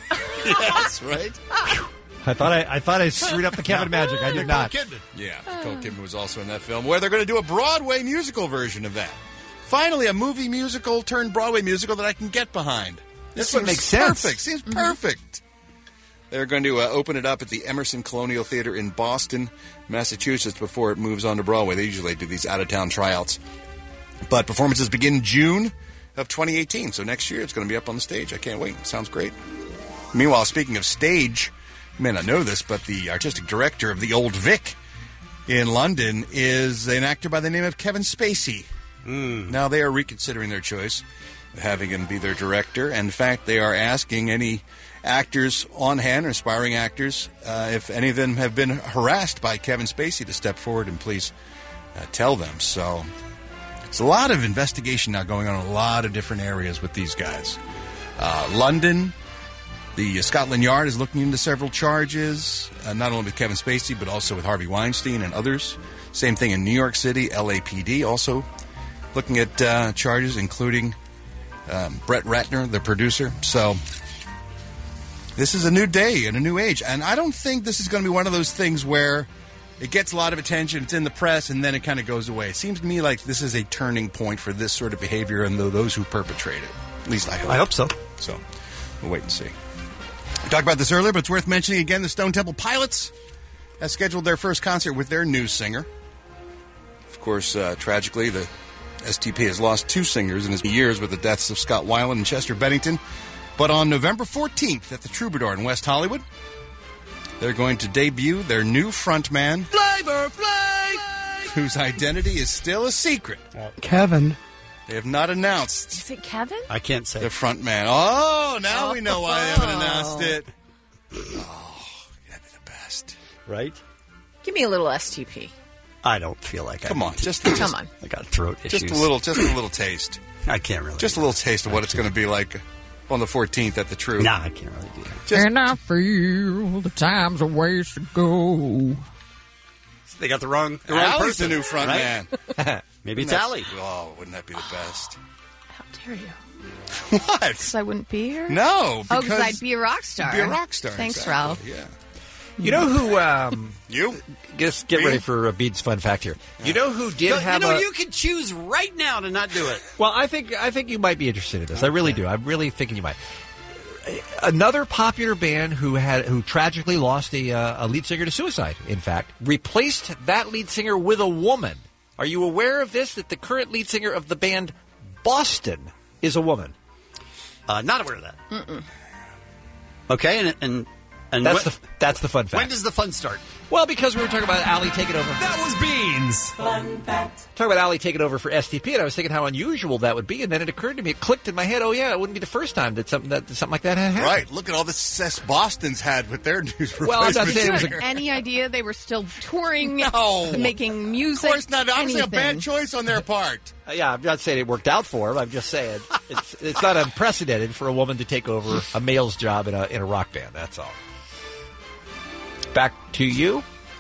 Yes, right? I thought I screwed up the Kevin magic. I did not. Kidman. Yeah, Nicole Kidman was also in that film, where they're going to do a Broadway musical version of that. Finally, a movie musical turned Broadway musical that I can get behind. This one makes sense. Perfect. Seems perfect. They're going to open it up at the Emerson Colonial Theater in Boston, Massachusetts, before it moves on to Broadway. They usually do these out-of-town tryouts. But performances begin June of 2018, so next year it's going to be up on the stage. I can't wait. Sounds great. Meanwhile, speaking of stage, you may not know this, but the artistic director of the Old Vic in London is an actor by the name of Kevin Spacey. Now, they are reconsidering their choice of having him be their director. In fact, they are asking any actors on hand, or aspiring actors, if any of them have been harassed by Kevin Spacey, to step forward and please tell them. So it's a lot of investigation now going on in a lot of different areas with these guys. London, the Scotland Yard is looking into several charges, not only with Kevin Spacey, but also with Harvey Weinstein and others. Same thing in New York City, LAPD also looking at charges, including Brett Ratner, the producer. So this is a new day and a new age. And I don't think this is going to be one of those things where it gets a lot of attention, it's in the press, and then it kind of goes away. It seems to me like this is a turning point for this sort of behavior and those who perpetrate it. At least I hope. I hope so. So we'll wait and see. We talked about this earlier, but it's worth mentioning again. The Stone Temple Pilots have scheduled their first concert with their new singer. Of course, tragically, the STP has lost two singers in his years with the deaths of Scott Weiland and Chester Bennington. But on November 14th at the Troubadour in West Hollywood, they're going to debut their new frontman, Flavor Flav, whose identity is still a secret. Kevin. They have not announced. Is it Kevin? I can't say. The frontman. Oh, now we know why they haven't announced it. Oh, that'd be the best. Right? Give me a little STP. I don't feel like Come on, just Come on. I got throat issues. Just a little taste. I can't really. Just a little taste of what it's going to be like on the 14th at the True. Nah, I can't really do that. And I feel the time's a ways to go. They got the wrong Allie's person. the new front man. Maybe it's Allie. Oh, wouldn't that be the best? How dare you? What? Because I wouldn't be here? No, Oh, because I'd be a rock star. Be a rock star. Thanks, exactly. Ralph. Yeah. You know who? You? Just get ready for a Bede's fun fact here. You know who did have you can choose right now to not do it. Well, I think you might be interested in this. I really do. I'm really thinking you might. Another popular band who tragically lost a lead singer to suicide, in fact, replaced that lead singer with a woman. Are you aware of this? That the current lead singer of the band Boston is a woman. Not aware of that. Mm-mm. Okay, and And that's the fun fact. When does the fun start? Well, because we were talking about Allie taking over. That was Beans. Fun fact. Talking about Allie taking over for STP, and I was thinking how unusual that would be, and then it occurred to me, it clicked in my head. Oh yeah, it wouldn't be the first time that something like that had happened. Right. Look at all the success Boston's had with their news replacement. Well, I'm not saying it was any idea they were still touring, making music. Of course not. Obviously, a bad anything. choice on their part. Yeah, I'm not saying it worked out for him. I'm just saying it's not unprecedented for a woman to take over a male's job in a rock band. That's all. Back to you.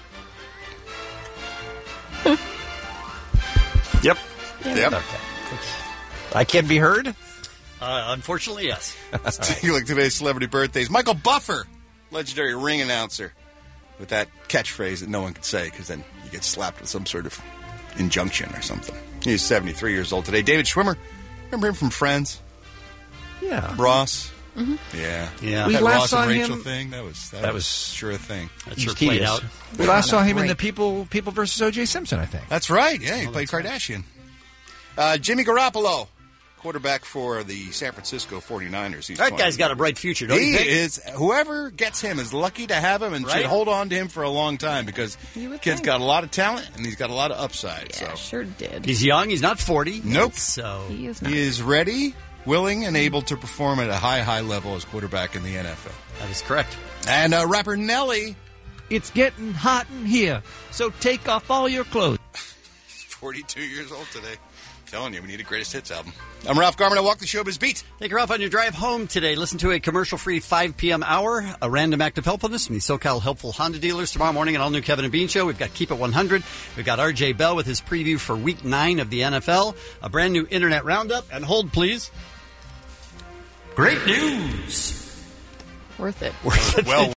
Yep. Okay. I can be heard? Unfortunately, yes. Take a look at today's celebrity birthdays. Michael Buffer, legendary ring announcer, with that catchphrase that no one could say because then you get slapped with some sort of injunction or something. He's 73 years old today. David Schwimmer, remember him from Friends? Yeah. Ross? Mm-hmm. Yeah. We That last Ross saw and Rachel him. thing, that was sure a thing. That sure played out. We last saw him in the People versus O.J. Simpson, I think. That's right. Yeah, he played Kardashian. Jimmy Garoppolo, quarterback for the San Francisco 49ers. He's That guy's got a bright future, don't you He think? is. Whoever gets him is lucky to have him and Right? should hold on to him for a long time because kid's got a lot of talent and he's got a lot of upside. Yeah, so sure did. He's young. He's not 40. Nope. So He is not. he is ready, willing, and able to perform at a high level as quarterback in the NFL. that is correct. And rapper Nelly, It's getting hot in here, so take off all your clothes. 42 years old today. Telling you, we need a greatest hits album. I'm Ralph Garman. I walk the showbiz beat. Take her off on your drive home today. Listen to a commercial-free 5 p.m. hour, a random act of helpfulness from the SoCal Helpful Honda dealers. Tomorrow morning, an all-new Kevin and Bean show. We've got Keep It 100. We've got R.J. Bell with his preview for Week 9 of the NFL. A brand new Internet Roundup. And hold, please. Great news. Worth it. Worth it. Well